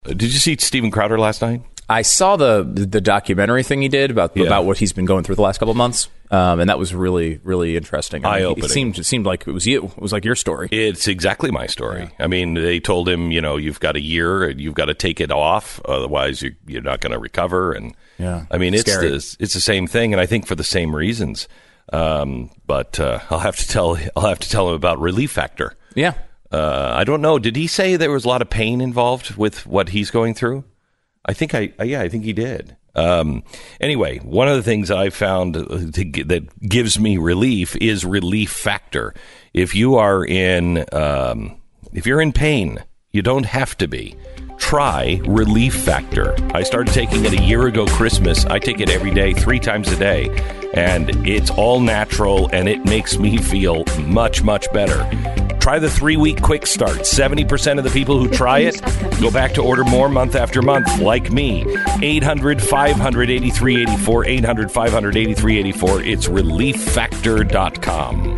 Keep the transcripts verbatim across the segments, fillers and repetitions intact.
Did you see Steven Crowder last night? I saw the the documentary thing he did about yeah. about what he's been going through the last couple of months, um, and that was really really interesting. I mean, eye-opening. It seemed it seemed like it was you. It was like your story. It's exactly my story. Yeah. I mean, they told him, you know, you've got a year, and you've got to take it off, otherwise you're, you're not going to recover. And yeah, I mean, it's Scary. the, it's the same thing, and I think for the same reasons. Um, but uh, I'll have to tell I'll have to tell him about Relief Factor. Yeah, uh, I don't know. Did he say there was a lot of pain involved with what he's going through? I think I, yeah, I think he did. Um, anyway, one of the things I found to, that gives me relief is Relief Factor. If you are in, um, if you're in pain, you don't have to be. Try Relief Factor. I started taking it a year ago Christmas. I take it every day, three times a day, and it's all natural, and it makes me feel much, much better. Try the three-week quick start. seventy percent of the people who try it go back to order more month after month, like me. eight hundred, five hundred, eighty-three eighty-four, eight hundred, five hundred, eighty-three eighty-four. It's relief factor dot com.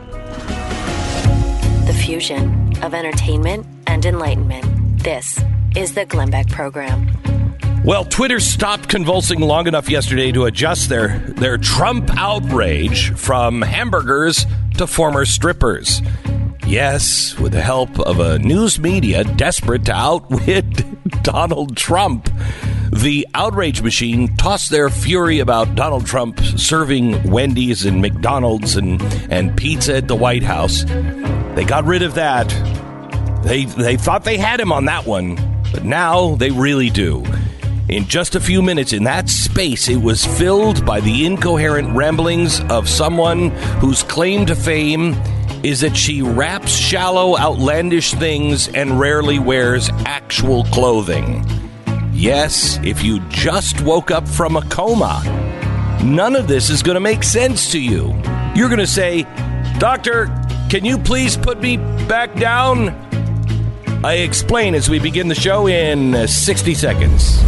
The fusion of entertainment and enlightenment. This is the Glenn Beck Program. Well, Twitter stopped convulsing long enough yesterday to adjust their, their Trump outrage from hamburgers to former strippers. Yes, with the help of a news media desperate to outwit Donald Trump. The outrage machine tossed their fury about Donald Trump serving Wendy's and McDonald's and, and pizza at the White House. They got rid of that. They, they thought they had him on that one, but now they really do. In just a few minutes, in that space, it was filled by the incoherent ramblings of someone whose claim to fame is that she raps shallow, outlandish things and rarely wears actual clothing. Yes, if you just woke up from a coma, none of this is going to make sense to you. You're going to say, "Doctor, can you please put me back down?" I explain as we begin the show in sixty seconds.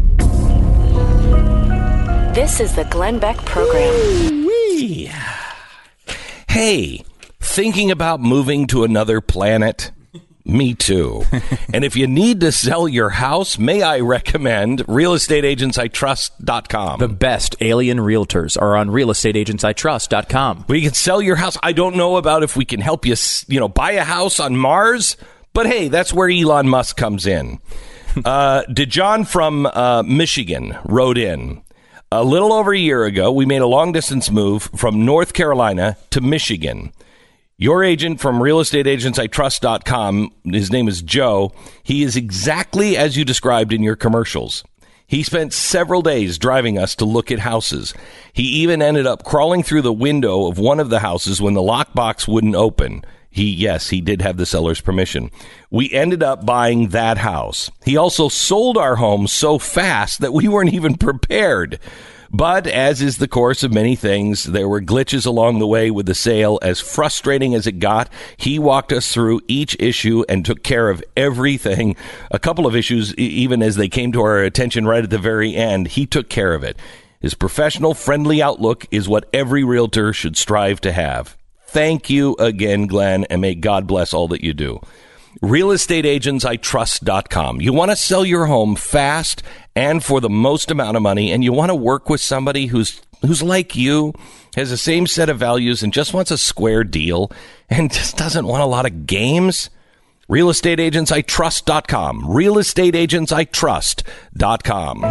This is the Glenn Beck Program. Wee. Hey, thinking about moving to another planet? Me too. And if you need to sell your house, may I recommend real estate agents I trust dot com. The best alien realtors are on real estate agents I trust dot com. We can sell your house. I don't know about if we can help you, you know, buy a house on Mars, but hey, that's where Elon Musk comes in. uh, DeJohn from uh, Michigan wrote in. A little over a year ago, we made a long-distance move from North Carolina to Michigan. Your agent from real estate agents I trust dot com, his name is Joe. He is exactly as you described in your commercials. He spent several days driving us to look at houses. He even ended up crawling through the window of one of the houses when the lockbox wouldn't open. He, yes, he did have the seller's permission. We ended up buying that house. He also sold our home so fast that we weren't even prepared. But as is the course of many things, there were glitches along the way with the sale. As frustrating as it got, he walked us through each issue and took care of everything. A couple of issues, even as they came to our attention right at the very end, he took care of it. His professional, friendly outlook is what every realtor should strive to have. Thank you again, Glenn, and may God bless all that you do. real estate agents I trust dot com. You want to sell your home fast and for the most amount of money, and you want to work with somebody who's who's like you, has the same set of values, and just wants a square deal, and just doesn't want a lot of games? real estate agents I trust dot com. real estate agents I trust dot com.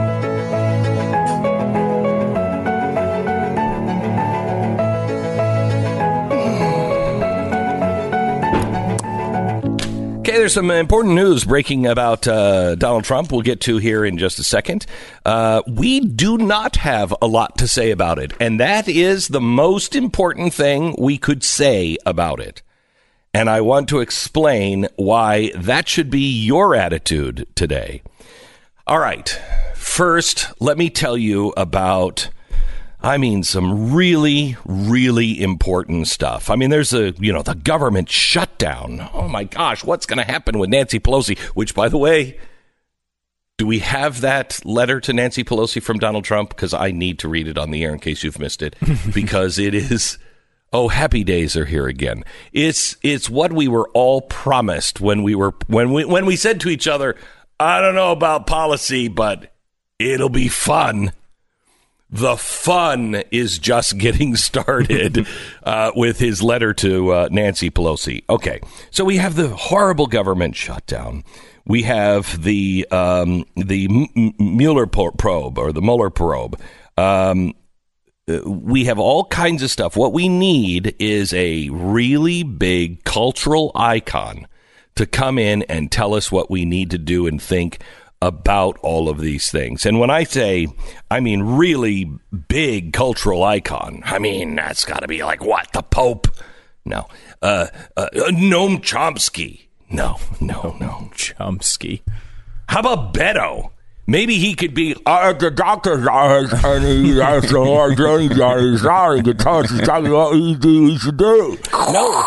Okay, there's some important news breaking about uh, Donald Trump we'll get to here in just a second. Uh, we do not have a lot to say about it, and that is the most important thing we could say about it. And I want to explain why that should be your attitude today. All right, first, let me tell you about... I mean, some really, really important stuff. I mean, there's a, you know, the government shutdown. Oh, my gosh, what's going to happen with Nancy Pelosi? Which, by the way, do we have that letter to Nancy Pelosi from Donald Trump? Because I need to read it on the air in case you've missed it. Because it is, oh, happy days are here again. It's it's what we were all promised when we were when we when we said to each other, I don't know about policy, but it'll be fun. The fun is just getting started uh, with his letter to uh, Nancy Pelosi. Okay, so we have the horrible government shutdown. We have the um, the M- Mueller probe or the Mueller probe. Um, we have all kinds of stuff. What we need is a really big cultural icon to come in and tell us what we need to do and think about all of these things. And when I say, I mean really big cultural icon, I mean, that's got to be like, what, the Pope? No. Uh, uh, Noam Chomsky. No, no, no. Chomsky. How about Beto? Maybe he could be, uh, the doctor's office, and he has the Lord Jones on his side to tell us exactly what he should do. No.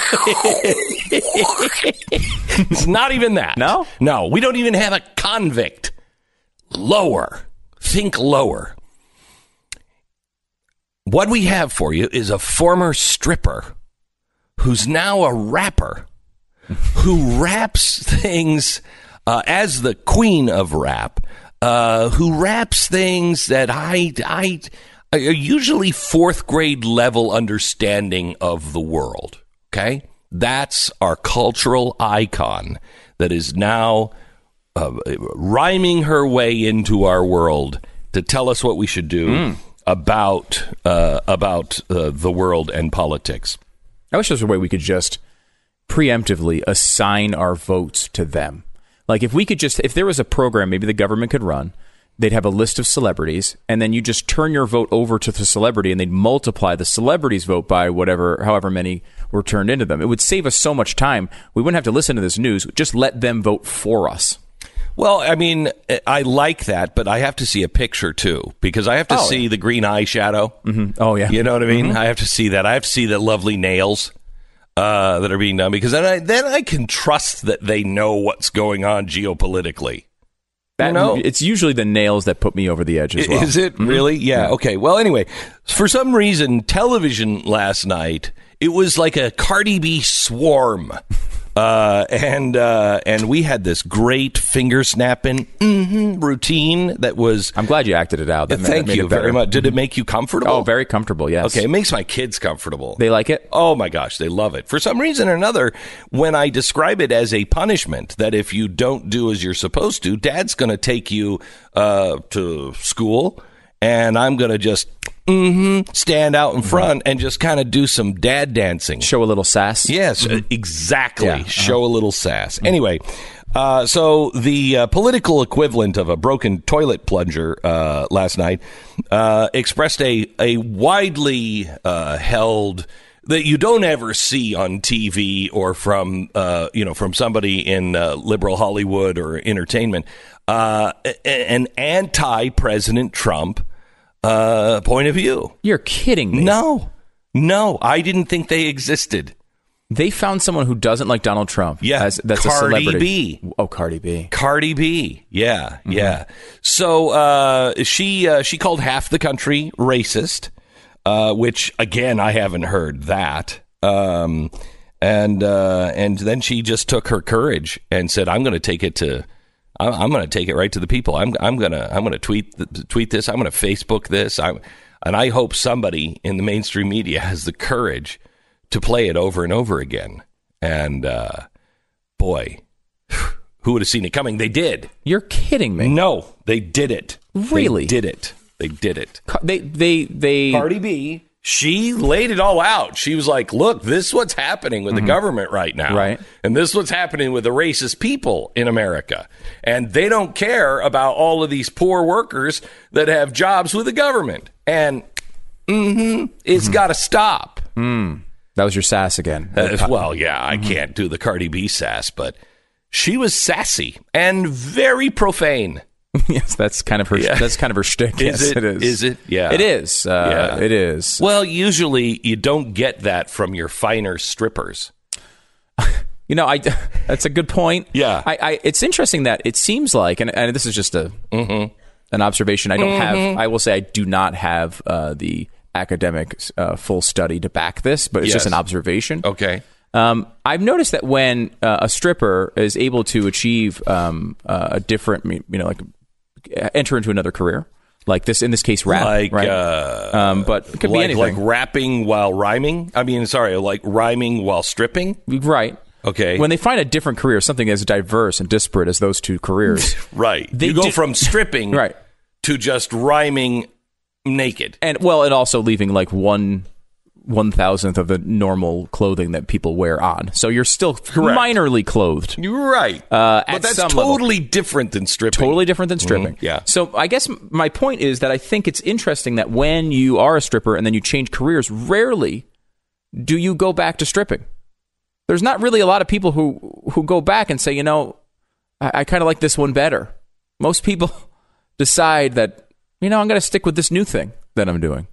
It's not even that. No? No, we don't even have a convict. Lower. Think lower. What we have for you is a former stripper who's now a rapper who raps things uh, as the queen of rap, uh, who raps things that I, I are usually fourth grade level understanding of the world. Okay, that's our cultural icon that is now uh, rhyming her way into our world to tell us what we should do mm. about uh, about uh, the world and politics. I wish there was a way we could just preemptively assign our votes to them. Like if we could just, if there was a program maybe the government could run, they'd have a list of celebrities, and then you just turn your vote over to the celebrity, and they'd multiply the celebrity's vote by whatever, however many were turned into them. It would save us so much time. We wouldn't have to listen to this news. Just let them vote for us. Well, I mean, I like that, but I have to see a picture too, because I have to oh, see yeah. the green eyeshadow. Mm-hmm. Oh, yeah. You know what I mean? Mm-hmm. I have to see that. I have to see the lovely nails uh, that are being done, because then I, then I can trust that they know what's going on geopolitically. That, you know? It's usually the nails that put me over the edge as well. Is it really? Mm-hmm. Yeah. yeah. Okay. Well, anyway, for some reason, television last night, it was like a Cardi B swarm. Uh, and uh, and we had this great finger snapping mm-hmm, routine that was. I'm glad you acted it out. That thank made, you very much. Did it make you comfortable? Oh, very comfortable. Yes. Okay, it makes my kids comfortable. They like it. Oh my gosh, they love it. For some reason or another, when I describe it as a punishment, that if you don't do as you're supposed to, Dad's going to take you uh, to school, and I'm going to just. Mm-hmm. Stand out in front and just kind of do some dad dancing. Show a little sass. Yes, mm-hmm. exactly. Yeah. Show uh-huh. a little sass. Mm-hmm. Anyway, uh, so the uh, political equivalent of a broken toilet plunger uh, last night uh, expressed a, a widely uh, held that you don't ever see on T V or from uh, you know from somebody in uh, liberal Hollywood or entertainment, uh, an anti-President Trump Uh, point of view. You're kidding me. No, no, I didn't think they existed. They found someone who doesn't like Donald Trump. Yeah, as, that's Cardi a celebrity. B. Oh, Cardi B. Cardi B. Yeah, mm-hmm. yeah. So uh, she uh, she called half the country racist, uh, which again I haven't heard that. Um, and uh, and then she just took her courage and said, "I'm going to take it to." I'm going to take it right to the people. I'm I'm gonna I'm gonna tweet tweet this. I'm going to Facebook this. I'm, and I hope somebody in the mainstream media has the courage to play it over and over again. And uh, boy, who would have seen it coming? They did. You're kidding me. No, they did it. Really? They did it. They did it. They they they. Cardi B. She laid it all out. She was like, look, this is what's happening with mm-hmm. the government right now. Right. And this is what's happening with the racist people in America. And they don't care about all of these poor workers that have jobs with the government. And mm-hmm, it's mm-hmm. got to stop. Mm. That was your sass again. Uh, well, yeah, I mm-hmm. can't do the Cardi B sass, but she was sassy and very profane. Yes, that's kind of her. Yeah. That's kind of her shtick. Is yes, it? it is. Is it? Yeah, it is. Uh, yeah. It is. Well, usually you don't get that from your finer strippers. You know, I. That's a good point. Yeah, I. I it's interesting that it seems like, and, and this is just a mm-hmm. an observation. I don't mm-hmm. have. I will say I do not have uh, the academic uh, full study to back this, but it's yes. just an observation. Okay. Um, I've noticed that when uh, a stripper is able to achieve um, uh, a different, you know, like enter into another career, like this in this case, rap, like, right? Uh, um, but it could like, be anything. Like rapping while rhyming. I mean, sorry, like rhyming while stripping. Right. Okay. When they find a different career, something as diverse and disparate as those two careers, right? They you go do- from stripping, right, to just rhyming naked, and well, and also leaving like one. one thousandth of the normal clothing that people wear on. So you're still Correct. minorly clothed. You're right. Uh, but at that's some totally level. different than stripping. Totally different than stripping. Mm-hmm. Yeah. So I guess my point is that I think it's interesting that when you are a stripper and then you change careers, rarely do you go back to stripping. There's not really a lot of people who, who go back and say, you know, I, I kind of like this one better. Most people decide that, you know, I'm going to stick with this new thing that I'm doing.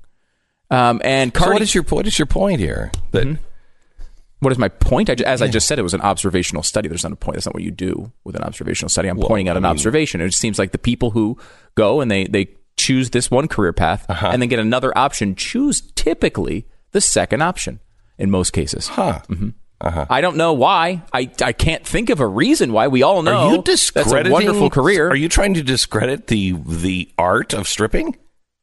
Um, and Cardi, so what is your what is your point here? That mm-hmm. What is my point? I, as I just said, it was an observational study. There's not a point. That's not what you do with an observational study. I'm well, pointing out an I mean, observation. It just seems like the people who go and they, they choose this one career path uh-huh. and then get another option choose typically the second option in most cases. Huh. Mm-hmm. Uh-huh. I don't know why. I, I can't think of a reason why. We all know are you discrediting, that's a wonderful career. Are you trying to discredit the the art of stripping?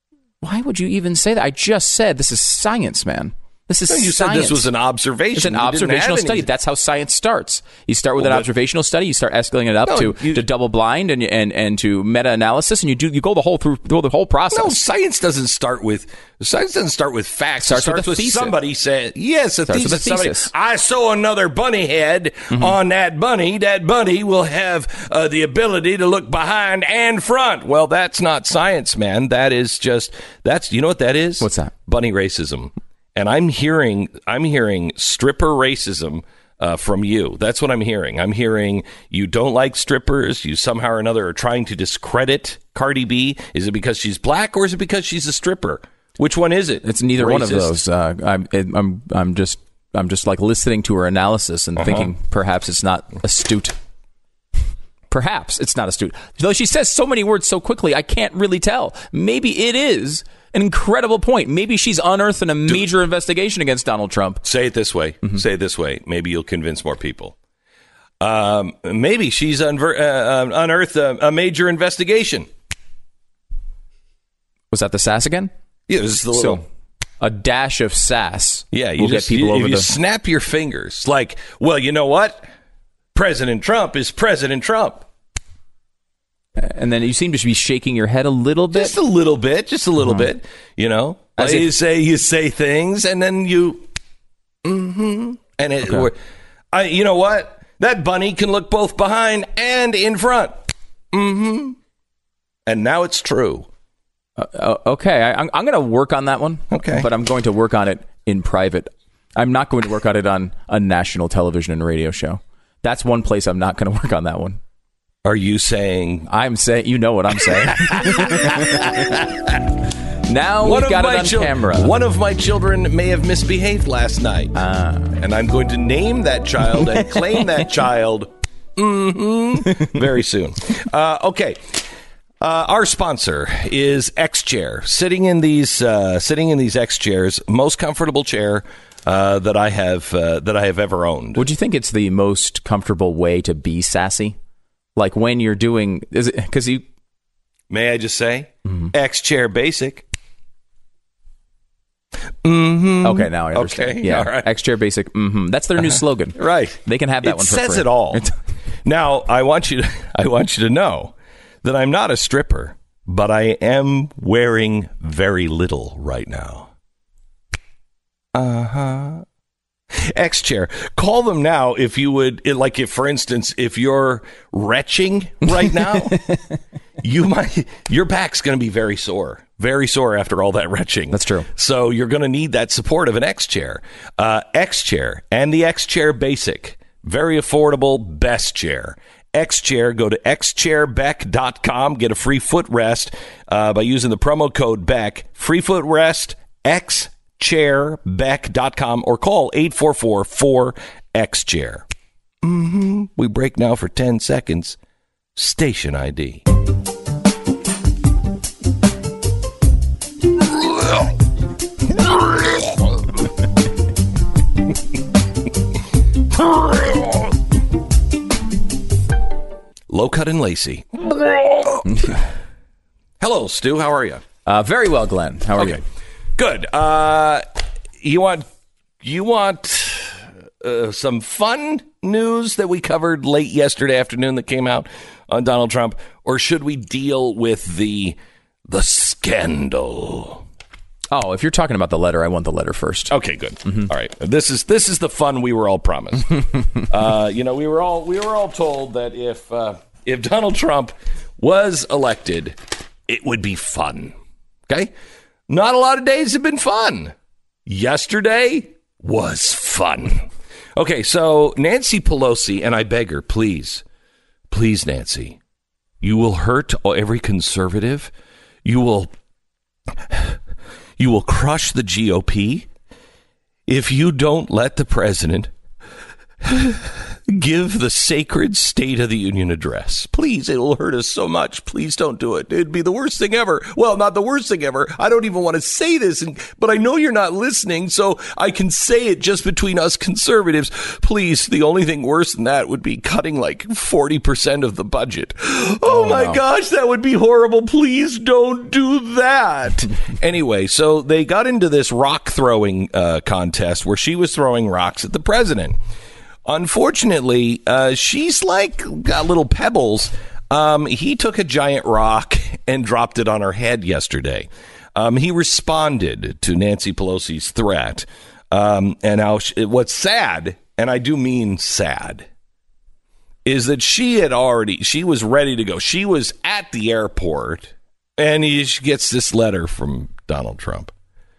Why would you even say that? I just said this is science, man. This is no, you science. said this was an observation. It's an you observational any... study. That's how science starts. You start with well, an observational study. You start escalating it up no, to, you... to double blind and and and to meta analysis, and you do you go the whole through, through the whole process. No, science doesn't start with science doesn't start with facts. Starts it starts with, with a somebody said yes. A starts thesis. with a thesis. Somebody, I saw another bunny head mm-hmm. on that bunny. That bunny will have uh, the ability to look behind and front. Well, that's not science, man. That is just that's you know what that is. What's that? Bunny racism. And I'm hearing, I'm hearing stripper racism uh, from you. That's what I'm hearing. I'm hearing you don't like strippers. You somehow or another are trying to discredit Cardi B. Is it because she's black or is it because she's a stripper? Which one is it? It's neither Racist? one of those. Uh, I'm, I'm, I'm just, I'm just like listening to her analysis and uh-huh. thinking perhaps it's not astute. Perhaps it's not astute. Though she says so many words so quickly, I can't really tell. Maybe it is an incredible point. Maybe she's unearthing a major investigation against Donald Trump. Say it this way. Mm-hmm. Say it this way. Maybe you'll convince more people. Um, maybe she's unver- uh, uh, unearthed a, a major investigation. Was that the sass again? Yeah, this is the little... So, a dash of sass. Yeah, you will just get people you, over you the... snap your fingers. Like, well, you know what? President Trump is President Trump. And then you seem to be shaking your head a little bit. Just a little bit. Just a little uh-huh. bit. You know? As if, you say you say things, and then you... Mm-hmm. And it... Okay. I, you know what? That bunny can look both behind and in front. Mm-hmm. And now it's true. Uh, okay. I, I'm, I'm going to work on that one. Okay. But I'm going to work on it in private. I'm not going to work on it on a national television and radio show. That's one place I'm not going to work on that one. Are you saying... I'm saying... You know what I'm saying. Now one we've got it on chil- camera. One of my children may have misbehaved last night. Ah. And I'm going to name that child and claim that child mm-hmm, very soon. Uh, okay. Uh, our sponsor is X Chair. Sitting in these uh, sitting in these X chairs, most comfortable chair uh, that I have uh, that I have ever owned. Would you think it's the most comfortable way to be sassy? Like when you're doing, is it because you? May I just say, mm-hmm. X Chair Basic. Mm-hmm. Okay, now I understand. Okay, yeah, all right. X Chair Basic. Mm-hmm. That's their new uh-huh. slogan. Right. They can have that it one. For says free. It all. Now I want you to. I want you to know that I'm not a stripper, but I am wearing very little right now. Uh huh. X Chair. Call them now if you would, like if, for instance, if you're retching right now, you might, your back's going to be very sore, very sore after all that retching. That's true. So you're going to need that support of an X Chair. Uh, X Chair and the X Chair Basic. Very affordable, best chair. X Chair, go to x chair beck dot com, get a free footrest uh, by using the promo code Beck. Free footrest, X chair beck dot com, or call eight four four four X chair. Mm-hmm. We break now for ten seconds. Station I D. Low Cut and Lacey. Hello, Stu. How are you? Uh, very well, Glenn. How are Okay. you? Good. Uh, you want you want uh, some fun news that we covered late yesterday afternoon that came out on Donald Trump, or should we deal with the the scandal? Oh, if you're talking about the letter, I want the letter first. Okay, good. Mm-hmm. All right. This is this is the fun we were all promised. uh, you know, we were all we were all told that if uh, if Donald Trump was elected, it would be fun. Okay? Not a lot of days have been fun. Yesterday was fun. Okay, so Nancy Pelosi, and I beg her, please, please, Nancy, you will hurt every conservative. You will, you will crush the G O P if you don't let the president give the sacred State of the Union address. Please, it'll hurt us so much. Please don't do it. It'd be the worst thing ever. Well, not the worst thing ever. I don't even want to say this, but I know you're not listening, so I can say it just between us conservatives. Please, the only thing worse than that would be cutting like forty percent of the budget. Oh, oh my no. gosh, that would be horrible. Please don't do that. Anyway, so they got into this rock throwing uh, contest where she was throwing rocks at the president. Unfortunately, uh, she's like got little pebbles. Um, he took a giant rock and dropped it on her head yesterday. Um, he responded to Nancy Pelosi's threat. Um, and now she, what's sad, and I do mean sad, is that she had already, she was ready to go. She was at the airport, and he, she gets this letter from Donald Trump.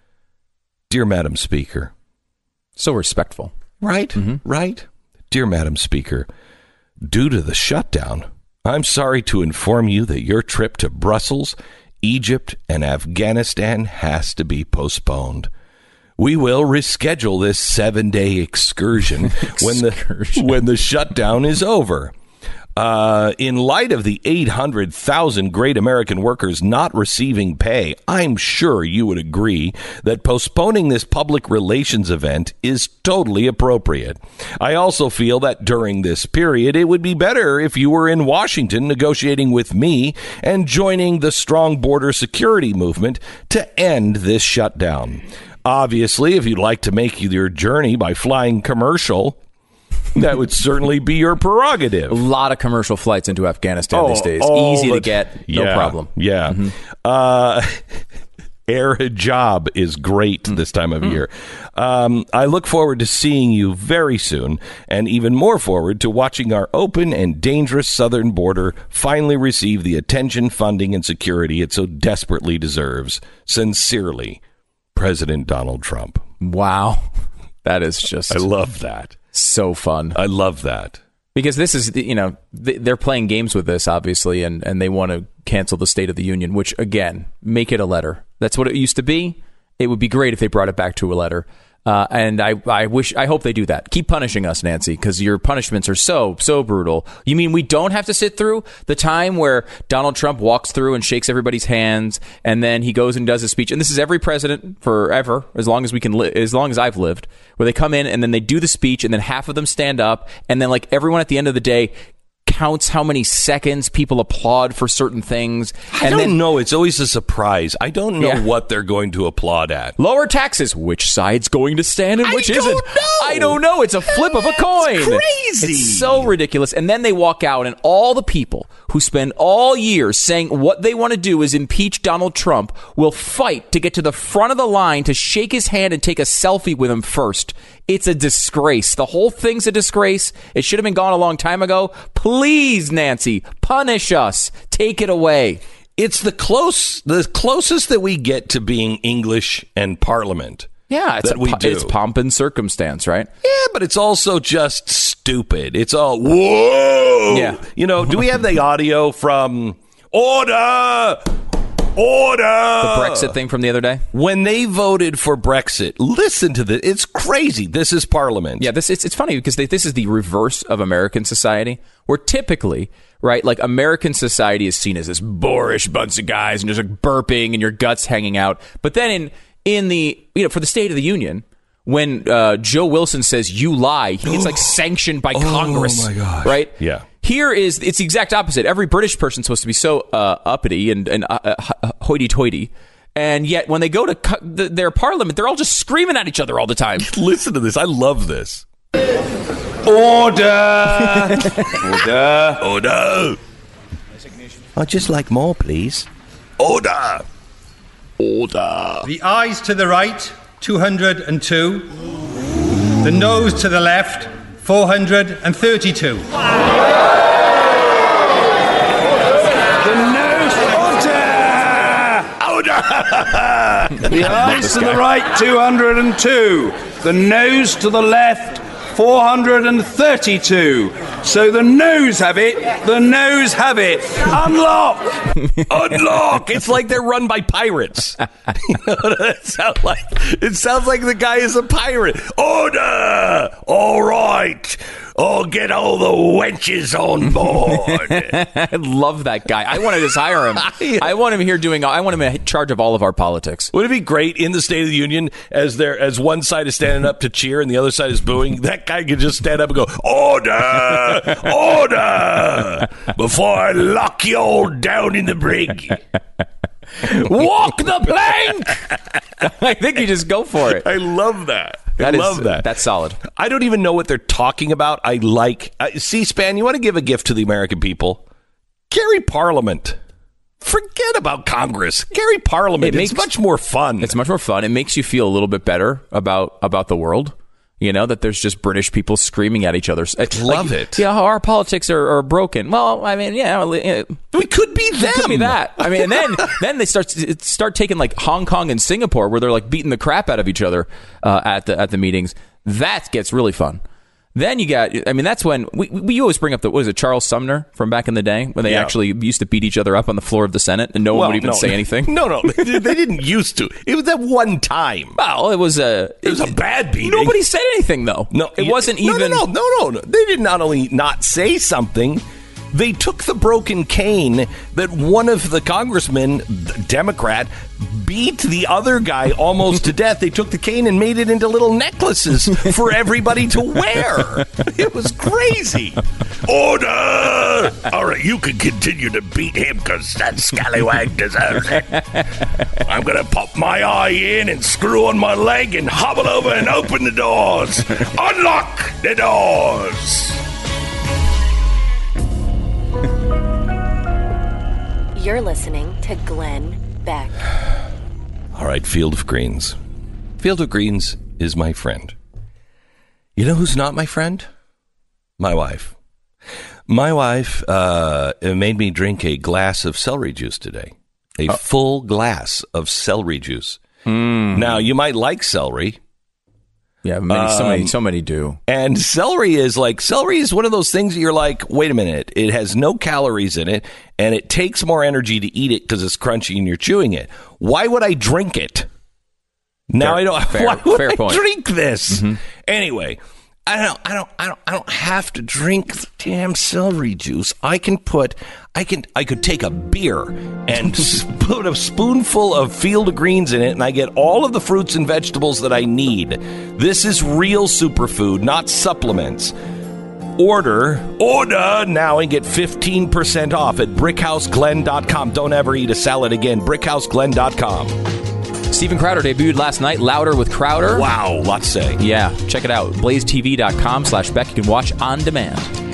Dear Madam Speaker. So respectful. Right, mm-hmm. right. Dear Madam Speaker, due to the shutdown, I'm sorry to inform you that your trip to Brussels, Egypt, and Afghanistan has to be postponed. We will reschedule this seven-day excursion, excursion. when the when the shutdown is over. Uh, in light of the eight hundred thousand great American workers not receiving pay, I'm sure you would agree that postponing this public relations event is totally appropriate. I also feel that during this period, it would be better if you were in Washington negotiating with me and joining the strong border security movement to end this shutdown. Obviously, if you'd like to make your journey by flying commercial, that would certainly be your prerogative. A lot of commercial flights into Afghanistan oh, these days. Oh, Easy to get, no yeah, problem. Yeah. Mm-hmm. Uh, Air Hijab is great this time of mm. year. Um, I look forward to seeing you very soon, and even more forward to watching our open and dangerous southern border finally receive the attention, funding, and security it so desperately deserves. Sincerely, President Donald Trump. Wow. That is just... I love that. So fun. I love that. Because this is, you know, they're playing games with this, obviously, and, and they want to cancel the State of the Union, which, again, make it a letter. That's what it used to be. It would be great if they brought it back to a letter. Uh, and I, I wish, I hope they do that. Keep punishing us, Nancy, because your punishments are so, so brutal. You mean we don't have to sit through the time where Donald Trump walks through and shakes everybody's hands, and then he goes and does his speech? And this is every president forever, as long as we can, li- as long as I've lived, where they come in and then they do the speech, and then half of them stand up, and then like everyone at the end of the day counts how many seconds people applaud for certain things. I and don't then, know. It's always a surprise. I don't know Yeah. what they're going to applaud at. Lower taxes. Which side's going to stand and I which don't isn't? know. I don't know. It's a flip of a coin. It's crazy. It's so ridiculous. And then they walk out, and all the people who spend all years saying what they want to do is impeach Donald Trump will fight to get to the front of the line to shake his hand and take a selfie with him first. It's a disgrace. The whole thing's a disgrace. It should have been gone a long time ago. Please, Nancy, punish us. Take it away. It's the close, the closest that we get to being English and Parliament. Yeah, it's, that a, we do. It's pomp and circumstance, right? Yeah, but it's also just stupid. It's all, whoa. Yeah. You know, do we have the audio from Order? Order! The Brexit thing from the other day? When they voted for Brexit, listen to this. It's crazy. This is Parliament. Yeah, this it's, it's funny because they, this is the reverse of American society, where typically, right, like American society is seen as this boorish bunch of guys and just like burping and your guts hanging out. But then in in the, you know, for the State of the Union, when uh, Joe Wilson says you lie, he gets like sanctioned by Congress. Oh my gosh. Right? Yeah. Here is, it's the exact opposite. Every British person's supposed to be so uh, uppity and, and uh, uh, hoity-toity. And yet when they go to cu- the, their parliament, they're all just screaming at each other all the time. Listen to this. I love this. Order! Order! Order! I'd just like more, please. Order! Order! The eyes to the right, two hundred two. The nose to the left, four hundred thirty-two. The nose... Order! Order! The eyes to the right, two hundred two. The nose to the left, four hundred thirty-two. So the nose have it, the nose have it. Unlock! Unlock! It's like they're run by pirates. You know what it sounds like? It sounds like the guy is a pirate. Order! All right. Oh, get all the wenches on board. I love that guy. I want to just hire him. I want him here doing, I want him in charge of all of our politics. Would it be great in the State of the Union as there as one side is standing up to cheer and the other side is booing? That guy could just stand up and go, order! Order! Before I lock you all down in the brig. Walk the plank! I think you just go for it. I love that. That I is, love that. That's solid. I don't even know what they're talking about. I like uh, C-SPAN. You want to give a gift to the American people? Carry Parliament. Forget about Congress. Carry Parliament. It makes, it's much more fun. It's much more fun. It makes you feel a little bit better about about the world. You know, that there's just British people screaming at each other. Like, love it. Yeah, our politics are, are broken. Well, I mean, yeah. We could be them. Could be that. I mean, and then then they start start taking like Hong Kong and Singapore, where they're like beating the crap out of each other uh, at the at the meetings. That gets really fun. Then you got, I mean, that's when we we always bring up the, what was it, Charles Sumner from back in the day when they yeah. actually used to beat each other up on the floor of the Senate and no well, one would even no. say anything. No, no, they, they didn't used to. It was that one time. Well, it was a it was a bad beating. Nobody said anything though. No, it yeah, wasn't no, even. No, no, no, no, no. They did not only not say something. They took the broken cane that one of the congressmen, Democrat, beat the other guy almost to death. They took the cane and made it into little necklaces for everybody to wear. It was crazy. Order! All right, you can continue to beat him because that scallywag deserves it. I'm going to pop my eye in and screw on my leg and hobble over and open the doors. Unlock the doors. You're listening to Glenn Beck. All right, Field of Greens. Field of Greens is my friend. You know who's not my friend? My wife. My wife uh, made me drink a glass of celery juice today. A oh. full glass of celery juice. Mm. Now, you might like celery. Yeah, many, um, so many, so many do. And celery is like, celery is one of those things that you're like, wait a minute, it has no calories in it, and it takes more energy to eat it because it's crunchy and you're chewing it. Why would I drink it? Now fair, I don't. Fair, why would fair I point. drink this? Mm-hmm. Anyway, I don't. I don't. I don't. I don't have to drink the damn celery juice. I can put. I can. I could take a beer and put a spoonful of Field of Greens in it, and I get all of the fruits and vegetables that I need. This is real superfood, not supplements. Order, order now and get fifteen percent off at brickhouse glenn dot com. Don't ever eat a salad again. brickhouse glenn dot com. Steven Crowder debuted last night, Louder with Crowder. Wow, lots to say. Yeah, check it out. blaze t v dot com slash Beck. You can watch on demand.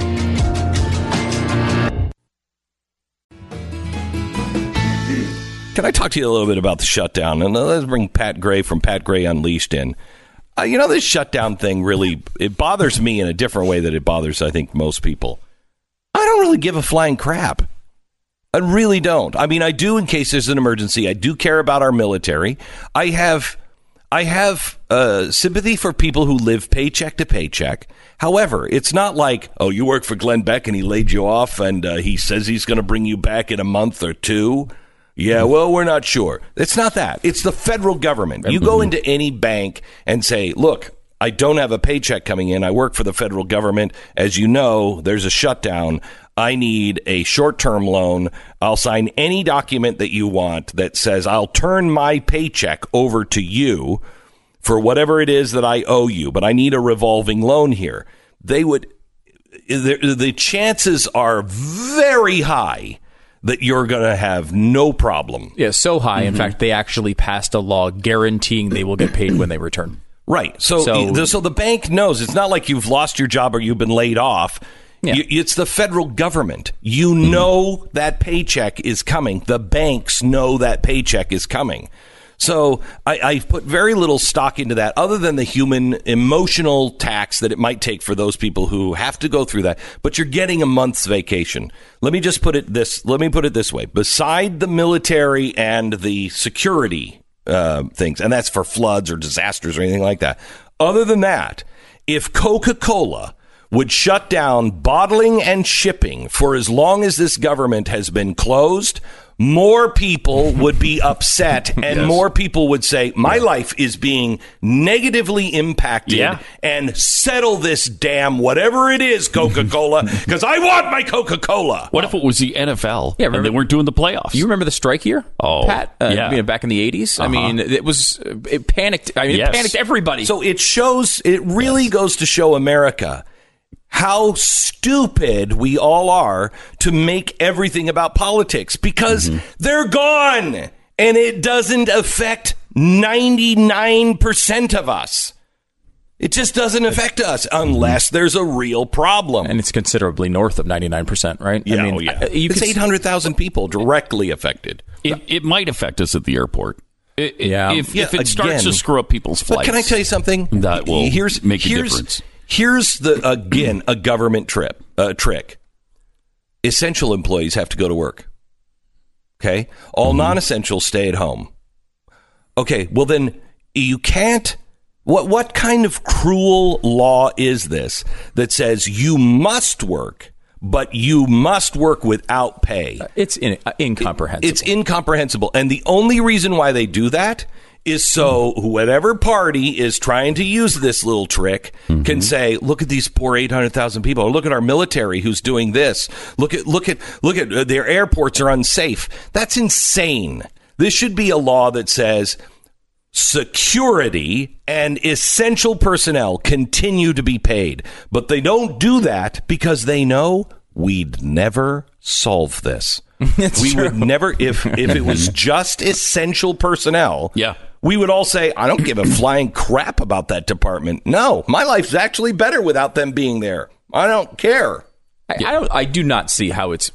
Can I talk to you a little bit about the shutdown? And let's bring Pat Gray from Pat Gray Unleashed in. Uh, you know, this shutdown thing really, it bothers me in a different way that it bothers, I think, most people. I don't really give a flying crap. I really don't. I mean, I do in case there's an emergency. I do care about our military. I have I have uh, sympathy for people who live paycheck to paycheck. However, it's not like, oh, you work for Glenn Beck and he laid you off and uh, he says he's going to bring you back in a month or two. Yeah, well, we're not sure. It's not that. It's the federal government. You go into any bank and say, look, I don't have a paycheck coming in. I work for the federal government. As you know, there's a shutdown. I need a short-term loan. I'll sign any document that you want that says I'll turn my paycheck over to you for whatever it is that I owe you, but I need a revolving loan here. They would, the, the chances are very high that you're going to have no problem. Yeah, so high. Mm-hmm. In fact, they actually passed a law guaranteeing they will get paid when they return. Right. So, So- the, so the bank knows it's not like you've lost your job or you've been laid off. Yeah. You, it's the federal government. You know that paycheck is coming. The banks know that paycheck is coming. So I, I put very little stock into that other than the human emotional tax that it might take for those people who have to go through that. But you're getting a month's vacation. Let me just put it this. Let me put it this way. Beside the military and the security uh, things, and that's for floods or disasters or anything like that. Other than that, if Coca-Cola would shut down bottling and shipping for as long as this government has been closed, more people would be upset and Yes. more people would say, my life is being negatively impacted Yeah. and settle this damn whatever it is, Coca-Cola, because I want my Coca-Cola. What if it was the N F L Yeah, and remember- they weren't doing the playoffs? You remember the strike year? Oh, Pat? Uh, yeah. you know, back in the eighties? I mean, it was, it panicked. I mean, Yes. it panicked everybody. So it shows, it really goes to show America how stupid we all are to make everything about politics because they're gone and it doesn't affect ninety-nine percent of us. It just doesn't affect us unless there's a real problem. and it's considerably north of ninety-nine percent, right? yeah, I mean, oh, yeah. uh, you it's could- eight hundred thousand people directly affected. it, it might affect us at the airport. It, it- Yeah. If, Yeah, if it starts again. to screw up people's But flights. can I tell you something? That will here's, make a here's, difference. Here's the again a government trip uh, trick. Essential employees have to go to work. Okay, all Mm-hmm. non-essentials stay at home. Okay, well then you can't. What what kind of cruel law is this that says you must work, but you must work without pay? It's in, uh, incomprehensible. It's incomprehensible. And the only reason why they do that is so whatever party is trying to use this little trick can say, look at these poor eight hundred thousand people, or look at our military who's doing this. Look at, look at, look at uh, their airports are unsafe. That's insane. This should be a law that says security and essential personnel continue to be paid. But they don't do that because they know we'd never solve this. we true. would never, if if it was just essential personnel, Yeah. we would all say, I don't give a flying crap about that department. No, my life's actually better without them being there. I don't care. I, I don't. I do not see how it's.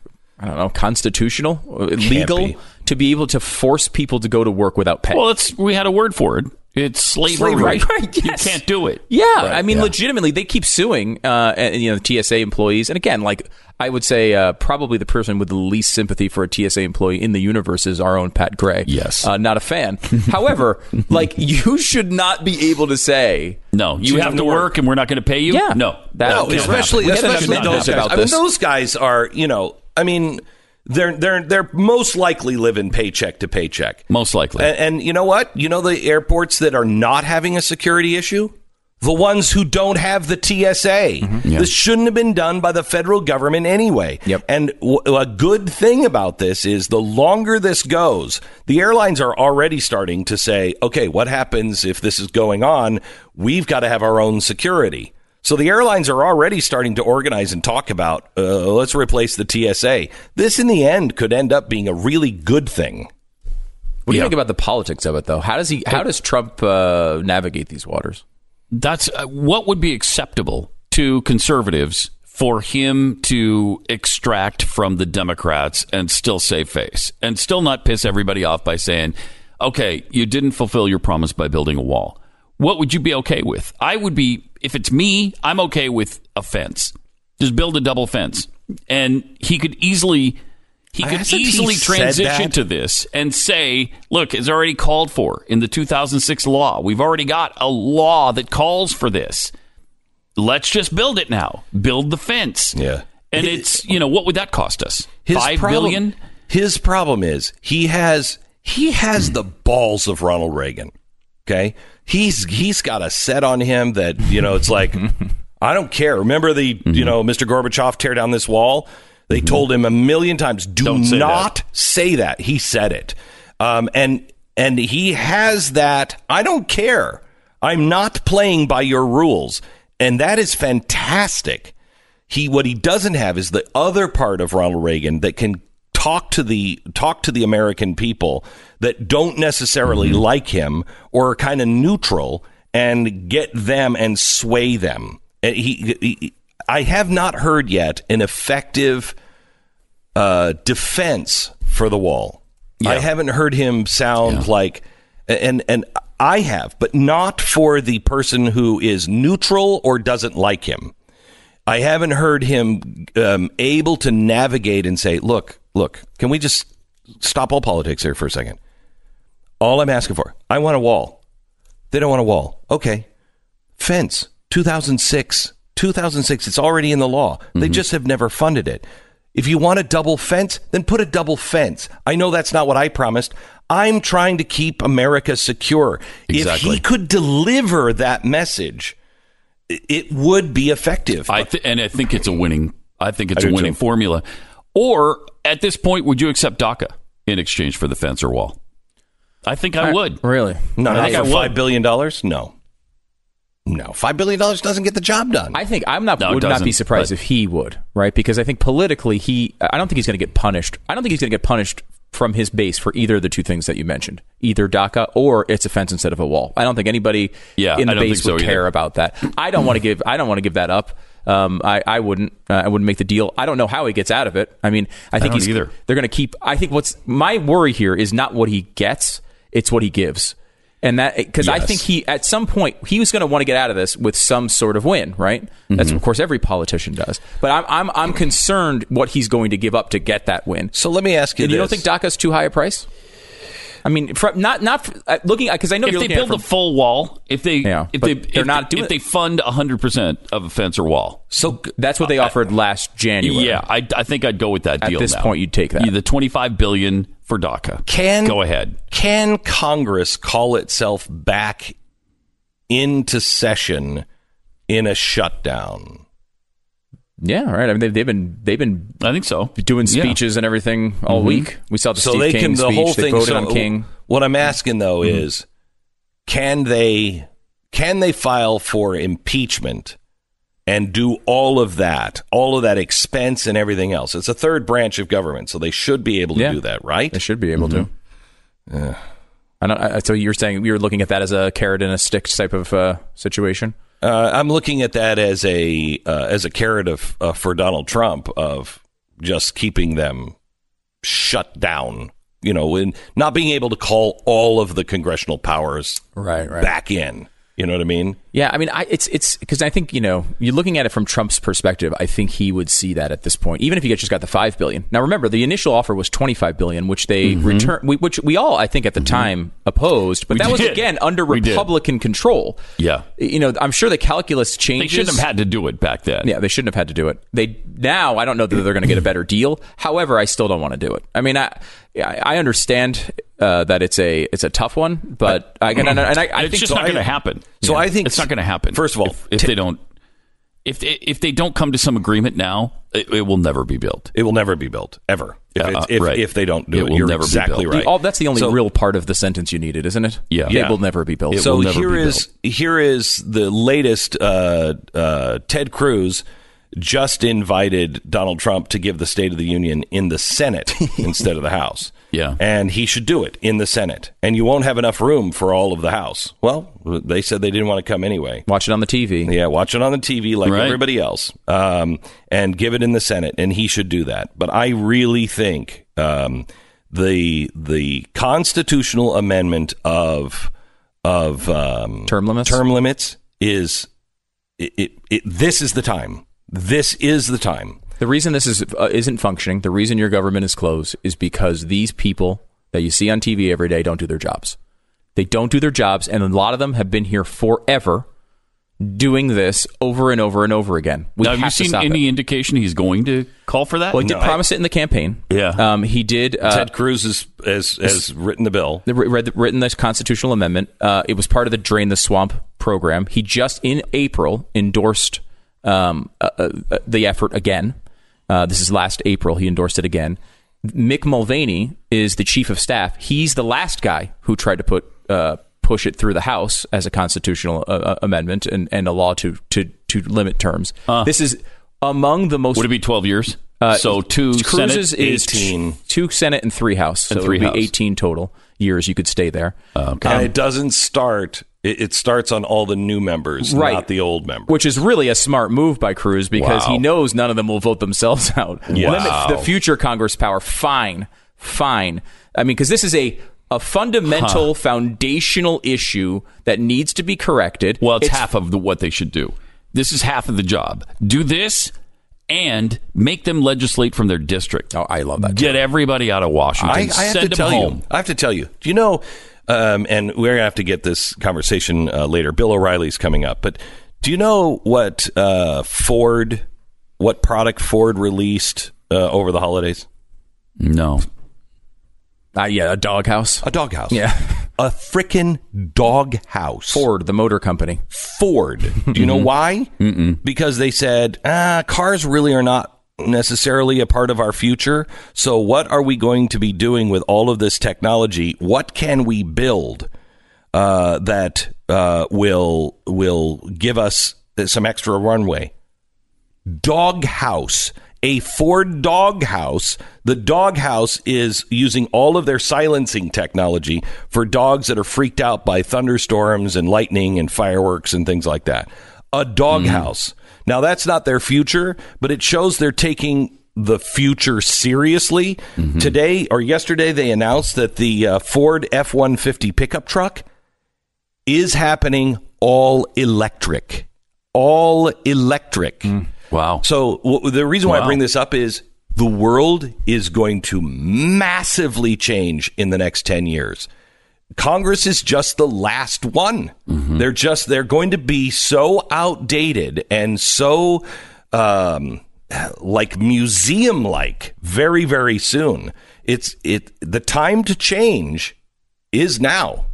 I don't know, constitutional, legal be. to be able to force people to go to work without pay. Well, it's we had a word for it. It's slavery. Slavery. Right, right, yes. You can't do it. Yeah, Right, I mean, yeah. legitimately, they keep suing, uh, and, you know, the T S A employees. And again, like I would say, uh, probably the person with the least sympathy for a T S A employee in the universe is our own Pat Gray. Yes. uh, not a fan. However, like you should not be able to say, No, you to have to work, and we're not going to pay you. Yeah. no, That- No, can't especially happen. We gotta especially have those numbers guys. about I mean, this. those guys are, you know, I mean, they're they're they're most likely living paycheck to paycheck. Most likely. And, and you know what? You know the airports that are not having a security issue? The ones who don't have the T S A. Yeah. This shouldn't have been done by the federal government anyway. Yep. And w- a good thing about this is the longer this goes, the airlines are already starting to say, okay, what happens if this is going on? We've got to have our own security. So the airlines are already starting to organize and talk about, uh, let's replace the T S A. This, in the end, could end up being a really good thing. what do you Yeah. think about the politics of it, though? How does he? How does Trump uh, navigate these waters? That's uh, what would be acceptable to conservatives for him to extract from the Democrats and still save face and still not piss everybody off by saying, okay, you didn't fulfill your promise by building a wall. What would you be okay with? I would be, if it's me, I'm okay with a fence. Just build a double fence. And he could easily he could Hasn't he easily said transition that? to this and say, look, it's already called for in the two thousand six law. We've already got a law that calls for this. Let's just build it now. Build the fence. Yeah. And it's, you know, what would that cost us? His Five problem, billion? His problem is he has he has the balls of Ronald Reagan. Okay, he's he's got a set on him that, you know, it's like, I don't care. Remember the you know Mister Gorbachev, tear down this wall? They told him a million times, do Don't say not that. say that. He said it, um, and and he has that. I don't care. I'm not playing by your rules, and that is fantastic. He what he doesn't have is the other part of Ronald Reagan that can talk to the talk to the American people that don't necessarily mm-hmm. like him or are kind of neutral and get them and sway them. And he, he I have not heard yet an effective uh, defense for the wall. Yeah. I haven't heard him sound yeah. like, and and I have, but not for the person who is neutral or doesn't like him. I haven't heard him um, able to navigate and say, look, look, can we just stop all politics here for a second? All I'm asking for, I want a wall. They don't want a wall. Okay. Fence, two thousand six. two thousand six, it's already in the law. They mm-hmm. just have never funded it. If you want a double fence, then put a double fence. I know that's not what I promised. I'm trying to keep America secure. Exactly. If he could deliver that message, it would be effective. I th- and I think it's a winning. I think it's I a winning too. formula. Or at this point, would you accept DACA in exchange for the fence or wall? I think I, I would. Really? No, not for five billion dollars. No. No, five billion dollars doesn't get the job done. I think I'm not no, would not be surprised if he would, right? Because I think politically, he I don't think he's going to get punished. I don't think he's going to get punished from his base for either of the two things that you mentioned, either DACA or it's a fence instead of a wall. I don't think anybody yeah, in the I base so would either. care about that. I don't want to give I don't want to give that up. Um, I, I wouldn't. Uh, I wouldn't make the deal. I don't know how he gets out of it. I mean, I think I he's either. They're going to keep. I think what's my worry here is not what he gets; it's what he gives. And that, because yes. I think he, at some point, he was going to want to get out of this with some sort of win, right? Mm-hmm. That's, of course, every politician does. But I'm, I'm, I'm concerned what he's going to give up to get that win. So let me ask you and this. You don't think DACA's too high a price? I mean, from, not not uh, looking at, because I know if you're they looking build at a full wall, if they, yeah, if they, they're if, not doing if they fund one hundred percent of a fence or wall. So that's what they offered uh, last January. Yeah, I, I think I'd go with that at deal this now. point, you'd take that. Yeah, the twenty-five billion dollars for DACA. Can, go ahead. Can Congress call itself back into session in a shutdown? Yeah, right. I mean, they've, they've been they've been I think so doing speeches yeah. and everything all mm-hmm. week. We saw the so Steve they King can, the speech. whole they thing, voted so on King. What I'm asking though mm-hmm. is, can they can they file for impeachment and do all of that, all of that expense and everything else? It's a third branch of government, so they should be able to yeah. do that, right? They should be able mm-hmm. to. Yeah. I don't. I, so you're saying you're looking at that as a carrot and a stick type of uh, situation? Uh, I'm looking at that as a uh, as a carrot of uh, for Donald Trump of just keeping them shut down, you know, and not being able to call all of the congressional powers right, right. back in. You know what I mean? Yeah, I mean, I, it's it's because I think, you know, you're looking at it from Trump's perspective. I think he would see that at this point, even if he just got the five billion dollars. Now, remember, the initial offer was twenty-five billion dollars, which they mm-hmm. return, we, which we all, I think, at the mm-hmm. time opposed. But we that did. was again under we Republican did. control. Yeah, you know, I'm sure the calculus changes. They shouldn't have had to do it back then. Yeah, they shouldn't have had to do it. They now, I don't know that they're going to get a better deal. However, I still don't want to do it. I mean, I I understand uh, that it's a it's a tough one, but I, and, and I, I it's think just not going to happen. So yeah. I think it's not going to happen. First of all, if, if t- they don't, if they, if they don't come to some agreement now, it, it will never be built. It will never be built ever. If uh, it's, if, right. if they don't do it, it, will you're never exactly be built. right. The, all, that's the only so, real part of the sentence you needed, isn't it? Yeah, yeah. It will never be built. It so will never here be is built. here is the latest. Uh, uh, Ted Cruz just invited Donald Trump to give the State of the Union in the Senate instead of the House. Yeah. And he should do it in the Senate. And you won't have enough room for all of the House. Well, they said they didn't want to come anyway. Watch it on the T V. Yeah, watch it on the T V like right. everybody else. Um, and give it in the Senate. And he should do that. But I really think um, the the constitutional amendment of of um, term limits term limits is it, it, it this is the time. This is the time. The reason this is uh, isn't functioning, the reason your government is closed, is because these people that you see on T V every day don't do their jobs. They don't do their jobs, and a lot of them have been here forever, doing this over and over and over again. We now, have, have you to seen stop any it. indication he's going to call for that? Well, he did no, promise I, it in the campaign. Yeah, um, he did. Uh, Ted Cruz has, has, has written the bill. The, read, written this constitutional amendment. Uh, it was part of the Drain the Swamp program. He just in April endorsed um, uh, uh, the effort again. Uh, this is last April. He endorsed it again. Mick Mulvaney is the chief of staff. He's the last guy who tried to put uh, push it through the House as a constitutional uh, amendment and, and a law to to to limit terms. Uh. This is among the most... Would it be twelve years? Uh, so two Cruz's Senate, is eighteen. Two Senate and three House. So And three it would House. be eighteen total years you could stay there. Okay. And it doesn't start, it, it starts on all the new members, Right. not the old members. Which is really a smart move by Cruz because Wow. he knows none of them will vote themselves out. Wow. Limit the future Congress power. Fine. Fine. I mean, because this is a, a fundamental, foundational issue that needs to be corrected. Well, it's, half of the, what they should do. This is half of the job. Do this and make them legislate from their district. Oh, I love that. Get everybody out of Washington. I, I have Send to them tell home. you. I have to tell you. Do you know? Um, and we're gonna have to get this conversation uh, later. Bill O'Reilly's coming up, but do you know what uh, Ford, what product Ford released uh, over the holidays? No. Uh, yeah, a doghouse. A doghouse. Yeah. A frickin' doghouse. Ford, the motor company. Ford. Do you know why? Mm-mm. Because they said, ah, cars really are not necessarily a part of our future. So what are we going to be doing with all of this technology? What can we build uh, that uh, will will give us some extra runway? Doghouse. A Ford doghouse. The doghouse is using all of their silencing technology for dogs that are freaked out by thunderstorms and lightning and fireworks and things like that. A doghouse. Mm. Now, that's not their future, but it shows they're taking the future seriously. Mm-hmm. Today or yesterday, they announced that the uh, Ford F one fifty pickup truck is happening all electric. All electric. Mm. Wow. So w- the reason why Wow. I bring this up is the world is going to massively change in the next ten years. Congress is just the last one. Mm-hmm. They're just, they're going to be so outdated and so um, like museum like very, very soon. It's it the time to change is now.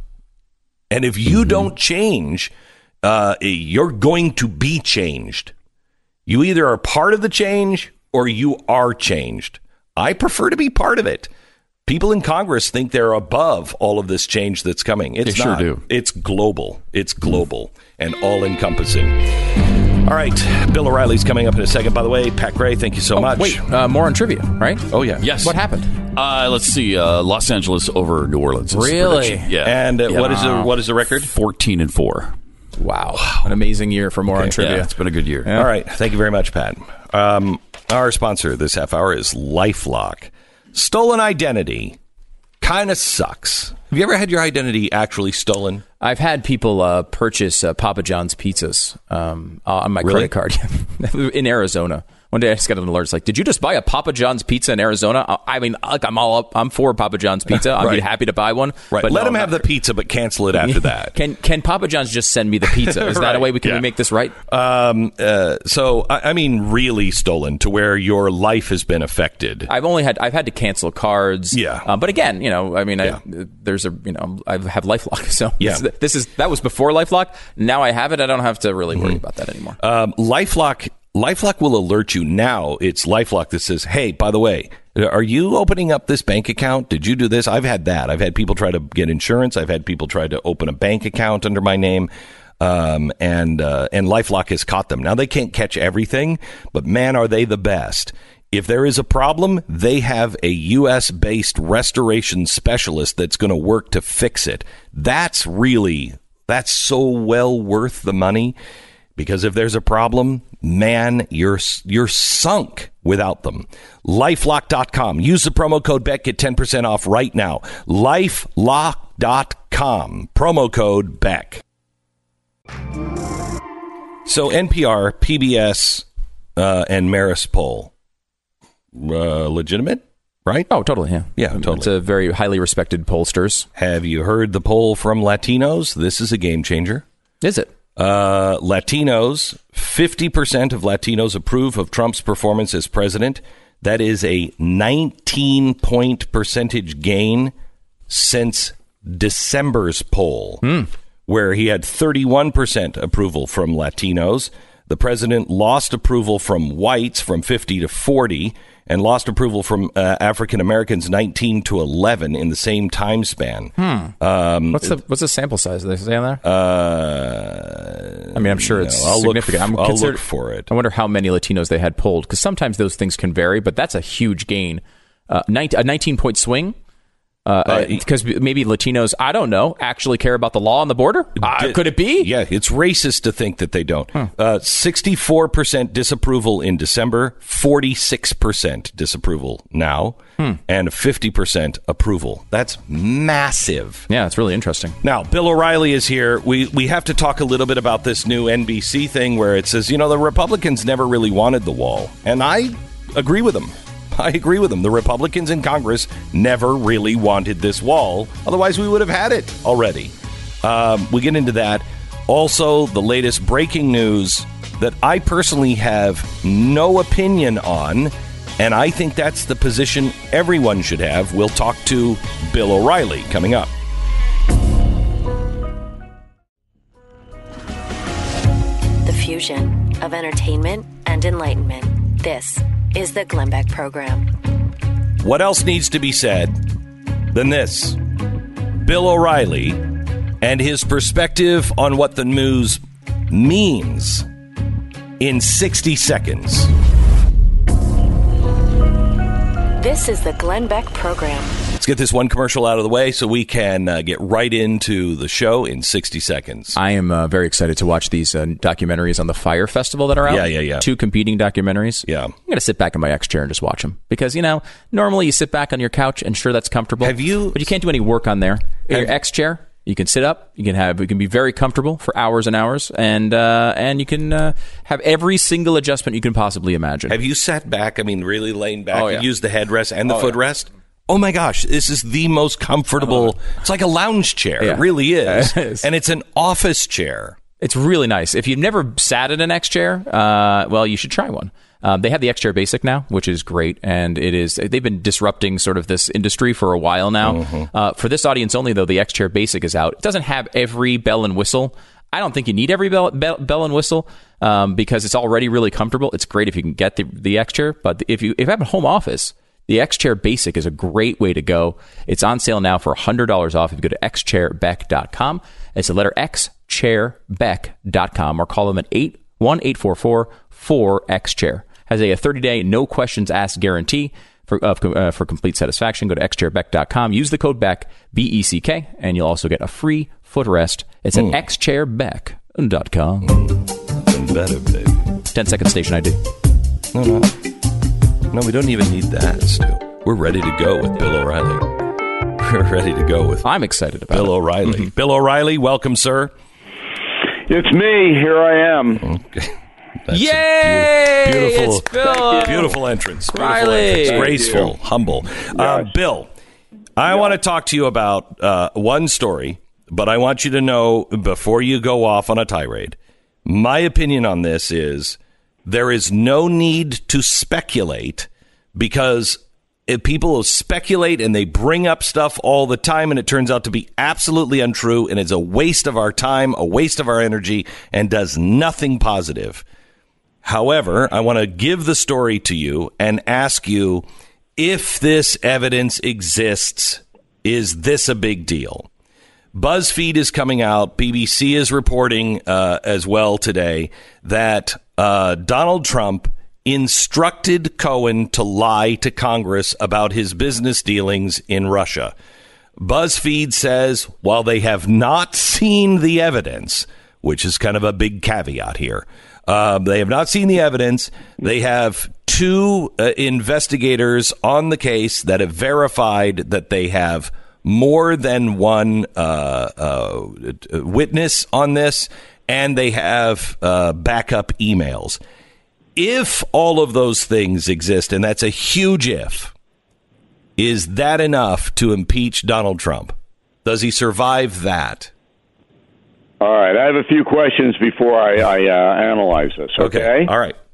And if you mm-hmm. don't change, uh, you're going to be changed. You either are part of the change or you are changed. I prefer to be part of it. People in Congress think they're above all of this change that's coming. It's they not. Sure do. It's global. It's global and all-encompassing. All right. Bill O'Reilly's coming up in a second. By the way, Pat Gray, thank you so oh, much. Wait, uh, more on trivia, right? Oh, yeah. Yes. What happened? Uh, let's see. Uh, Los Angeles over New Orleans. Really? Yeah. And uh, yeah. what is the what is the record? fourteen and four. Wow. An amazing year for more Okay. on trivia. Yeah, it's been a good year. Yeah. All right. Thank you very much, Pat. Um, our sponsor this half hour is LifeLock. Stolen identity kind of sucks. Have you ever had your identity actually stolen? I've had people uh, purchase uh, Papa John's pizzas um, uh, on my Really? credit card in Arizona. One day I just got an alert. It's like, did you just buy a Papa John's pizza in Arizona? I I mean, like, I'm all up. I'm for Papa John's pizza. I'd Right. be happy to buy one. Right. But Let no, them I'm have not. the pizza, but cancel it after that. Can can Papa John's just send me the pizza? Is that Right. a way we can Yeah. we make this right? Um, uh, so, I, I mean, really stolen to where your life has been affected. I've only had I've had to cancel cards. Yeah. Um, but again, you know, I mean, Yeah. I, there's a you know, I have LifeLock. So Yeah. this, this is that was before LifeLock. Now I have it. I don't have to really worry about that anymore. Um, LifeLock, LifeLock will alert you now. It's LifeLock that says, "Hey, by the way, are you opening up this bank account? Did you do this?" I've had that. I've had people try to get insurance. I've had people try to open a bank account under my name. Um, and uh, and LifeLock has caught them. Now they can't catch everything, but man, are they the best. If there is a problem, they have a U S based restoration specialist that's going to work to fix it. That's really, that's so well worth the money. Because if there's a problem, man, you're you're sunk without them. LifeLock dot com. Use the promo code Beck. Get ten percent off right now. LifeLock dot com. Promo code Beck. So N P R, P B S, uh, and Marist poll. Uh, legitimate, right? Oh, totally. Yeah. Yeah, totally. It's a very highly respected pollsters. Have you heard the poll from Latinos? This is a game changer. Is it? Uh, Latinos, fifty percent of Latinos approve of Trump's performance as president. That is a nineteen point percentage gain since December's poll, mm. where he had thirty-one percent approval from Latinos. The president lost approval from whites from fifty to forty, and lost approval from uh, African Americans nineteen to eleven in the same time span. Hmm. Um, what's the what's the sample size? Did they say on there? Uh, I mean, I'm sure it's no, I'll significant. Look, I'm I'll consider- look for it. I wonder how many Latinos they had polled, because sometimes those things can vary, but that's a huge gain. Uh, nineteen, a nineteen-point swing. Because uh, uh, maybe Latinos, I don't know, actually care about the law on the border? Uh, could it be? Yeah, it's racist to think that they don't. Huh. Uh, sixty-four percent disapproval in December, forty-six percent disapproval now, hmm. and fifty percent approval. That's massive. Yeah, it's really interesting. Now, Bill O'Reilly is here. We, we have to talk a little bit about this new N B C thing where it says, you know, the Republicans never really wanted the wall. And I agree with them. I agree with them. The Republicans in Congress never really wanted this wall. Otherwise, we would have had it already. Um, we get into that. Also, the latest breaking news that I personally have no opinion on, and I think that's the position everyone should have. We'll talk to Bill O'Reilly coming up. The fusion of entertainment and enlightenment. This is the Glenn Beck Program. What else needs to be said than this? Bill O'Reilly and his perspective on what the news means in sixty seconds. This is the Glenn Beck Program. Let's get this one commercial out of the way so we can uh, get right into the show in sixty seconds. I am uh, very excited to watch these uh, documentaries on the Fire Festival that are out. Yeah, yeah, yeah. Two competing documentaries. Yeah. I'm going to sit back in my X chair and just watch them. Because, you know, normally you sit back on your couch and sure, that's comfortable. Have you... But you can't do any work on there. In your X chair, you can sit up. You can have. You can be very comfortable for hours and hours. And uh, and you can uh, have every single adjustment you can possibly imagine. Have you sat back, I mean, really laying back Oh, and yeah. used the headrest and the Oh, footrest? Yeah. Oh my gosh, this is the most comfortable. It's like a lounge chair. Yeah. It really is. It is. And it's an office chair. It's really nice. If you've never sat in an X chair, uh, well, you should try one. Um, they have the X Chair Basic now, which is great, and it is. They've been disrupting sort of this industry for a while now. Mm-hmm. Uh, for this audience only, though, the X Chair Basic is out. It doesn't have every bell and whistle. I don't think you need every bell, bell, bell and whistle um, because it's already really comfortable. It's great if you can get the, the X Chair, but if you if you have a home office, the X Chair Basic is a great way to go. It's on sale now for one hundred dollars off if you go to x chair beck dot com. It's the letter x chair beck dot com or call them at eight one eight four four four X chair. Has a thirty-day, no questions asked guarantee for uh, uh, for complete satisfaction. Go to x chair beck dot com. Use the code BECK, B E C K, and you'll also get a free footrest. It's at mm. x chair beck dot com. Mm. Better, baby. ten second station I D. No, no. No, we don't even need that, Stu. We're ready to go with Bill O'Reilly. We're ready to go with I'm excited about Bill it. O'Reilly. Mm-hmm. Bill O'Reilly, welcome, sir. It's me. Here I am. Okay. That's Yay! a be- beautiful, It's Bill. beautiful entrance. Beautiful Riley. entrance. Thank Graceful, you. humble. Uh, Bill, I want to talk to you about uh, one story, but I want you to know before you go off on a tirade, my opinion on this is there is no need to speculate because if people speculate and they bring up stuff all the time and it turns out to be absolutely untrue and it's a waste of our time, a waste of our energy, and does nothing positive. However, I want to give the story to you and ask you if this evidence exists, is this a big deal? BuzzFeed is coming out. B B C is reporting uh, as well today that uh, Donald Trump instructed Cohen to lie to Congress about his business dealings in Russia. BuzzFeed says while they have not seen the evidence, which is kind of a big caveat here, um, they have not seen the evidence. They have two uh, investigators on the case that have verified that they have more than one uh, uh, witness on this, and they have uh, backup emails. If all of those things exist, and that's a huge if, is that enough to impeach Donald Trump? Does he survive that? All right. I have a few questions before I, I uh, analyze this. Okay? Okay. All right.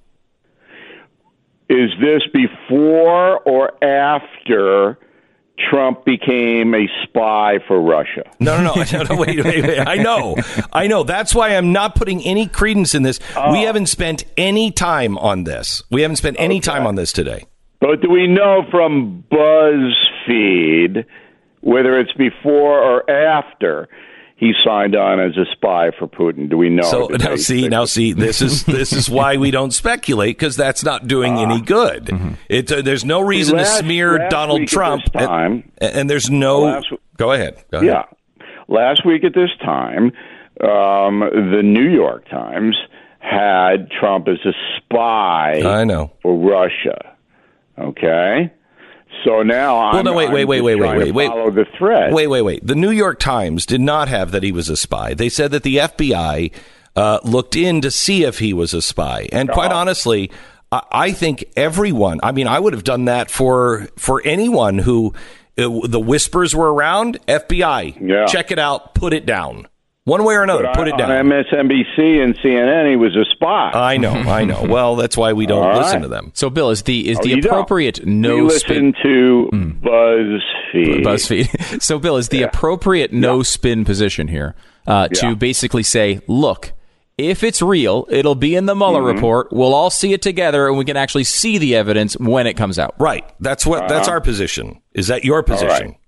Is this before or after Trump became a spy for Russia? No, no, no. no, no wait, wait, wait. I know. I know. That's why I'm not putting any credence in this. Oh. We haven't spent any time on this. We haven't spent any okay. time on this today. But do we know from BuzzFeed whether it's before or after he signed on as a spy for Putin? Do we know? So now see, now see, this is this is why we don't speculate, because that's not doing uh, any good. Mm-hmm. It uh, there's no reason last, to smear Donald Trump, time, and, and there's no. Last, go ahead. Go ahead. Yeah, last week at this time, um, the New York Times had Trump as a spy. I know for Russia. Okay. So now I'm, well, no, wait, wait, wait, wait, wait, wait, wait. Follow the thread. Wait, wait, wait. The New York Times did not have that he was a spy. They said that the F B I uh, looked in to see if he was a spy. And quite oh. honestly, I, I think everyone. I mean, I would have done that for for anyone who uh, the whispers were around. F B I, yeah. check it out, put it down. One way or another, but put it down. On M S N B C and C N N, he was a spy. I know, I know. Well, that's why we don't All listen right. to them. So, Bill, is the is oh, the appropriate don't. no we spin? Listen to mm. BuzzFeed. BuzzFeed. So, Bill, is the yeah. appropriate no yeah. spin position here uh, to yeah. basically say, look, if it's real, it'll be in the Mueller mm-hmm. report. We'll all see it together, and we can actually see the evidence when it comes out. Right. That's what. Uh-huh. That's our position. Is that your position? Right.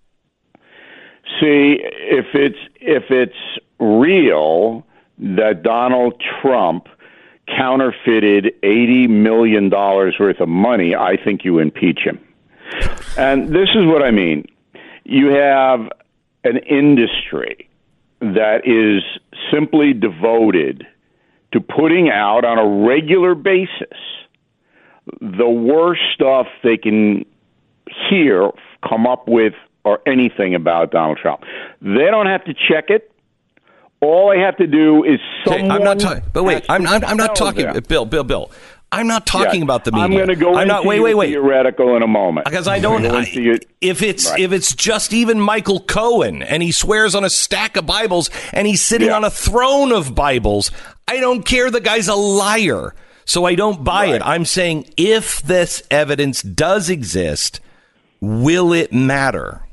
See, if it's if it's real that Donald Trump counterfeited eighty million dollars worth of money, I think you impeach him. And this is what I mean. You have an industry that is simply devoted to putting out on a regular basis the worst stuff they can hear, come up with, or anything about Donald Trump. They don't have to check it. All they have to do is someone. Okay, I'm not talking. But wait, I'm, I'm, I'm not talking. Them. Bill, Bill, Bill. I'm not talking yes, about the media. I'm going to go I'm into not, wait, wait, wait. theoretical in a moment. Because I don't. I, if it's right. if it's just even Michael Cohen and he swears on a stack of Bibles and he's sitting yeah. on a throne of Bibles, I don't care. The guy's a liar, so I don't buy right. it. I'm saying if this evidence does exist, will it matter?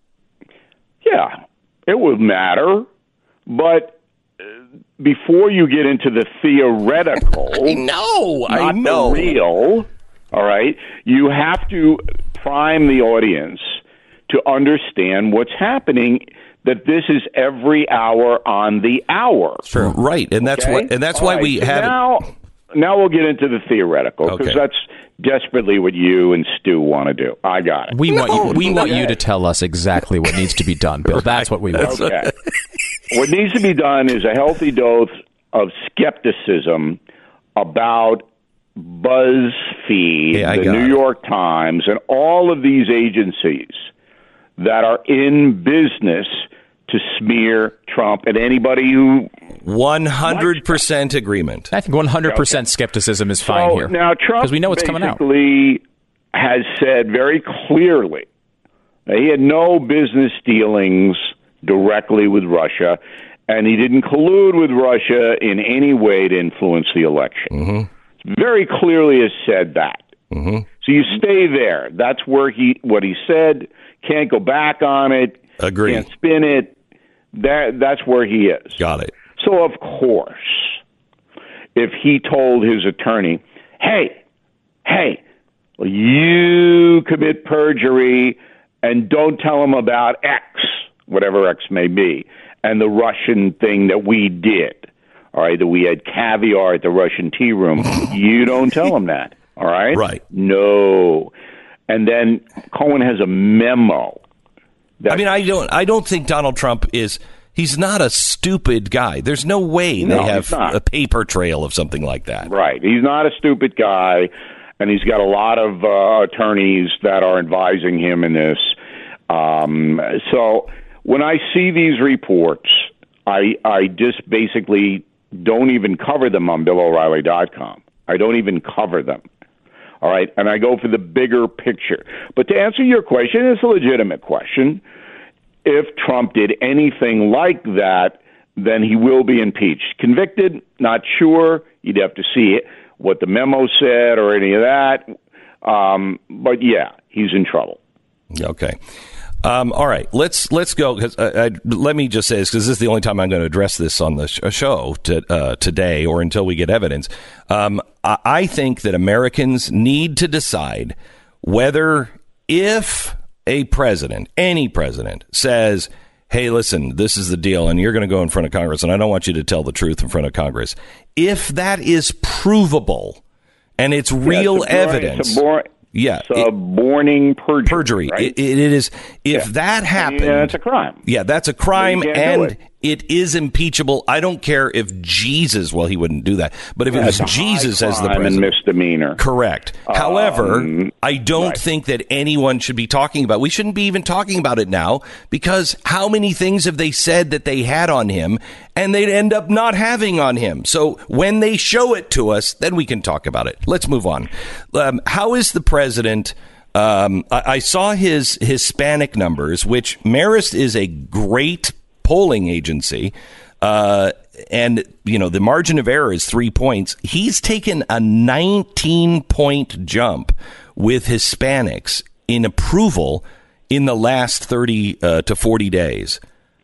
Yeah, it will matter, but before you get into the theoretical, I know, I not know, the real, all right, you have to prime the audience to understand what's happening. That this is every hour on the hour, sure, right, and that's okay? what, and that's all why right, we so have now. Now we'll get into the theoretical because okay. that's desperately what you and Stu want to do. I got it. We no, want you, we want okay. you to tell us exactly what needs to be done, Bill. That's what we want. Okay. What needs to be done is a healthy dose of skepticism about BuzzFeed, hey, the New it. York Times, and all of these agencies that are in business to smear Trump and anybody who... one hundred percent agreement. I think one hundred percent okay. skepticism is fine so, here. Now, Trump because we know what's coming out. basically has said very clearly that he had no business dealings directly with Russia, and he didn't collude with Russia in any way to influence the election. Mm-hmm. Very clearly has said that. Mm-hmm. So you stay there. That's where he what he said. Can't go back on it. Agree. Can't spin it. That that's where he is. Got it. So of course, if he told his attorney, "Hey, hey, you commit perjury and don't tell him about X, whatever X may be, and the Russian thing that we did, all right, that we had caviar at the Russian tea room, you don't tell him that, all right? Right. No. And then Cohen has a memo. I mean, I don't I don't think Donald Trump is, he's not a stupid guy. There's no way they no, have a paper trail of something like that. Right. He's not a stupid guy, and he's got a lot of uh, attorneys that are advising him in this. Um, so when I see these reports, I I just basically don't even cover them on Bill O'Reilly dot com. I don't even cover them. All right, and I go for the bigger picture. But to answer your question, it's a legitimate question. If Trump did anything like that, then he will be impeached. Convicted, not sure. You'd have to see it, what the memo said or any of that. Um, but, yeah, he's in trouble. Okay. Um, all right, let's let's go. Cause I, I, let me just say this, because this is the only time I'm going to address this on the sh- show to, uh, today or until we get evidence. Um, I, I think that Americans need to decide whether if a president, any president, says, hey, listen, this is the deal, and you're going to go in front of Congress, and I don't want you to tell the truth in front of Congress. If that is provable and it's real yeah, evidence. Subor- yeah, suborning perjury. Perjury. Right? It, it is. If yeah. that happened, yeah, it's a crime. Yeah, that's a crime, and it. it is impeachable. I don't care if Jesus. Well, he wouldn't do that. But if it That's was Jesus as the crime president, and misdemeanor. correct. Um, However, I don't right. think that anyone should be talking about. We shouldn't be even talking about it now, because how many things have they said that they had on him, and they'd end up not having on him? So when they show it to us, then we can talk about it. Let's move on. Um, how is the president? Um, I, I saw his Hispanic numbers, which Marist is a great polling agency. Uh, and, you know, the margin of error is three points. He's taken a nineteen point jump with Hispanics in approval in the last thirty uh, to forty days.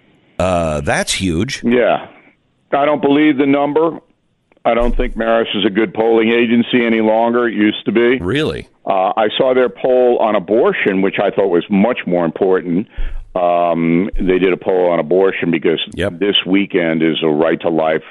Uh, that's huge. Yeah. I don't believe the number. I don't think Marist is a good polling agency any longer. It used to be. Really? Uh, I saw their poll on abortion, which I thought was much more important. Um, they did a poll on abortion because yep. this weekend is a right to life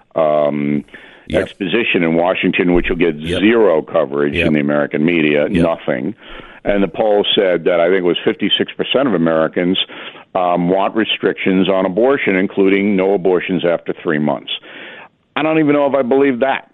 um, yep. exposition in Washington, which will get yep. zero coverage yep. in the American media, yep. nothing. And the poll said that I think it was fifty-six percent of Americans um, want restrictions on abortion, including no abortions after three months. I don't even know if I believe that.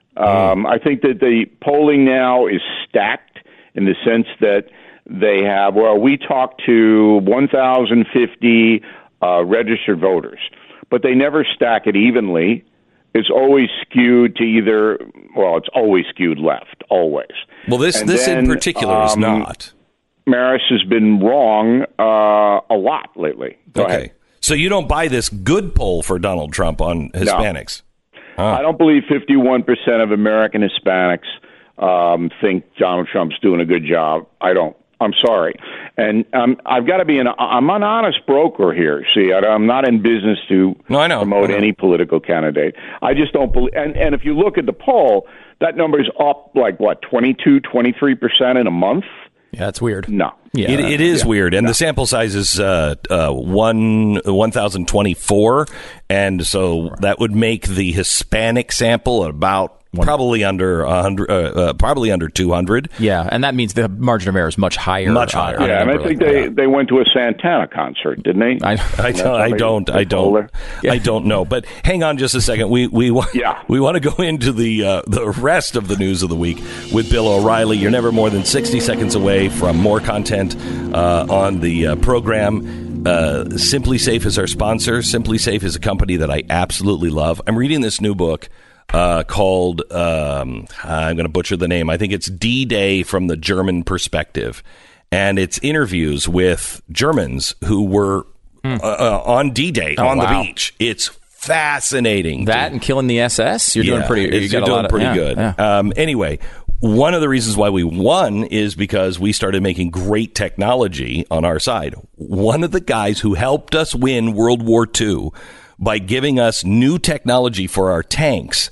Um, I think that the polling now is stacked in the sense that they have, well, we talked to one thousand fifty uh, registered voters, but they never stack it evenly. It's always skewed to either, well, it's always skewed left, always. Well, this and this then, in particular um, is not. Marist has been wrong uh, a lot lately. Go okay. ahead. So you don't buy this good poll for Donald Trump on Hispanics? No. Huh. I don't believe fifty-one percent of American Hispanics um, think Donald Trump's doing a good job. I don't. I'm sorry. And um, I've got to be an I'm an honest broker here. See, I, I'm not in business to no, I know. promote I know. any political candidate. I just don't believe. And, and if you look at the poll, that number's up like, what, twenty-two, twenty-three percent in a month? Yeah, it's weird. No. Yeah, it, it is yeah, weird, and no. the sample size is uh, uh, one one thousand twenty four, and so that would make the Hispanic sample about One. probably under a hundred, uh, uh, probably under two hundred. Yeah, and that means the margin of error is much higher. Much higher. Yeah, and I think like they, that. they went to a Santana concert, didn't they? I, I, don't, I don't, I don't, I don't know. But hang on just a second. We we yeah. we want to go into the uh, the rest of the news of the week with Bill O'Reilly. You're never more than sixty seconds away from more content uh, on the uh, program. Uh, Simply Safe is our sponsor. Simply Safe is a company that I absolutely love. I'm reading this new book uh, called, um, I'm going to butcher the name. I think it's D-Day from the German Perspective. And it's interviews with Germans who were hmm. uh, uh, on D-Day, oh, on wow. the beach. It's fascinating. That and killing the S S? You're yeah, doing pretty, you you're got a doing lot of, pretty yeah, good. Yeah. Um, anyway, one of the reasons why we won is because we started making great technology on our side. One of the guys who helped us win World War Two by giving us new technology for our tanks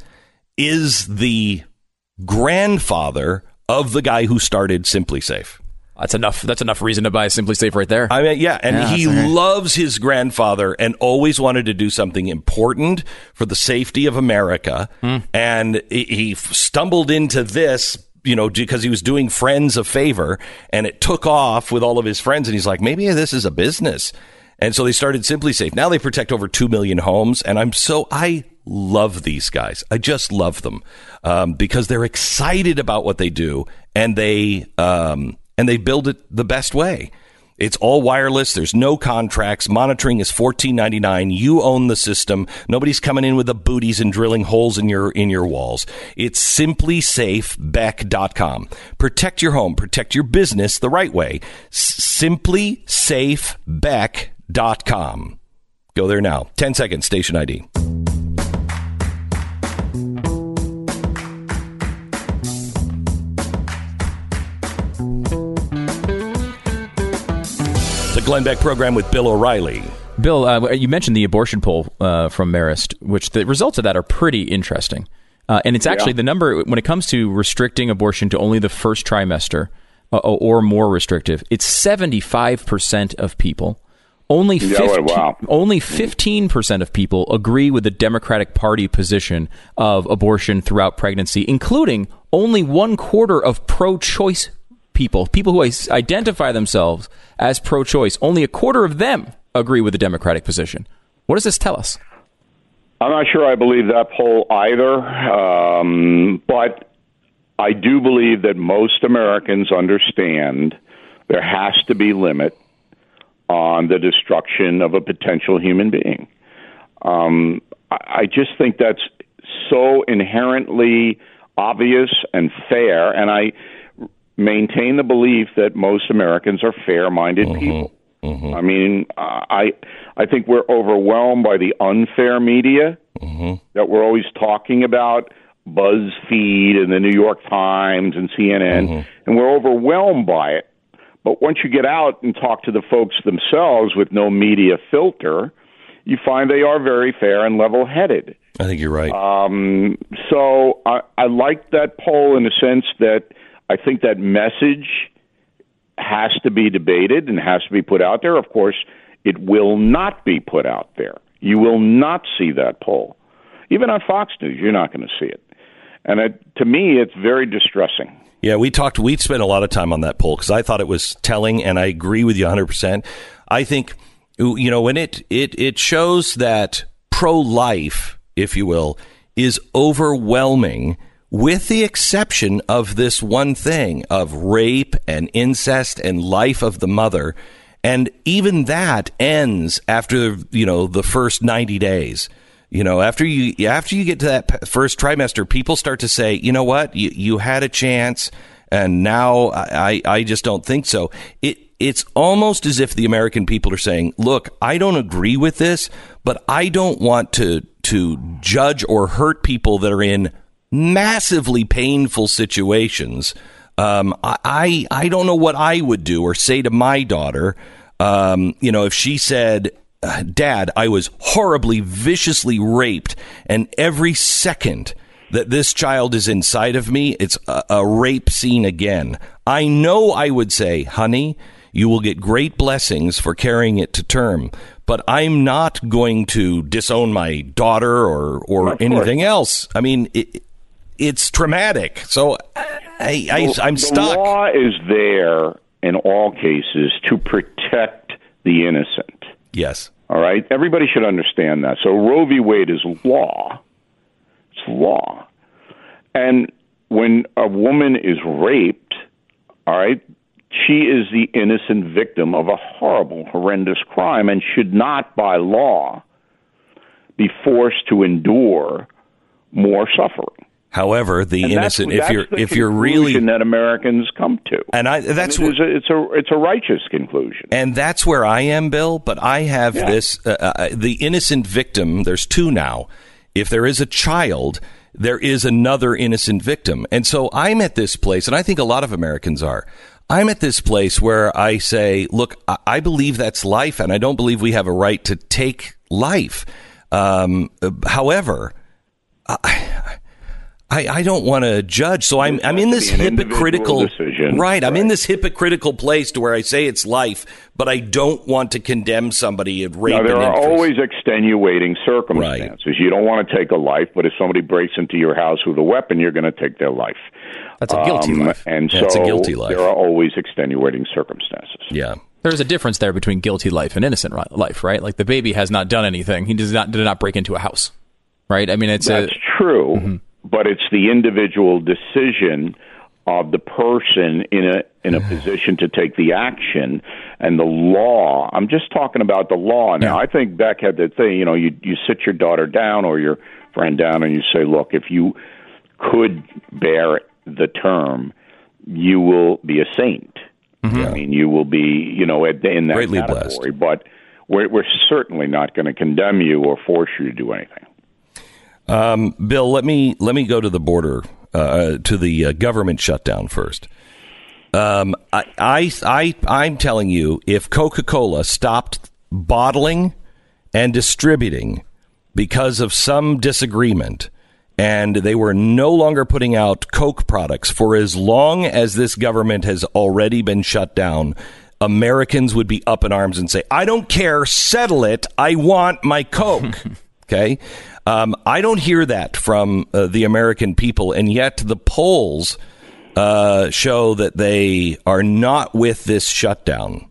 is the grandfather of the guy who started Simply Safe. That's enough. That's enough reason to buy Simply Safe right there. I mean, yeah, and yeah, he okay. loves his grandfather and always wanted to do something important for the safety of America. Hmm. And he, he stumbled into this, you know, because he was doing friends a favor, and it took off with all of his friends. And he's like, maybe this is a business. And so they started Simply Safe. Now they protect over two million homes. And I'm so, I love these guys. I just love them um, because they're excited about what they do, and they, um, and they build it the best way. It's all wireless. There's no contracts. Monitoring is fourteen ninety-nine. You own the system. Nobody's coming in with the booties and drilling holes in your in your walls. It's simply safe beck dot com. Protect your home. Protect your business the right way. simply safe beck dot com. Go there now. ten seconds. Station I D. The Glenn Beck program with Bill O'Reilly. Bill, uh, you mentioned the abortion poll uh, from Marist, which the results of that are pretty interesting. Uh, and it's actually yeah. the number, when it comes to restricting abortion to only the first trimester, uh, or more restrictive. It's seventy-five percent of people. Only fifteen, wow. only fifteen percent of people agree with the Democratic Party position of abortion throughout pregnancy, including only one quarter of pro-choice people, people who identify themselves as pro-choice. Only a quarter of them agree with the Democratic position. What does this tell us? I'm not sure I believe that poll either, um, but I do believe that most Americans understand there has to be limit on the destruction of a potential human being. Um, I just think that's so inherently obvious and fair, and I maintain the belief that most Americans are fair-minded mm-hmm. people. Mm-hmm. I mean, I I think we're overwhelmed by the unfair media mm-hmm. that we're always talking about, BuzzFeed and the New York Times and C N N, mm-hmm. and we're overwhelmed by it. But once you get out and talk to the folks themselves with no media filter, you find they are very fair and level-headed. I think you're right. Um, so I, I like that poll in the sense that I think that message has to be debated and has to be put out there. Of course, it will not be put out there. You will not see that poll. Even on Fox News, you're not going to see it. And it, to me, it's very distressing. Yeah, we talked, we spent a lot of time on that poll because I thought it was telling, and I agree with you one hundred percent. I think, you know, when it, it, it shows that pro-life, if you will, is overwhelming with the exception of this one thing of rape and incest and life of the mother. And even that ends after, you know, the first ninety days. You know, after you after you get to that first trimester, people start to say, you know what, you, you had a chance, and now I, I just don't think so. It It's almost as if the American people are saying, look, I don't agree with this, but I don't want to to judge or hurt people that are in massively painful situations. Um, I I don't know what I would do or say to my daughter. Um, you know, if she said, Dad, I was horribly, viciously raped, and every second that this child is inside of me, it's a, a rape scene again. I know I would say, honey, you will get great blessings for carrying it to term, but I'm not going to disown my daughter or, or anything else. I mean, it, it's traumatic. So I, I, I'm the stuck. The law is there in all cases to protect the innocent. Yes. All right? Everybody should understand that. So Roe v. Wade is law. It's law. And when a woman is raped, all right, she is the innocent victim of a horrible, horrendous crime and should not, by law, be forced to endure more suffering. However, the and innocent, that's, if that's you're the if you're really that Americans come to, and I that's and it what, a, it's a it's a righteous conclusion, and that's where I am, Bill. But I have yeah. this uh, uh, the innocent victim. There's two now. If there is a child, there is another innocent victim, and so I'm at this place, and I think a lot of Americans are. I'm at this place where I say, look, I, I believe that's life, and I don't believe we have a right to take life. Um, however, I. I, I don't want to judge, so I'm I'm in this hypocritical decision. Right. I'm right. in this hypocritical place to where I say it's life, but I don't want to condemn somebody of rape. Now, there and are interest. always extenuating circumstances. Right. You don't want to take a life, but if somebody breaks into your house with a weapon, you're going to take their life. That's a guilty um, life. And yeah, so it's a guilty life. There are always extenuating circumstances. Yeah. There's a difference there between guilty life and innocent life, right? Like the baby has not done anything. He does not did not break into a house, right? I mean, it's That's a, true. Mm-hmm. But it's the individual decision of the person in a in a position to take the action, and the law. I'm just talking about the law now. Yeah. I think Beck had the thing. You know, you you sit your daughter down or your friend down, and you say, "Look, if you could bear the term, you will be a saint. Mm-hmm. I mean, you will be, you know, in that Greatly category. blessed. But we're we're certainly not going to condemn you or force you to do anything." Um, Bill, let me let me go to the border, uh, to the uh, government shutdown first. Um, I, I, I, I'm telling you, if Coca-Cola stopped bottling and distributing because of some disagreement, and they were no longer putting out Coke products for as long as this government has already been shut down, Americans would be up in arms and say, I don't care, settle it, I want my Coke. Okay? Um, I don't hear that from uh, the American people, and yet the polls uh, show that they are not with this shutdown.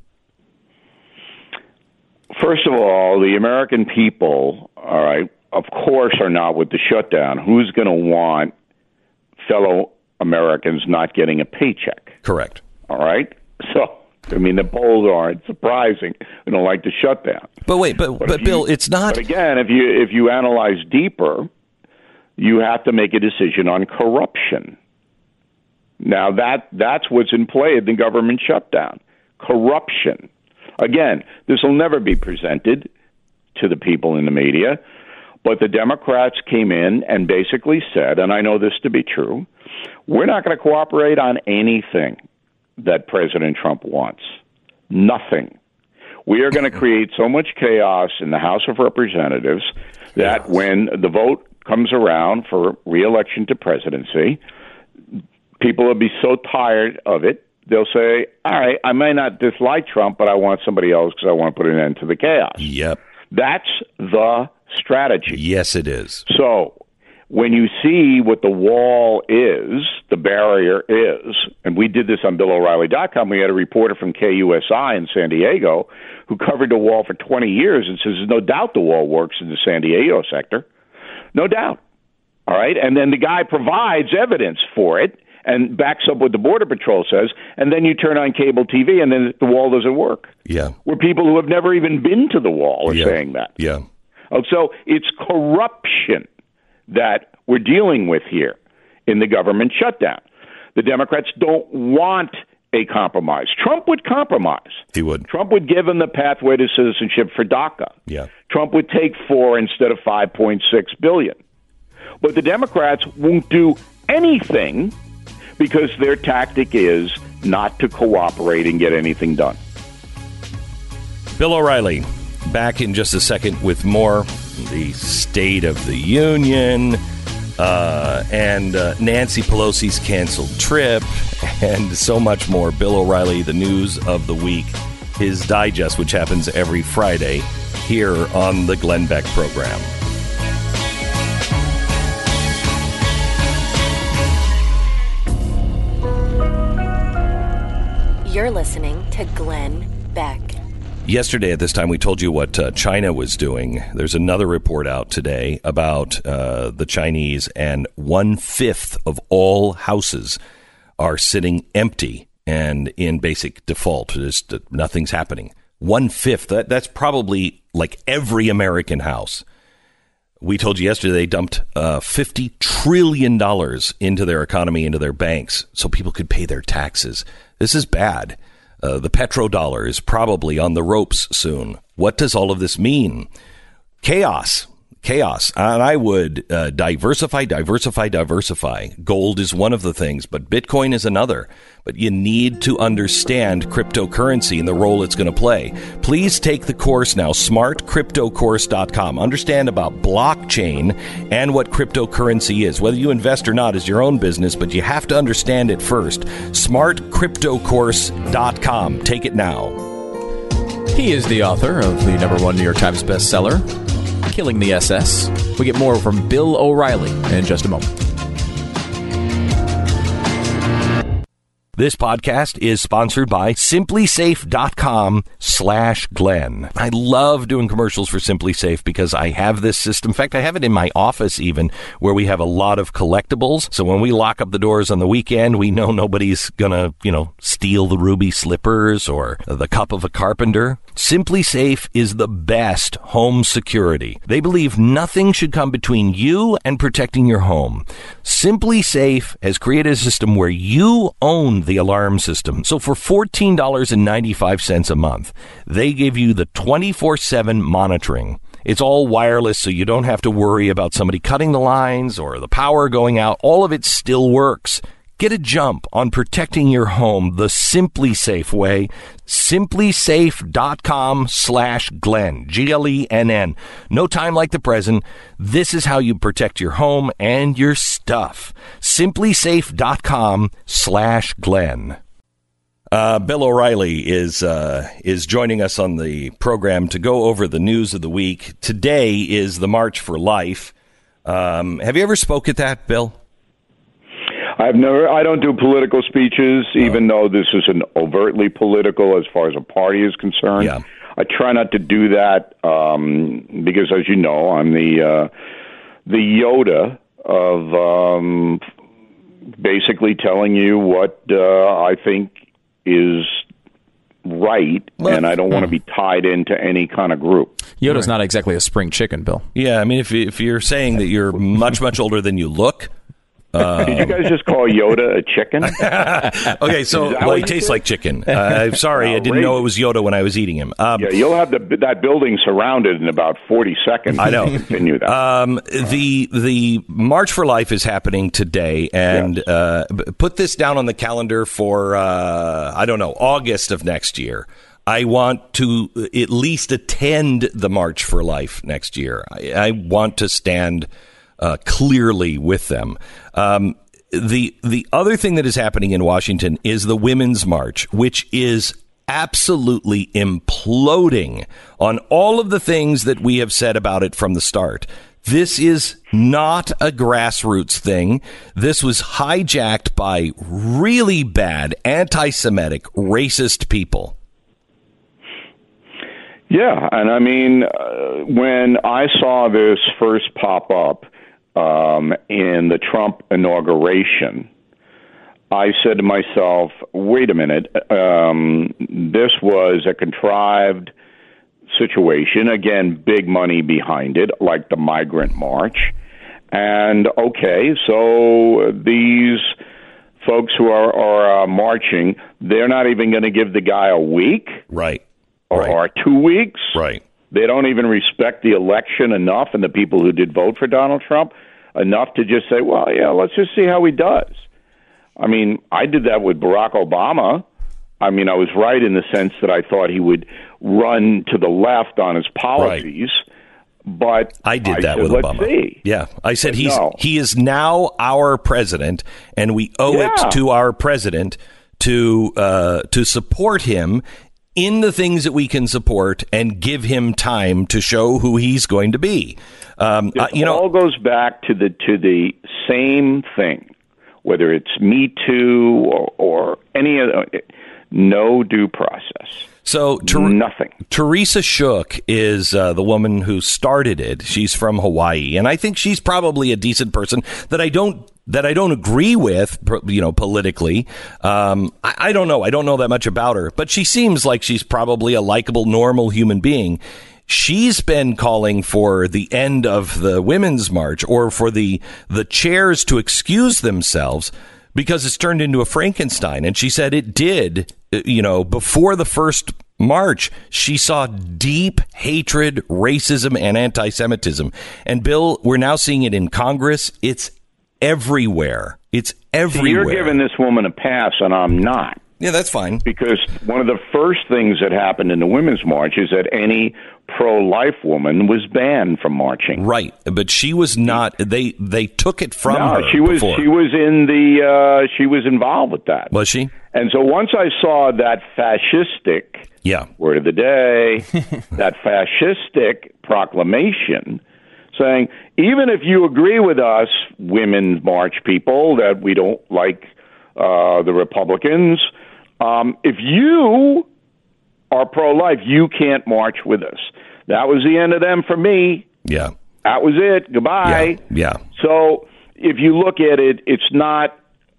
First of all, the American people, all right, of course, are not with the shutdown. Who's going to want fellow Americans not getting a paycheck? Correct. All right? So, I mean, the polls aren't surprising. They don't like the shutdown. But wait, but, but, but Bill, you, it's not. But again, if you if you analyze deeper, you have to make a decision on corruption. Now, that that's what's in play in the government shutdown. Corruption. Again, this will never be presented to the people in the media, but the Democrats came in and basically said, and I know this to be true, we're not going to cooperate on anything that President Trump wants. Nothing. We are going to create so much chaos in the House of Representatives that when the vote comes around for re-election to presidency, people will be so tired of it, they'll say, all right, I may not dislike Trump, but I want somebody else because I want to put an end to the chaos. Yep. That's the strategy. Yes, it is. So when you see what the wall is, the barrier is, and we did this on Bill O'Reilly dot com, we had a reporter from K U S I in San Diego who covered the wall for twenty years and says there's no doubt the wall works in the San Diego sector. No doubt. All right? And then the guy provides evidence for it and backs up what the Border Patrol says, and then you turn on cable T V and then the wall doesn't work. Yeah. Where people who have never even been to the wall are yeah. saying that. Yeah. Oh, so it's corruption that we're dealing with here in the government shutdown. The Democrats don't want a compromise. Trump would compromise. He would. Trump would give them the pathway to citizenship for DACA. Yeah. Trump would take four instead of five point six billion. But the Democrats won't do anything because their tactic is not to cooperate and get anything done. Bill O'Reilly, back in just a second with more. The State of the Union, uh, and uh, Nancy Pelosi's canceled trip, and so much more. Bill O'Reilly, the news of the week, his digest, which happens every Friday here on the Glenn Beck program. You're listening to Glenn Beck. Yesterday at this time, we told you what uh, China was doing. There's another report out today about uh, the Chinese, and one-fifth of all houses are sitting empty and in basic default. Just, uh, nothing's happening. One-fifth. That, that's probably like every American house. We told you yesterday they dumped uh, fifty trillion dollars into their economy, into their banks, so people could pay their taxes. This is bad. Uh, the petrodollar is probably on the ropes soon. What does all of this mean? Chaos. Chaos. And I would uh, diversify, diversify, diversify. Gold is one of the things, but Bitcoin is another. But you need to understand cryptocurrency and the role it's going to play. Please take the course now, smart crypto course dot com. Understand about blockchain and what cryptocurrency is. Whether you invest or not is your own business, but you have to understand it first. smart crypto course dot com. Take it now. He is the author of the number one New York Times bestseller, Killing the S S. We get more from Bill O'Reilly in just a moment. This podcast is sponsored by simply safe dot com slash Glenn. I love doing commercials for SimpliSafe because I have this system. In fact, I have it in my office even, where we have a lot of collectibles. So when we lock up the doors on the weekend, we know nobody's going to, you know, steal the ruby slippers or the cup of a carpenter. SimpliSafe is the best home security. They believe nothing should come between you and protecting your home. SimpliSafe has created a system where you own the alarm system. So for fourteen dollars and ninety-five cents a month, they give you the twenty-four seven monitoring. It's all wireless, so you don't have to worry about somebody cutting the lines or the power going out. All of it still works. Get a jump on protecting your home the Simply Safe way. Simplysafe.com slash Glenn, G L E N N. No time like the present. This is how you protect your home and your stuff. Simplysafe.com slash Glenn. Uh, Bill O'Reilly is uh, is joining us on the program to go over the news of the week. Today is the March for Life. Um, have you ever spoke at that, Bill? I've never. I don't do political speeches, oh. even though this is an overtly political as far as a party is concerned. Yeah. I try not to do that um, because, as you know, I'm the uh, the Yoda of um, basically telling you what uh, I think is right, well, and I don't want to be tied into any kind of group. Yoda's right. Not exactly a spring chicken, Bill. Yeah, I mean, if if you're saying that you're much, much older than you look. Um, Did you guys just call Yoda a chicken? Okay, so well, it tastes like chicken. Uh, I'm sorry, I didn't know it was Yoda when I was eating him. Um, yeah, you'll have the, that building surrounded in about forty seconds. I know. Continue that. Um, the the March for Life is happening today, and yes. uh, put this down on the calendar for uh, I don't know August of next year. I want to at least attend the March for Life next year. I, I want to stand. Uh, clearly with them. Um, the the other thing that is happening in Washington is the Women's March, which is absolutely imploding on all of the things that we have said about it from the start. This is not a grassroots thing. This was hijacked by really bad, anti-Semitic, racist people. Yeah, and I mean, uh, when I saw this first pop up, Um, in the Trump inauguration, I said to myself, wait a minute, um, this was a contrived situation. Again, big money behind it, like the Migrant March. And, okay, so these folks who are, are uh, marching, they're not even going to give the guy a week? Right. Or, right. or two weeks? Right. They don't even respect the election enough and the people who did vote for Donald Trump enough to just say, well, yeah, let's just see how he does. I mean, I did that with Barack Obama. I mean, I was right in the sense that I thought he would run to the left on his policies. Right. But I did I that said, with let's Obama. See. Yeah, I said but he's no. he is now our president, and we owe yeah. it to our president to uh, to support him in the things that we can support and give him time to show who he's going to be. Um, it uh, you know, all goes back to the to the same thing, whether it's Me Too or, or any other. No due process. So Ter- nothing. Teresa Shook is uh, the woman who started it. She's from Hawaii, and I think she's probably a decent person that I don't that I don't agree with, you know, politically. Um, I, I don't know. I don't know that much about her, but she seems like she's probably a likable, normal human being. She's been calling for the end of the Women's March or for the the chairs to excuse themselves because it's turned into a Frankenstein. And she said it did, you know, before the first march, she saw deep hatred, racism, and anti-Semitism. And Bill, we're now seeing it in Congress. It's everywhere. It's everywhere. You're giving this woman a pass, and I'm not. Yeah, that's fine. Because one of the first things that happened in the Women's March is that any pro-life woman was banned from marching. Right, but she was not. They they took it from no, her. she was before. she was in the uh, she was involved with that. Was she? And so once I saw that fascistic yeah. word of the day, that fascistic proclamation saying, even if you agree with us, Women's March people, that we don't like uh, the Republicans. Um, if you are pro-life, you can't march with us. That was the end of them for me. Yeah. That was it. Goodbye. Yeah. yeah. So if you look at it, it's not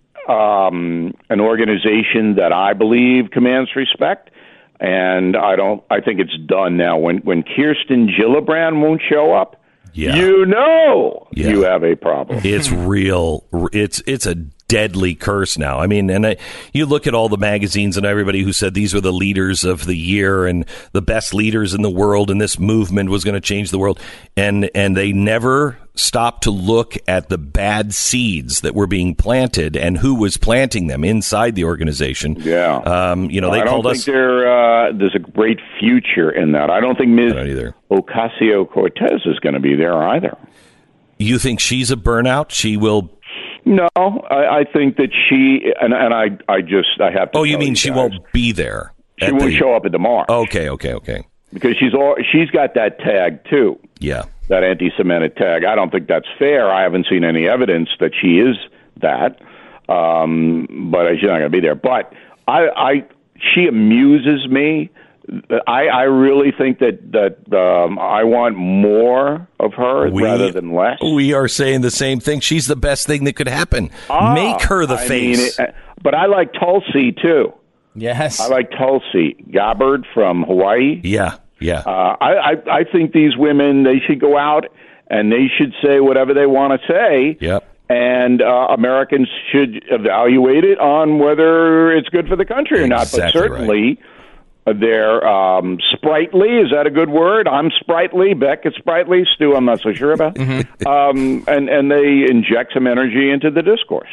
um, an organization that I believe commands respect. And I don't. I think it's done now. When when Kirsten Gillibrand won't show up, yeah. you know yeah. you have a problem. It's real. It's it's a deadly curse now. I mean, and I, you look at all the magazines and everybody who said these were the leaders of the year and the best leaders in the world, and this movement was going to change the world, and and they never stopped to look at the bad seeds that were being planted and who was planting them inside the organization. Yeah, um, you know, they I called don't us. think there, uh, there's a great future in that. I don't think Miz Ocasio-Cortez is going to be there either. You think she's a burnout? She will. No, I, I think that she and, and I. I just I have to. Oh, you tell mean you she guys, won't be there? She at won't the- show up at the march. Okay, okay, okay. Because she's all, she's got that tag too. Yeah. That anti-Semitic tag. I don't think that's fair. I haven't seen any evidence that she is that, um, but she's not going to be there. But I, I, she amuses me. I, I really think that that um, I want more of her We- rather than less. We are saying the same thing. She's the best thing that could happen. Ah, Make her the I face. mean, it, but I like Tulsi too. Yes. I like Tulsi Gabbard from Hawaii. yeah, yeah. Uh, I, I, I think these women, they should go out and they should say whatever they want to say. Yep. And uh, Americans should evaluate it on whether it's good for the country or not. But Exactly certainly, uh, they're um, sprightly. Is that a good word? I'm sprightly. Beck is sprightly. Stu, I'm not so sure about. um, and, and they inject some energy into the discourse.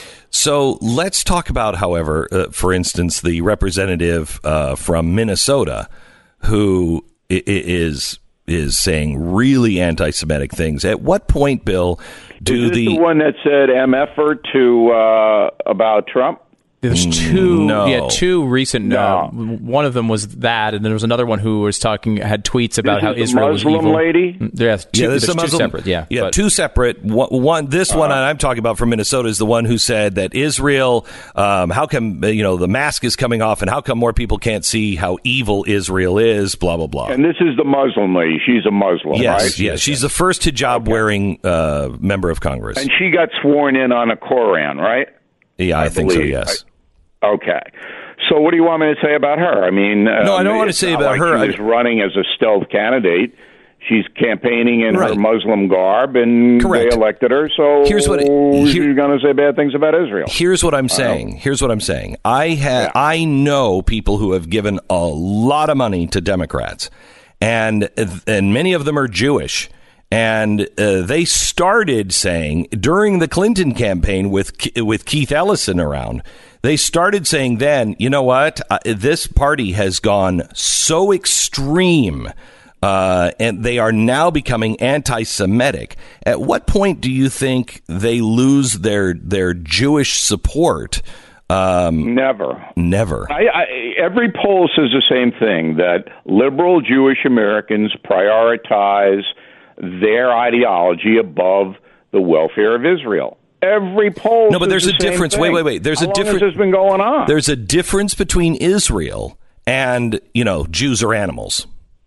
So let's talk about, however, uh, for instance, the representative uh, from Minnesota who i- i- is is saying really anti-Semitic things. At what point, Bill, do Is this the, the one that said M F er to uh, about Trump? There's two, No. yeah, two recent. No. Uh, one of them was that, and then there was another one who was talking, had tweets about This how is the Israel was Muslim evil. lady? Mm, Yeah, two, yeah, there's there's some two Muslim- separate. Yeah, yeah, but- two separate. One, one this one I'm talking about from Minnesota is the one who said that Israel. Um, how come you know the mask is coming off, and how come more people can't see how evil Israel is? Blah blah blah. And this is the Muslim lady. She's a Muslim, yes, right? yes, she's the first hijab wearing uh, member of Congress. And she got sworn in on a Koran, right? yeah, I, I think so. believe. Yes. Okay. So what do you want me to say about her? I mean, No, I um, don't want to it's say not about like her. She I- was running as a stealth candidate. She's campaigning in her Right. Muslim garb, and Correct. they elected her. So Here's what- she's here- going to say bad things about Israel. Here's what I'm saying. Here's what I'm saying. I ha- Yeah. I know people who have given a lot of money to Democrats, and and many of them are Jewish. And uh, they started saying during the Clinton campaign with with Keith Ellison around, they started saying then, you know what, uh, this party has gone so extreme. Uh, and they are now becoming anti-Semitic. At what point do you think they lose their their Jewish support? Um, Never. never. I, I, every poll says the same thing, that liberal Jewish Americans prioritize their ideology above the welfare of Israel. Every poll. No, but says there's the a same difference. thing. Wait, wait, wait. There's How a long difference. has this been going on? There's a difference between Israel and, you know, Jews are animals.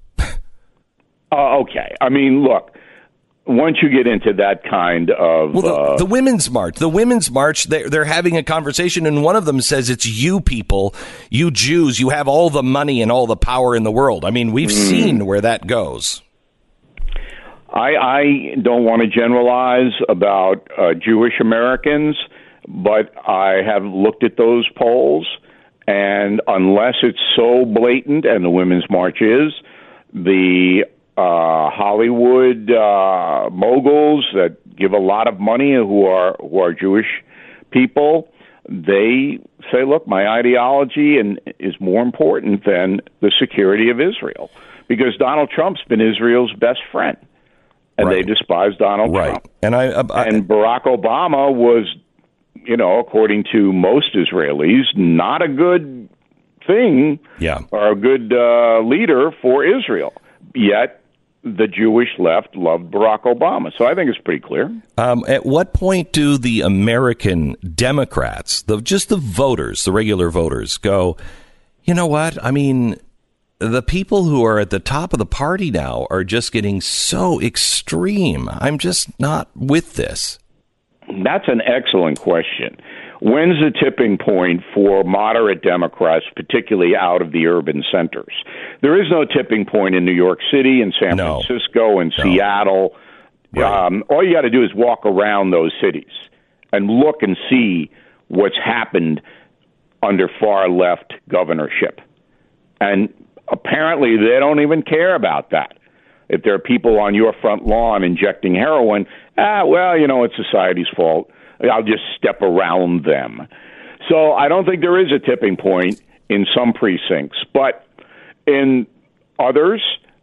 Uh, okay. I mean, look, once you get into that kind of... Well, the, uh, the Women's March, the Women's March, they're, they're having a conversation, and one of them says it's you people, you Jews, you have all the money and all the power in the world. I mean, we've Mm. seen where that goes. I, I don't want to generalize about uh, Jewish Americans, but I have looked at those polls, and unless it's so blatant, and the Women's March is, the uh, Hollywood uh, moguls that give a lot of money who are who are Jewish people, they say, look, my ideology and is more important than the security of Israel, because Donald Trump's been Israel's best friend. And Right. they despise Donald Right. Trump. And I, I And Barack Obama was, you know, according to most Israelis, not a good thing yeah. or a good uh, leader for Israel. Yet the Jewish left loved Barack Obama. So I think it's pretty clear. Um, at what point do the American Democrats, the just the voters, the regular voters, go, you know what? I mean, the people who are at the top of the party now are just getting so extreme. I'm just not with this. That's an excellent question. When's the tipping point for moderate Democrats, particularly out of the urban centers? There is no tipping point in New York City, in San No. Francisco, in No. Seattle. Right. Um, all you got to do is walk around those cities and look and see what's happened under far left governorship. And apparently they don't even care about that. If there are people on your front lawn injecting heroin, ah, well, you know, it's society's fault. I'll just step around them. So I don't think there is a tipping point in some precincts. But in others,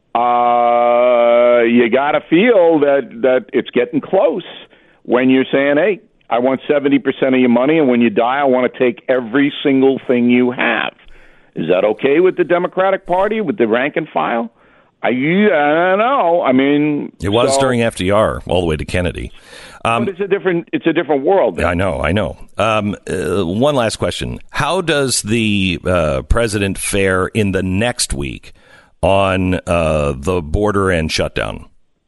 uh, you got to feel that, that it's getting close when you're saying, hey, I want seventy percent of your money, and when you die, I want to take every single thing you have. Is that okay with the Democratic Party, with the rank and file? I, I don't know. I mean, it was so, during F D R all the way to Kennedy. Um, but it's a different it's a different world. I know, I know. Um, uh, one last question: how does the uh, president fare in the next week on uh, the border and shutdown?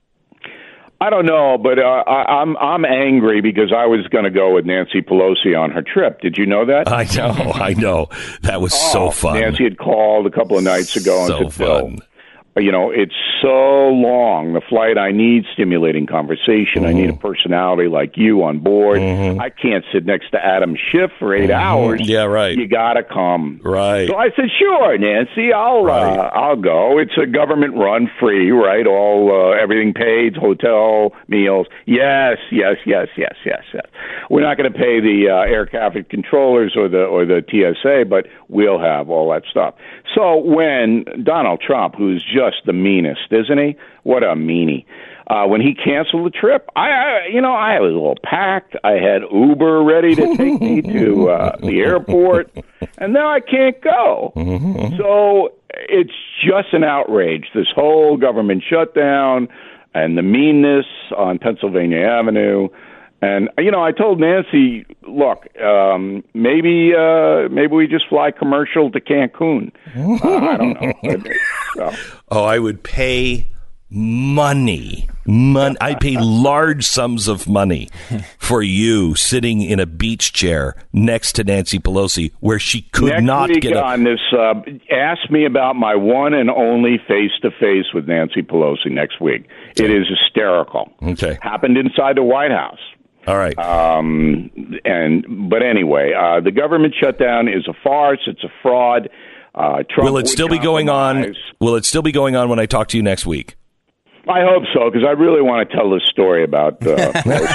I don't know, but uh, I, I'm I'm angry because I was going to go with Nancy Pelosi on her trip. Did you know that? I know, I know. That was oh, so fun. Nancy had called a couple of nights ago so and said, Bill, fun. you know, it's so long, the flight. I need stimulating conversation. Mm-hmm. I need a personality like you on board. Mm-hmm. I can't sit next to Adam Schiff for eight mm-hmm. hours. Yeah, right. You got to come. Right. So I said, sure, Nancy, I'll right. uh, I'll go. It's a government run, free, right? All uh, everything paid, hotel, meals. Yes, yes, yes, yes, yes, yes. We're not going to pay the uh, air traffic controllers or the or the T S A, but we'll have all that stuff. So when Donald Trump, who's just the meanest, isn't he? What a meanie. Uh, when he canceled the trip, I, I, you know, I was all packed. I had Uber ready to take me to uh, the airport, and now I can't go. Mm-hmm. So it's just an outrage, this whole government shutdown and the meanness on Pennsylvania Avenue. And, you know, I told Nancy, look, um, maybe uh, maybe we just fly commercial to Cancun. Uh, I don't know. So. Oh, I would pay money. Mon- I'd pay large sums of money for you sitting in a beach chair next to Nancy Pelosi where she could Next not week get a- on this. Uh, ask me about my one and only face-to-face with Nancy Pelosi next week. It is hysterical. Okay. Happened inside the White House. All right. Um, and but anyway, uh, the government shutdown is a farce. It's a fraud. Uh, Trump will it still be going on? Will it still be going on when I talk to you next week? I hope so, because I really want to tell this story about uh,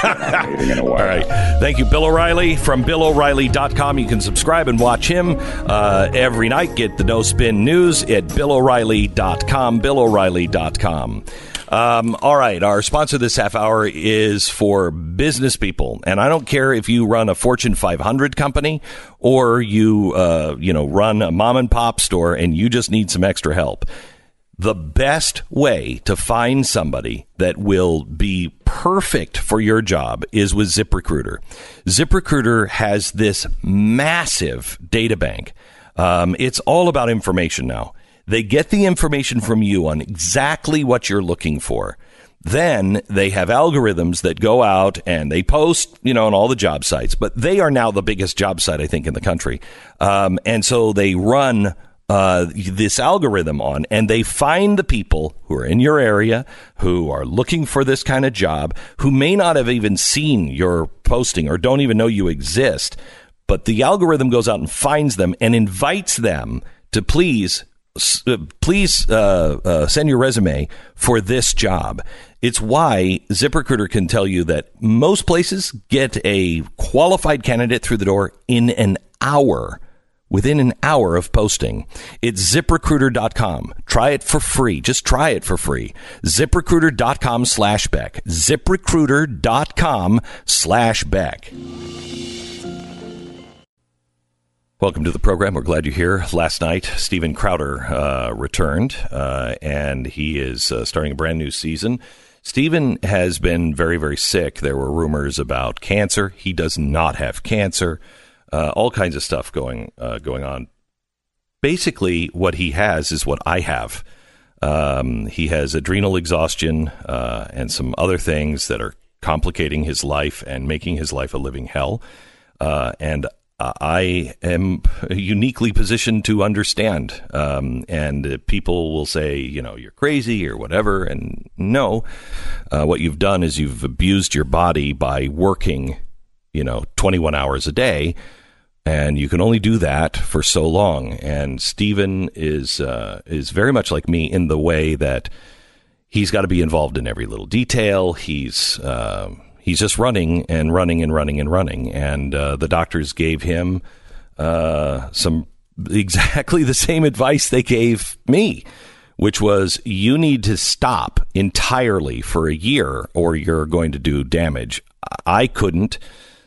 in a while. All right. Thank you, Bill O'Reilly from Bill O'Reilly dot com. You can subscribe and watch him uh, every night. Get the No Spin News at Bill O'Reilly dot com, Bill O'Reilly dot com. Um, all right. Our sponsor this half hour is for business people. And I don't care if you run a Fortune five hundred company or you, uh, you know, run a mom and pop store and you just need some extra help. The best way to find somebody that will be perfect for your job is with ZipRecruiter. ZipRecruiter has this massive data bank. Um, it's all about information now. They get the information from you on exactly what you're looking for. Then they have algorithms that go out and they post, you know, on all the job sites. But they are now the biggest job site, I think, in the country. Um, and so they run uh, this algorithm on and they find the people who are in your area, who are looking for this kind of job, who may not have even seen your posting or don't even know you exist. But the algorithm goes out and finds them and invites them to please Please uh, uh, send your resume for this job. It's why ZipRecruiter can tell you that most places get a qualified candidate through the door in an hour, within an hour of posting. It's zip recruiter dot com. Try it for free. Just try it for free. zip recruiter dot com slash Beck. zip recruiter dot com slash Beck. Welcome to the program. We're glad you're here. Last night, Steven Crowder uh, returned, uh, and he is uh, starting a brand new season. Steven has been very, very sick. There were rumors about cancer. He does not have cancer. Uh, all kinds of stuff going uh, going on. Basically, what he has is what I have. Um, he has adrenal exhaustion uh, and some other things that are complicating his life and making his life a living hell. Uh, and I am uniquely positioned to understand, um, and uh, people will say, you know, you're crazy or whatever. And no, uh, what you've done is you've abused your body by working you know, twenty-one hours a day. And you can only do that for so long. And Stephen is uh, is very much like me in the way that he's got to be involved in every little detail. He's uh, he's just running and running and running and running. And uh, the doctors gave him uh, some exactly the same advice they gave me, which was you need to stop entirely for a year or you're going to do damage. I couldn't.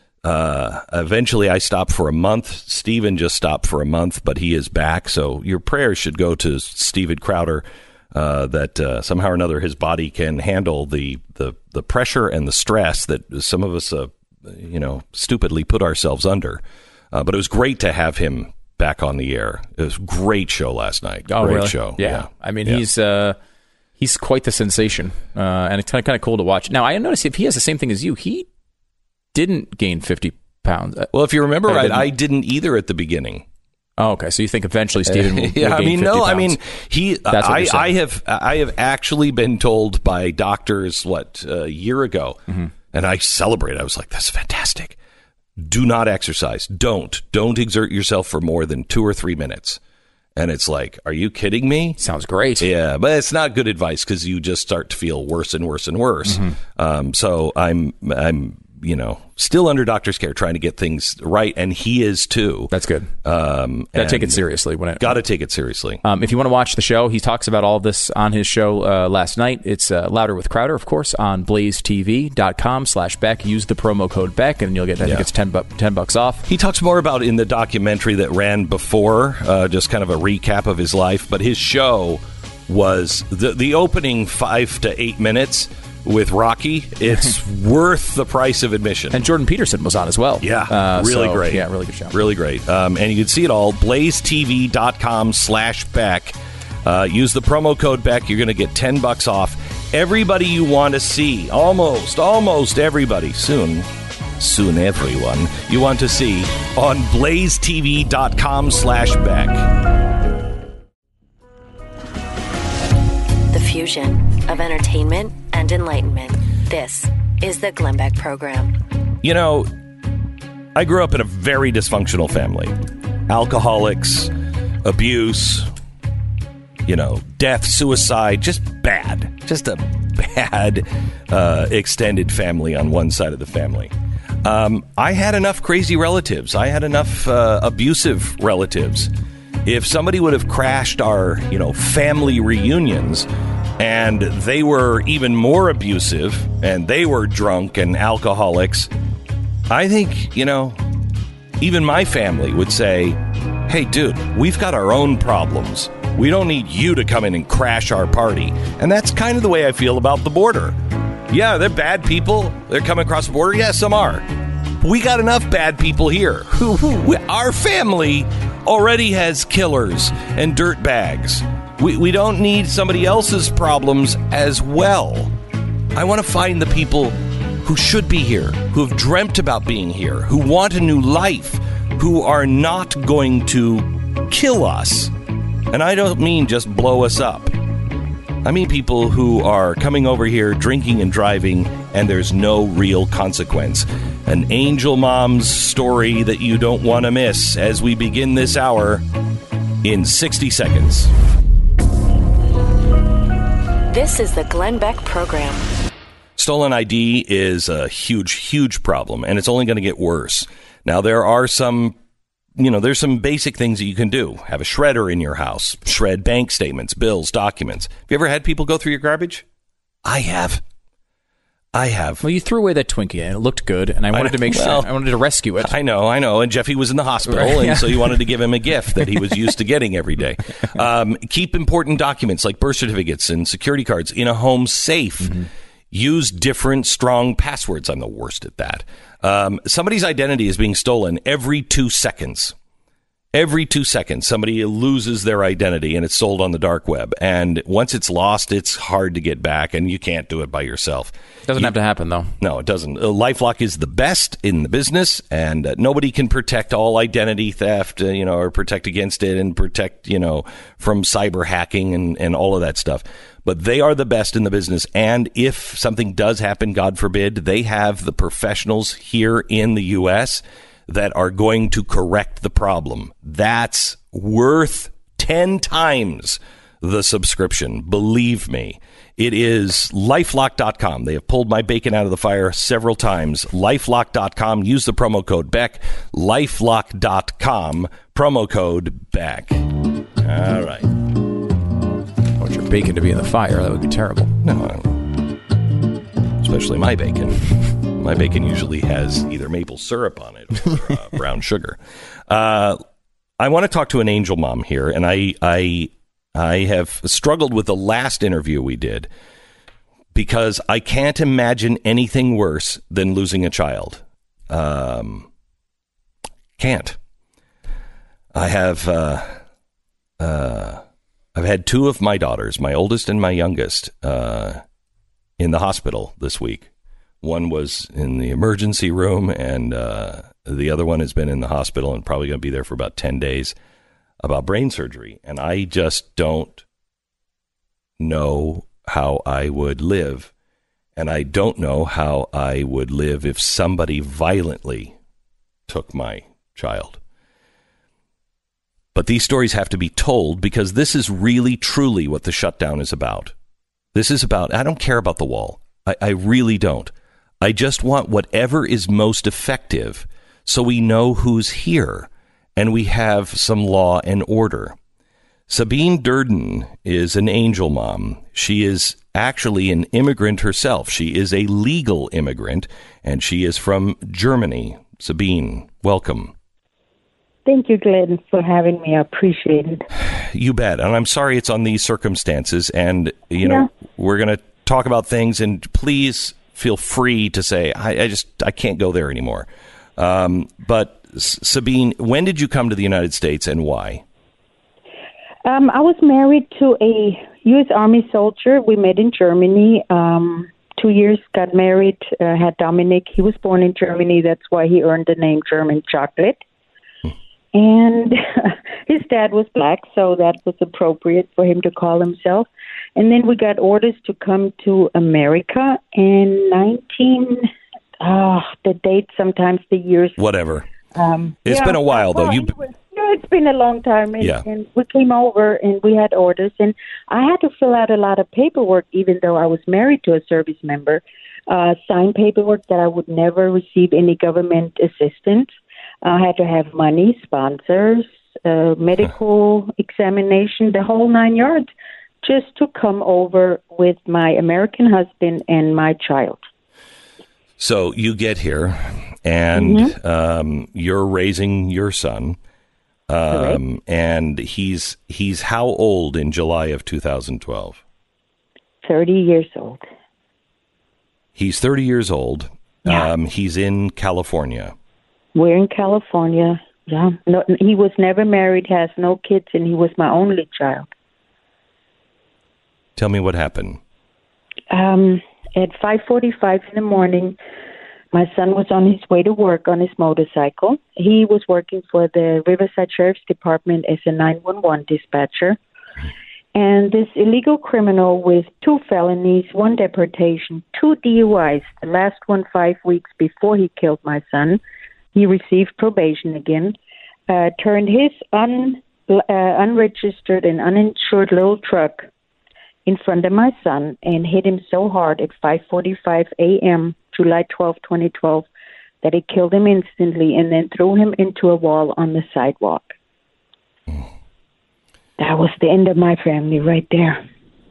Uh, eventually I stopped for a month. Stephen just stopped for a month, but he is back. So your prayers should go to Stephen Crowder, uh, that, uh, somehow or another his body can handle the, the, the pressure and the stress that some of us, uh, you know, stupidly put ourselves under. Uh, but it was great to have him back on the air. It was a great show last night. Oh, great really? show. Yeah. yeah. I mean, yeah. he's, uh, he's quite the sensation. Uh, and it's kind of, kind of cool to watch. Now I noticed if he has the same thing as you, he didn't gain fifty pounds. Well, if you remember I right, didn't. I didn't either at the beginning. Oh, okay. So you think eventually Stephen will, yeah, will I gain mean, fifty no, pounds. I mean, he, That's what I, you're saying. I have, I have actually been told by doctors, what, a year ago, Mm-hmm. and I celebrate. I was like, that's fantastic. Do not exercise. Don't, don't exert yourself for more than two or three minutes. And it's like, are you kidding me? Sounds great. Yeah, but it's not good advice because you just start to feel worse and worse and worse. Mm-hmm. Um, so I'm, I'm, you know, still under doctor's care, trying to get things right, and he is too. That's good. Um, Got to take it seriously when it. Got to take it seriously. Um, if you want to watch the show, he talks about all of this on his show uh, last night. It's uh, Louder with Crowder, of course, on blaze t v dot com slash Beck. Use the promo code Beck, and you'll get, I think Yeah. it's ten, bu- ten bucks off. He talks more about in the documentary that ran before, uh, just kind of a recap of his life. But his show was the the opening five to eight minutes with Rocky. It's worth the price of admission. And Jordan Peterson was on as well. Yeah, Uh, really so, great. Yeah, really good show. Really great. Um, and you can see it all, blaze t v dot com slash Beck. Uh, use the promo code Beck. You're going to get ten bucks off. Everybody you want to see, almost, almost everybody, soon, soon everyone you want to see on blaze t v dot com slash Beck. The fusion of entertainment and enlightenment. This is the Glenn Beck Program. You know, I grew up in a very dysfunctional family. Alcoholics, abuse, you know, death, suicide, just bad. Just a bad uh, extended family on one side of the family. Um, I had enough crazy relatives. I had enough uh, abusive relatives. If somebody would have crashed our, you know, family reunions and they were even more abusive and they were drunk and alcoholics, I think, you know, even my family would say, hey, dude, we've got our own problems. We don't need you to come in and crash our party. And that's kind of the way I feel about the border. Yeah, they're bad people. They're coming across the border. Yeah, some are. We got enough bad people here. Who, who, our family already has killers and dirt bags. We, we don't need somebody else's problems as well. I want to find the people who should be here, who have dreamt about being here, who want a new life, who are not going to kill us. And I don't mean just blow us up. I mean people who are coming over here drinking and driving, and there's no real consequence. An angel mom's story that you don't want to miss as we begin this hour in sixty seconds. This is the Glenn Beck Program. Stolen I D is a huge, huge problem, and it's only going to get worse. Now, there are some, you know, there's some basic things that you can do. Have a shredder in your house. Shred bank statements, bills, documents. Have you ever had people go through your garbage? I have. I have. Well, you threw away that Twinkie, and it looked good, and I wanted know. to make Well, sure. I wanted to rescue it. I know, I know. And Jeffy was in the hospital, Right, and yeah. so you wanted to give him a gift that he was used to getting every day. Um, keep important documents like birth certificates and security cards in a home safe. Mm-hmm. Use different strong passwords. I'm the worst at that. Um, somebody's identity is being stolen every two seconds. Every two seconds, somebody loses their identity and it's sold on the dark web. And once it's lost, it's hard to get back, and you can't do it by yourself. Doesn't you, have to happen, though. No, it doesn't. Uh, LifeLock is the best in the business, and uh, nobody can protect all identity theft, uh, you know, or protect against it and protect, you know, from cyber hacking and, and all of that stuff. But they are the best in the business. And if something does happen, God forbid, they have the professionals here in the U S that are going to correct the problem. That's worth ten times the subscription. Believe me, it is lifelock dot com. They have pulled my bacon out of the fire several times. lifelock dot com. Use the promo code Beck. lifelock dot com. Promo code Beck. All right. I want your bacon to be in the fire. That would be terrible. No, especially my bacon. My bacon usually has either maple syrup on it or uh, brown sugar. Uh, I want to talk to an angel mom here, and I, I, I have struggled with the last interview we did because I can't imagine anything worse than losing a child. Um, can't. I have. Uh, uh, I've had two of my daughters, my oldest and my youngest, uh, in the hospital this week. One was in the emergency room, and uh, the other one has been in the hospital and probably going to be there for about ten days about brain surgery. And I just don't know how I would live. And I don't know how I would live if somebody violently took my child. But these stories have to be told because this is really, truly what the shutdown is about. This is about, I don't care about the wall. I, I really don't. I just want whatever is most effective so we know who's here and we have some law and order. Sabine Durden is an angel mom. She is actually an immigrant herself. She is a legal immigrant, and she is from Germany. Sabine, welcome. Thank you, Glenn, for having me. I appreciate it. You bet. And I'm sorry it's on these circumstances. And, you know, yeah. we're going to talk about things, and please feel free to say, I, I just, I can't go there anymore. Um, but S- Sabine, when did you come to the United States and why? Um, I was married to a U S Army soldier. We met in Germany. Um, two years, got married, uh, had Dominic. He was born in Germany. That's why he earned the name German Chocolate. Hmm. And his dad was black, so that was appropriate for him to call himself. And then we got orders to come to America in nineteen, oh, the date, sometimes the years. Whatever. Um, it's yeah, been a while, though. Well, You. anyway, no, it's been a long time. And, yeah. and we came over and we had orders. And I had to fill out a lot of paperwork, even though I was married to a service member, uh, sign paperwork that I would never receive any government assistance. I had to have money, sponsors, uh, medical examination, the whole nine yards, just to come over with my American husband and my child. So you get here, and mm-hmm. um, you're raising your son, um, and he's he's how old in July of two thousand twelve? Thirty years old. He's thirty years old. Yeah. Um, he's in California. We're in California. Yeah. No, he was never married, has no kids, and he was my only child. Tell me what happened. Um, at five forty-five in the morning, my son was on his way to work on his motorcycle. He was working for the Riverside Sheriff's Department as a nine one one dispatcher. And this illegal criminal with two felonies, one deportation, two D U Is, the last one five weeks before he killed my son, he received probation again, uh, turned his un, uh, unregistered and uninsured little truck in front of my son and hit him so hard at five forty-five a.m., July twelfth, twenty twelve, that it killed him instantly and then threw him into a wall on the sidewalk. That was the end of my family right there.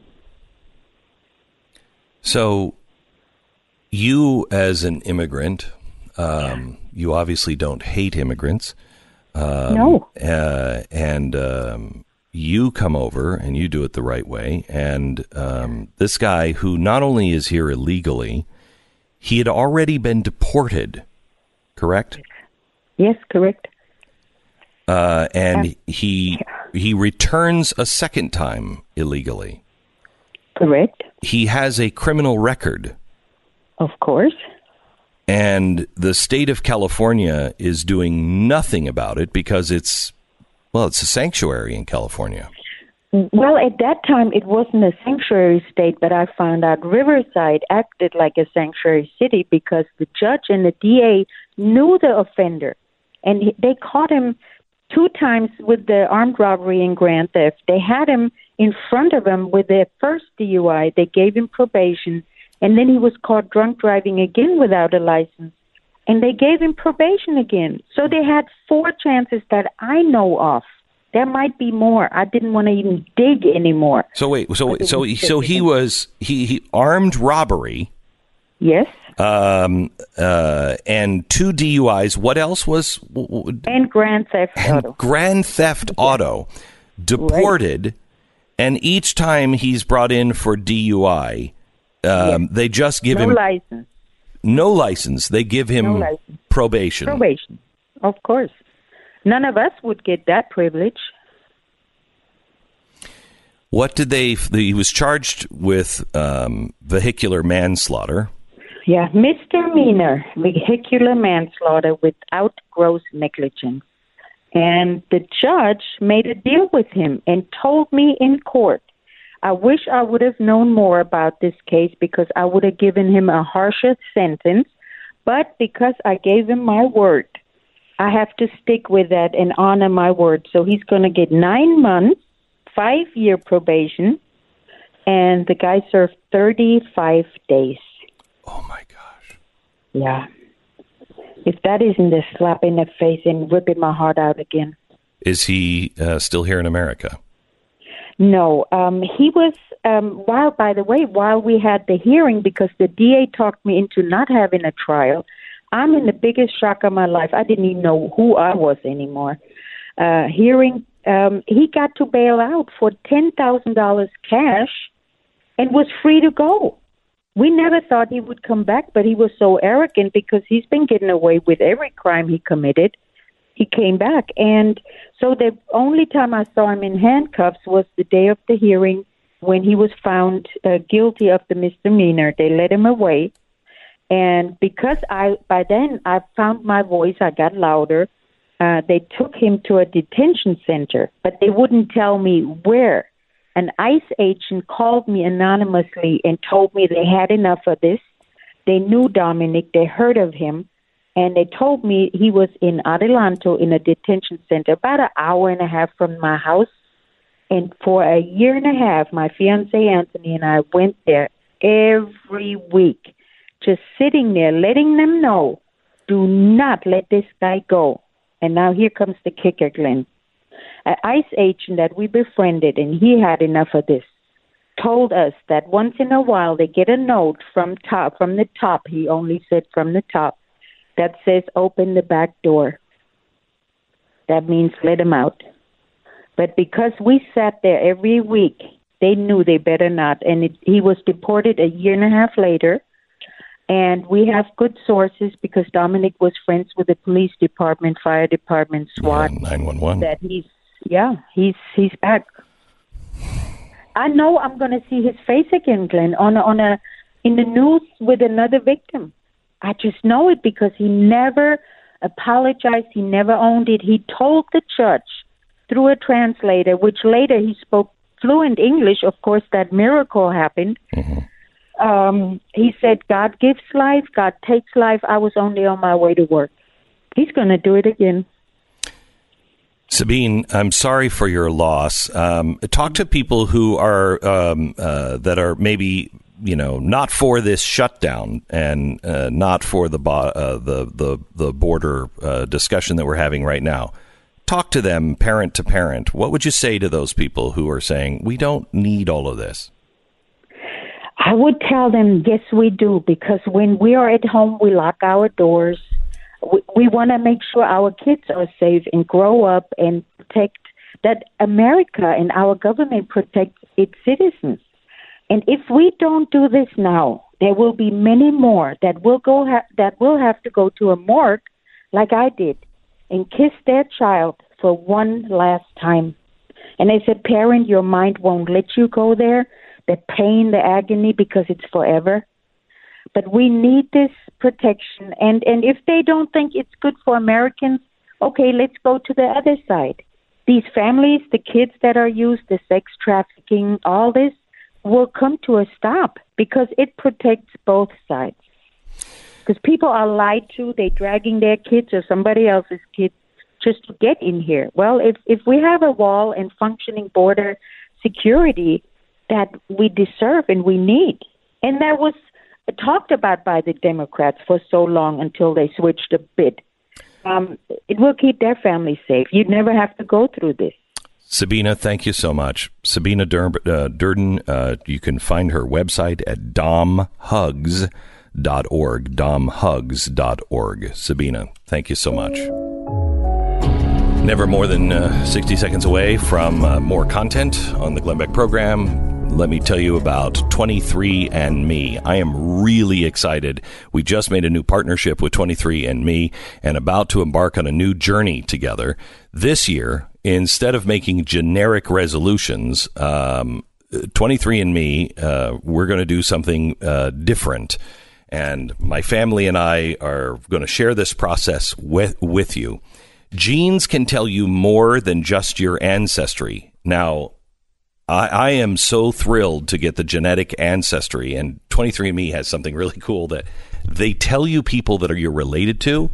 So you, as an immigrant, um, you obviously don't hate immigrants. Um, no. Uh, and um, you come over and you do it the right way. And um, this guy, who not only is here illegally, he had already been deported, correct? Yes, correct. uh, and um, he he returns a second time illegally. Correct. He has a criminal record. Of course. And the state of California is doing nothing about it because it's, well, it's a sanctuary in California. Well, at that time, it wasn't a sanctuary state, but I found out Riverside acted like a sanctuary city because the judge and the D A knew the offender. And he, they caught him two times with the armed robbery and grand theft. They had him in front of them with their first D U I. They gave him probation. And then he was caught drunk driving again without a license. And they gave him probation again. So they had four chances that I know of. There might be more. I didn't want to even dig anymore. So wait, so so so he was he, he armed robbery. Yes. Um. Uh. And two D U Is. What else was? And grand theft and auto. Grand theft auto. Deported, right. And each time he's brought in for D U I. Um, yes. They just give no him license. No license. They give him no license. probation. Probation, of course. None of us would get that privilege. What did they? He was charged with um, vehicular manslaughter. Yeah, misdemeanor vehicular manslaughter without gross negligence. And the judge made a deal with him and told me in court. I wish I would have known more about this case because I would have given him a harsher sentence. But because I gave him my word, I have to stick with that and honor my word. So he's going to get nine months, five-year probation, and the guy served thirty-five days. Oh, my gosh. Yeah. If that isn't a slap in the face and ripping my heart out again. Is he uh, still here in America? No, um, he was, um, while, by the way, while we had the hearing, because the D A talked me into not having a trial, I'm in the biggest shock of my life. I didn't even know who I was anymore. Uh, hearing, um, he got to bail out for ten thousand dollars cash and was free to go. We never thought he would come back, but he was so arrogant because he's been getting away with every crime he committed. He came back, and so the only time I saw him in handcuffs was the day of the hearing when he was found uh, guilty of the misdemeanor. They let him away, and because I by then I found my voice, I got louder. Uh, they took him to a detention center, but they wouldn't tell me where. An ICE agent called me anonymously and told me they had enough of this. They knew Dominic, they heard of him. And they told me he was in Adelanto in a detention center, about an hour and a half from my house. And for a year and a half, my fiancé Anthony and I went there every week, just sitting there, letting them know, do not let this guy go. And now here comes the kicker, Glenn. An ICE agent that we befriended, and he had enough of this, told us that once in a while they get a note from top, from the top, he only said from the top, that says open the back door. That means let him out. But because we sat there every week, they knew they better not. And it, he was deported a year and a half later. And we have good sources because Dominic was friends with the police department, fire department, SWAT. Yeah, nine one one. That he's, yeah, he's he's back. I know I'm going to see his face again, Glenn, on a, on a in the news with another victim. I just know it because he never apologized. He never owned it. He told the judge through a translator, which later he spoke fluent English. Of course, that miracle happened. Mm-hmm. Um, he said, God gives life, God takes life. I was only on my way to work. He's going to do it again. Sabine, I'm sorry for your loss. Um, talk to people who are um, uh, that are maybe, you know, not for this shutdown and uh, not for the, bo- uh, the the the border uh, discussion that we're having right now. Talk to them, parent to parent. What would you say to those people who are saying we don't need all of this? I would tell them, yes, we do, because when we are at home, we lock our doors. We, we want to make sure our kids are safe and grow up and protect that America and our government protects its citizens. And if we don't do this now, there will be many more that will go ha- that will have to go to a morgue like I did and kiss their child for one last time. And as a parent, your mind won't let you go there, the pain, the agony, because it's forever. But we need this protection. And, and if they don't think it's good for Americans, okay, let's go to the other side. These families, the kids that are used, the sex trafficking, all this will come to a stop because it protects both sides. Because people are lied to, they're dragging their kids or somebody else's kids just to get in here. Well, if if we have a wall and functioning border security that we deserve and we need, and that was talked about by the Democrats for so long until they switched a bit, um, it will keep their families safe. You'd never have to go through this. Sabina, thank you so much. Sabina Dur- uh, Durden, uh, you can find her website at dom hugs dot org, dom hugs dot org. Sabina, thank you so much. Never more than uh, sixty seconds away from uh, more content on the Glenn Beck program. Let me tell you about twenty-three and me. I am really excited. We just made a new partnership with twenty-three and me and about to embark on a new journey together. This year, instead of making generic resolutions, um, twenty-three and me, uh, we're going to do something uh, different. And my family and I are going to share this process with, with you. Genes can tell you more than just your ancestry. Now, I, I am so thrilled to get the genetic ancestry, and twenty-three and me has something really cool that they tell you people that are you're related to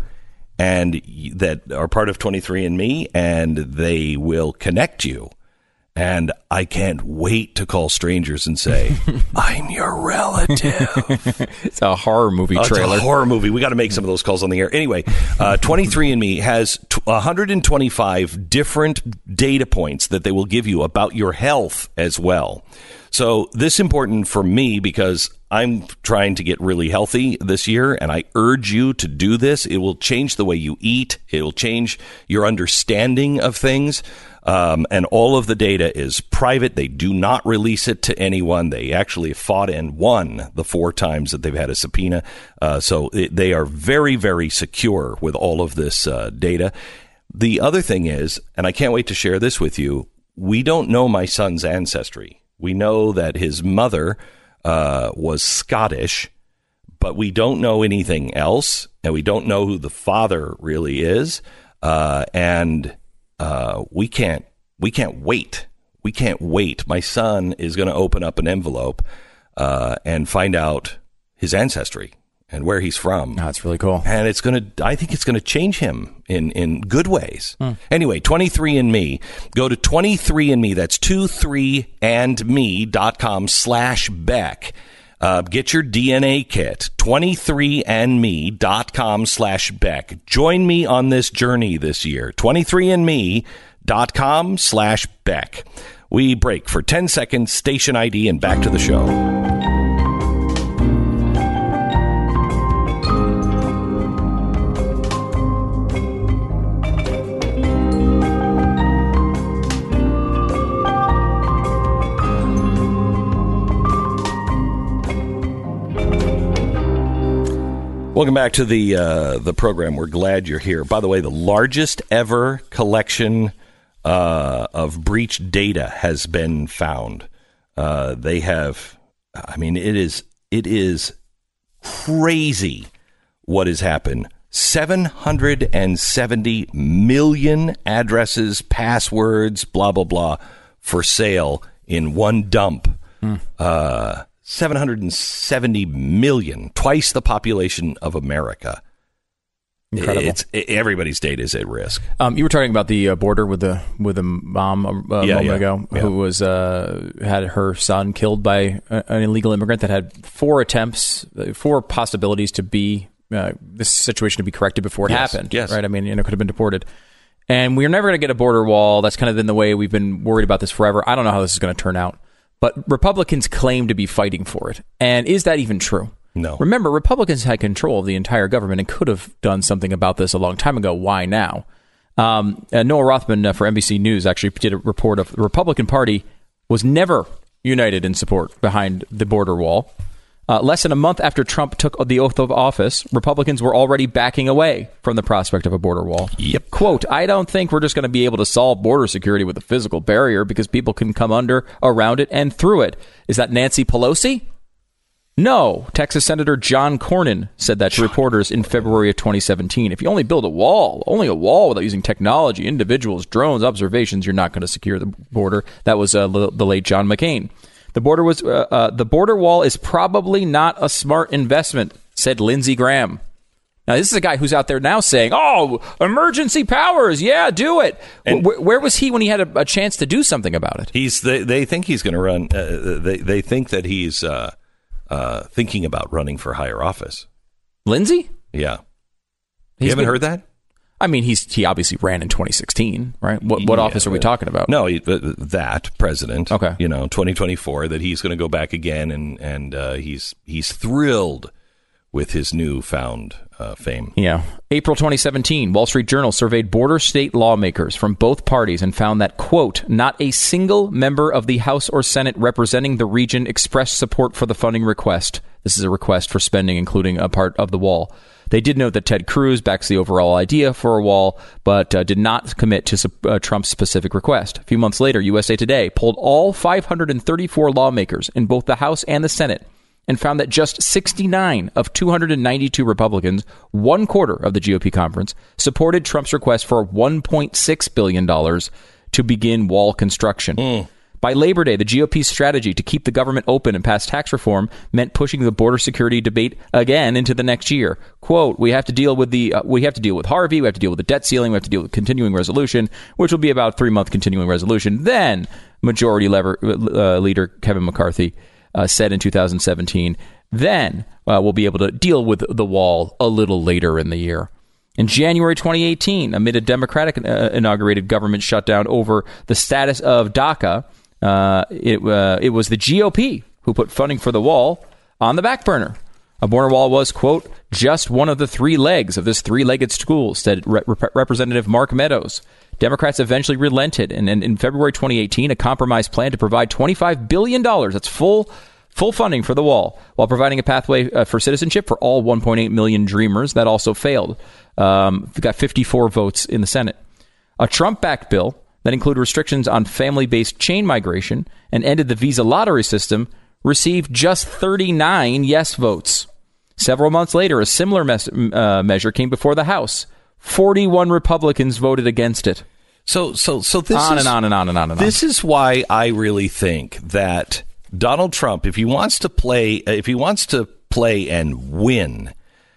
and that are part of twenty-three and me, and they will connect you. And I can't wait to call strangers and say, I'm your relative. It's a horror movie oh, trailer. It's a horror movie. We got to make some of those calls on the air. Anyway, uh, twenty-three and me has one hundred twenty-five different data points that they will give you about your health as well. So this is important for me because I'm trying to get really healthy this year, and I urge you to do this. It will change the way you eat. It will change your understanding of things. Um, and all of the data is private. They do not release it to anyone. They actually fought and won the four times that they've had a subpoena. Uh, so it, they are very, very secure with all of this uh, data. The other thing is, and I can't wait to share this with you, we don't know my son's ancestry. We know that his mother uh, was Scottish, but we don't know anything else, and we don't know who the father really is. Uh, and Uh, we can't, we can't wait. We can't wait. My son is going to open up an envelope, uh, and find out his ancestry and where he's from. Oh, that's really cool. And it's going to, I think it's going to change him in, in good ways. Hmm. Anyway, twenty-three and me, go to twenty-three and me. That's two three and me dot com slash Beck. Uh, get your D N A kit, twenty-three and me dot com slash Beck. Join me on this journey this year, twenty-three and me dot com slash Beck. We break for ten seconds, station I D, and back to the show. Welcome back to the uh, the program. We're glad you're here. By the way, the largest ever collection uh, of breach data has been found. Uh, they have, I mean, it is it is crazy what has happened. seven hundred seventy million addresses, passwords, blah, blah, blah, for sale in one dump. Hmm. Uh seven hundred seventy million, twice the population of America. Incredible. It's it, everybody's data is at risk. Um, you were talking about the uh, border with the with the mom a, a yeah, moment yeah, ago, yeah. who was uh, had her son killed by a, an illegal immigrant that had four attempts, uh, four possibilities to be uh, this situation to be corrected before it yes, happened. Yes, right. I mean, you know, could have been deported. And we're never going to get a border wall. That's kind of been the way we've been worried about this forever. I don't know how this is going to turn out. But Republicans claim to be fighting for it. And is that even true? No. Remember, Republicans had control of the entire government and could have done something about this a long time ago. Why now? Um, uh, Noah Rothman uh, for N B C News actually did a report of the Republican Party was never united in support behind the border wall. Uh, less than a month after Trump took the oath of office, Republicans were already backing away from the prospect of a border wall. Yep. Quote, I don't think we're just going to be able to solve border security with a physical barrier because people can come under, around it, and through it. Is that Nancy Pelosi? No. Texas Senator John Cornyn said that to reporters in February of twenty seventeen. If you only build a wall, only a wall without using technology, individuals, drones, observations, you're not going to secure the border. That was uh, the late John McCain. The border was uh, uh, the border wall is probably not a smart investment, said Lindsey Graham. Now, this is a guy who's out there now saying, oh, emergency powers. Yeah, do it. And where, where was he when he had a, a chance to do something about it? He's they, they think he's going to run. Uh, they, they think that he's uh, uh, thinking about running for higher office. Lindsey? Yeah. He's You haven't been- heard that? I mean, he's he obviously ran in twenty sixteen, right? What what Yeah, office are we but- talking about? No, he, uh, that president. Okay. You know, twenty twenty-four, that he's going to go back again, and and uh, he's he's thrilled with his newfound uh, fame. Yeah. April twenty seventeen, Wall Street Journal surveyed border state lawmakers from both parties and found that, quote, not a single member of the House or Senate representing the region expressed support for the funding request. This is a request for spending, including a part of the wall. They did note that Ted Cruz backs the overall idea for a wall, but uh, did not commit to uh, Trump's specific request. A few months later, U S A Today polled all five hundred thirty-four lawmakers in both the House and the Senate and found that just sixty-nine of two hundred ninety-two Republicans, one quarter of the G O P conference, supported Trump's request for one point six billion dollars to begin wall construction. Mm. By Labor Day, the G O P's strategy to keep the government open and pass tax reform meant pushing the border security debate again into the next year. Quote, we have to deal with the uh, we have to deal with Harvey, we have to deal with the debt ceiling, we have to deal with continuing resolution, which will be about a three-month continuing resolution. Then, Majority lever, uh, Leader Kevin McCarthy uh, said in two thousand seventeen, then uh, we'll be able to deal with the wall a little later in the year. In January twenty eighteen, amid a Democratic-inaugurated uh, government shutdown over the status of DACA, Uh, it uh, it was the G O P who put funding for the wall on the back burner. A border wall was, quote, just one of the three legs of this three-legged stool, said Re- Rep- Representative Mark Meadows. Democrats eventually relented, and, and in February twenty eighteen, a compromise plan to provide twenty-five billion dollars, that's full full funding for the wall, while providing a pathway uh, for citizenship for all one point eight million Dreamers. That also failed. Um, got fifty-four votes in the Senate. A Trump-backed bill that include restrictions on family-based chain migration and ended the visa lottery system, received just thirty-nine yes votes. Several months later, a similar mes- uh, measure came before the House. forty-one Republicans voted against it. So, so, so this on is, and on and on and on and on. This is why I really think that Donald Trump, if he wants to play, if he wants to play and win,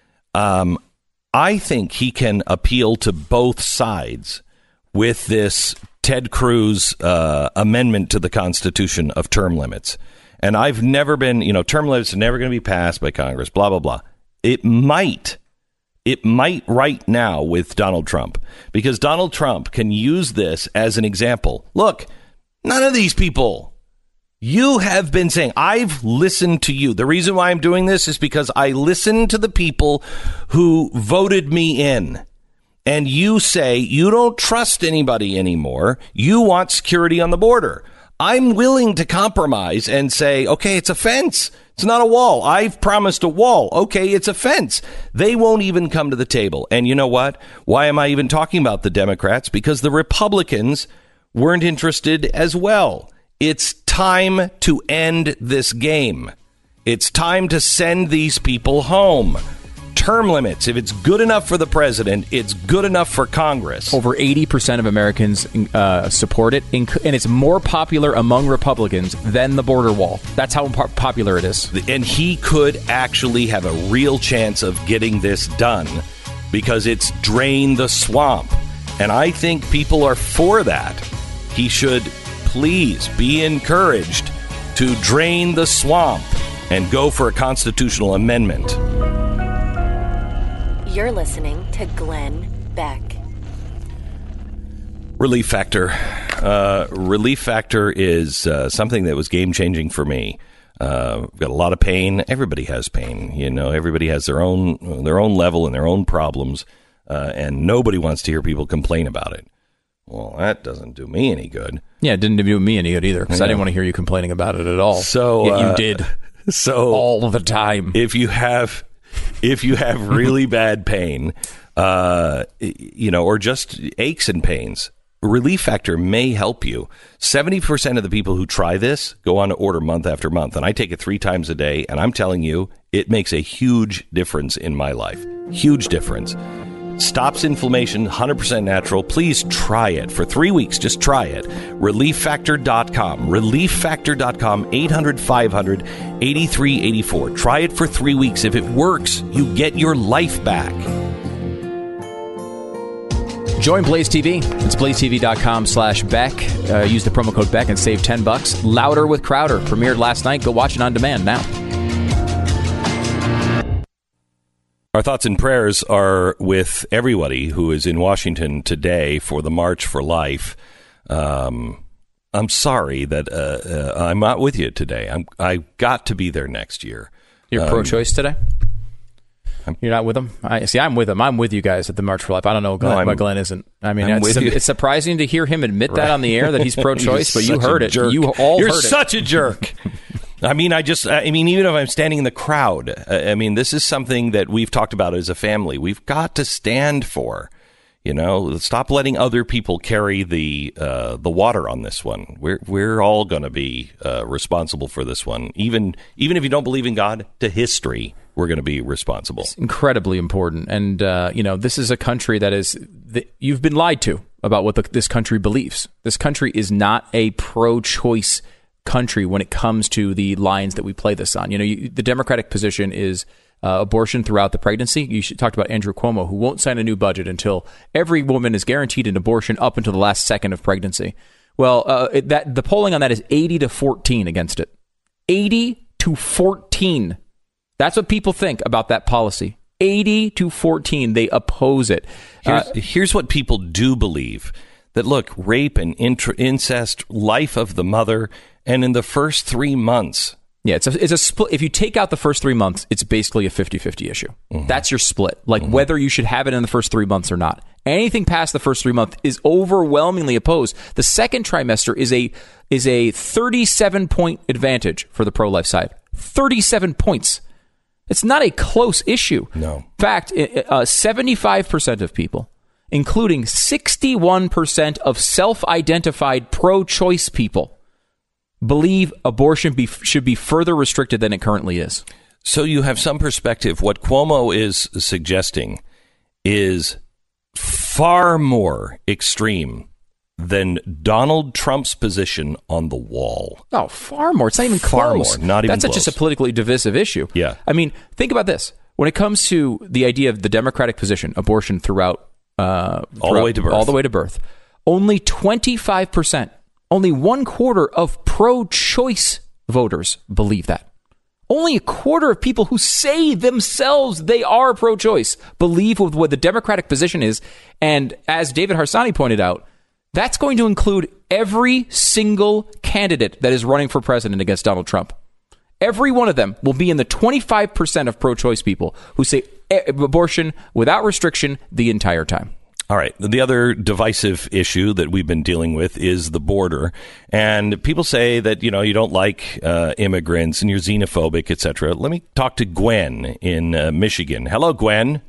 um, I think he can appeal to both sides with this Ted Cruz uh, amendment to the Constitution of term limits. And I've never been, you know, term limits are never going to be passed by Congress, blah, blah, blah. It might, it might right now with Donald Trump, because Donald Trump can use this as an example. Look, none of these people, you have been saying, I've listened to you. The reason why I'm doing this is because I listened to the people who voted me in. And you say you don't trust anybody anymore. You want security on the border. I'm willing to compromise and say, okay, it's a fence. It's not a wall. I've promised a wall. Okay, it's a fence. They won't even come to the table. And you know what? Why am I even talking about the Democrats? Because the Republicans weren't interested as well. It's time to end this game. It's time to send these people home. Term limits. If it's good enough for the president, it's good enough for Congress. Over eighty percent of Americans uh, support it, and it's more popular among Republicans than the border wall. That's how popular it is. And he could actually have a real chance of getting this done because it's drain the swamp. And I think people are for that. He should please be encouraged to drain the swamp and go for a constitutional amendment. You're listening to Glenn Beck. Relief Factor. Uh, Relief Factor is uh, something that was game-changing for me. Uh, got a lot of pain. Everybody has pain. You know, everybody has their own their own level and their own problems, uh, and nobody wants to hear people complain about it. Well, that doesn't do me any good. Yeah, it didn't do me any good either, because I didn't want to hear you complaining about it at all. So Yet you uh, did. So all the time. If you have, if you have really bad pain, uh, you know, or just aches and pains, Relief Factor may help you. seventy percent of the people who try this go on to order month after month, and I take it three times a day, and I'm telling you, it makes a huge difference in my life. Huge difference. Stops inflammation, one hundred percent natural. Please try it for three weeks. Just try it. relief factor dot com. relief factor dot com, eight hundred, five hundred, eighty-three eighty-four. Try it for three weeks. If it works, you get your life back. Join Blaze T V. It's blaze t v dot com slash Beck. Uh, use the promo code Beck and save ten bucks. Louder with Crowder. Premiered last night. Go watch it on demand now. Our thoughts and prayers are with everybody who is in Washington today for the March for Life. Um, I'm sorry that uh, uh, I'm not with you today. I'm, I got to be there next year. You're um, pro-choice today? I'm, You're not with them? I see. I'm with them. I'm with you guys at the March for Life. I don't know Glenn, no, why Glenn isn't. I mean, I'm it's, with you. it's surprising to hear him admit that Right. on the air that he's pro-choice, but you heard it. Jerk. You all You're heard it. such a jerk. I mean, I just, I mean, even if I'm standing in the crowd, I mean, this is something that we've talked about as a family. We've got to stand for, you know, stop letting other people carry the uh, the water on this one. We're we're all going to be uh, responsible for this one. Even even if you don't believe in God, to history, we're going to be responsible. It's incredibly important. And, uh, you know, this is a country that is, the, you've been lied to about what the, this country believes. This country is not a pro-choice country when it comes to the lines that we play this on. You know, you, the Democratic position is uh, abortion throughout the pregnancy. You should, talked about Andrew Cuomo, who won't sign a new budget until every woman is guaranteed an abortion up until the last second of pregnancy. Well, uh, it, that the polling on that is eighty to fourteen against it. eighty to fourteen. That's what people think about that policy. eighty to fourteen. They oppose it. Here's, Uh, here's what people do believe. That, look, rape and intra- incest, life of the mother, and in the first three months. Yeah, it's a, it's a split. If you take out the first three months, it's basically a fifty-fifty issue. Mm-hmm. That's your split. Like mm-hmm. whether you should have it in the first three months or not. Anything past the first three months is overwhelmingly opposed. The second trimester is a is a thirty-seven point advantage for the pro-life side. thirty-seven points. It's not a close issue. No. In fact, uh, seventy-five percent of people, including sixty-one percent of self-identified pro-choice people, believe abortion be, should be further restricted than it currently is. So you have some perspective. What Cuomo is suggesting is far more extreme than Donald Trump's position on the wall. Oh, far more. It's not even far close. more. Not even That's a, close. just a politically divisive issue. Yeah. I mean, think about this. When it comes to the idea of the Democratic position, abortion throughout, uh, all the way to birth, all the way to birth, only twenty-five percent, only one quarter of pro-choice voters believe that. Only a quarter of people who say themselves they are pro-choice believe with what the Democratic position is. And as David Harsanyi pointed out, that's going to include every single candidate that is running for president against Donald Trump. Every one of them will be in the twenty-five percent of pro-choice people who say abortion without restriction the entire time. All right. The other divisive issue that we've been dealing with is the border. And people say that, you know, you don't like uh, immigrants and you're xenophobic, et cetera. Let me talk to Gwen in uh, Michigan. Hello, Gwen.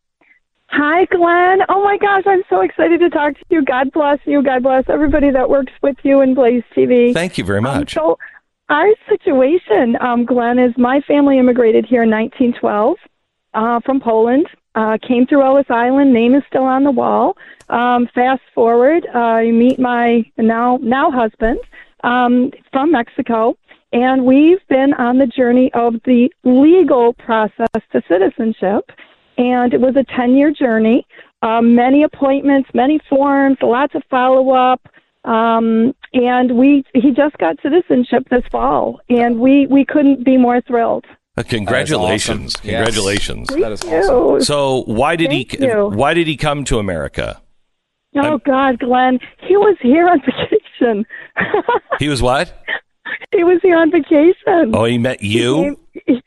Hi, Glenn. Oh, my gosh. I'm so excited to talk to you. God bless you. God bless everybody that works with you in Blaze T V. Thank you very much. Um, so our situation, um, Glenn, is my family immigrated here in nineteen twelve uh, from Poland. Uh, came through Ellis Island. Name is still on the wall. Um, fast forward, uh, you meet my now now husband um, from Mexico, and we've been on the journey of the legal process to citizenship. And it was a ten-year journey, um, many appointments, many forms, lots of follow-up. Um, and we he just got citizenship this fall, and we, we couldn't be more thrilled. Uh, congratulations. Awesome. Congratulations. Yes. That is Thank awesome. you. So why did Thank he you. why did he come to America? Oh, I'm- God, Glenn, he was here on vacation. He was what? He was here on vacation. Oh, he met you? He-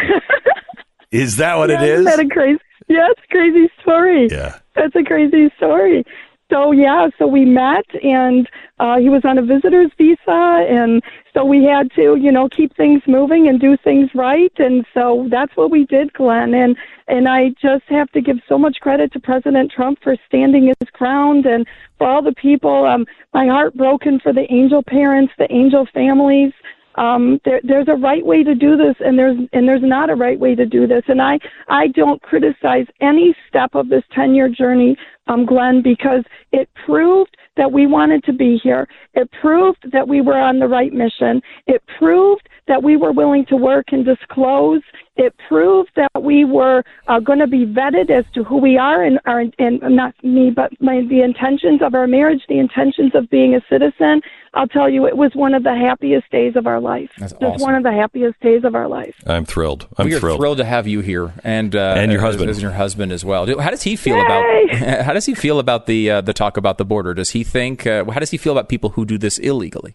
Is that what yeah, it is? Isn't that a crazy, yeah, it's a crazy story. Yeah. That's a crazy story. so yeah, so we met, and uh, he was on a visitor's visa, and so we had to, you know, keep things moving and do things right, and so that's what we did, Glenn. And and I just have to give so much credit to President Trump for standing his ground, and for all the people. Um, my heart broken for the Angel parents, the Angel families. Um, there, there's a right way to do this, and there's and there's not a right way to do this. And I, I don't criticize any step of this ten-year journey, um, Glenn, because it proved that we wanted to be here. It proved that we were on the right mission. It proved that we were willing to work and disclose. It proved that we were uh, going to be vetted as to who we are, and, our, and not me, but my, the intentions of our marriage, the intentions of being a citizen. I'll tell you, it was one of the happiest days of our life. That's It awesome. was one of the happiest days of our life. I'm thrilled. I'm we are thrilled. thrilled to have you here, and uh, And your as- husband. as your husband as well. How does he feel Yay! about? How does he feel about the uh, the talk about the border? Does he think? Uh, how does he feel about people who do this illegally?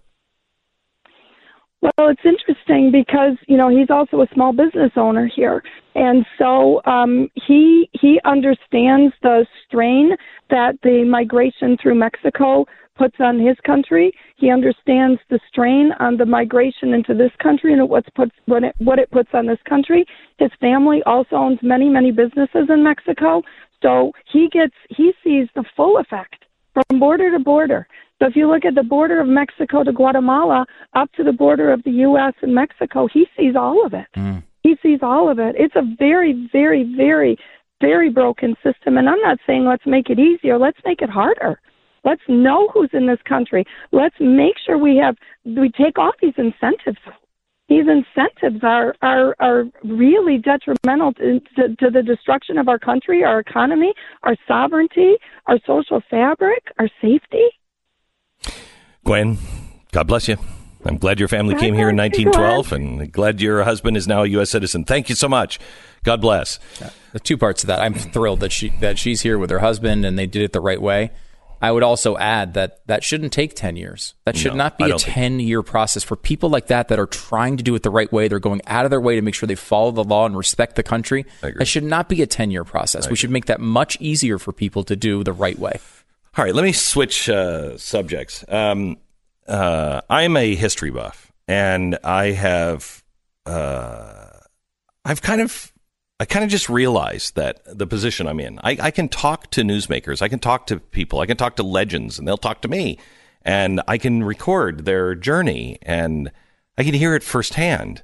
Well, it's interesting because, you know, he's also a small business owner here. And so um, he he understands the strain that the migration through Mexico puts on his country. He understands the strain on the migration into this country and what's puts, what, it, what it puts on this country. His family also owns many, many businesses in Mexico. So he gets he sees the full effect from border to border. So if you look at the border of Mexico to Guatemala up to the border of the U S and Mexico, he sees all of it. Mm. He sees all of it. It's a very, very, very, very broken system. And I'm not saying let's make it easier. Let's make it harder. Let's know who's in this country. Let's make sure we have we take off these incentives. These incentives are are, are really detrimental to, to, to the destruction of our country, our economy, our sovereignty, our social fabric, our safety. Gwen, God bless you. I'm glad your family God came here in bless you, nineteen twelve, and glad your husband is now a U S citizen. Thank you so much. God bless. The two parts of that. I'm thrilled that she that she's here with her husband and they did it the right way. I would also add that that shouldn't take ten years. That should No, not I be a don't think- ten-year process for people like that that are trying to do it the right way. They're going out of their way to make sure they follow the law and respect the country. I agree. That should not be a ten-year process. We should make that much easier for people to do the right way. All right, let me switch uh, subjects. Um, uh, I'm a history buff, and I have, uh, I've kind of, I kind of just realized that the position I'm in, I, I can talk to newsmakers, I can talk to people, I can talk to legends, and they'll talk to me, and I can record their journey, and I can hear it firsthand.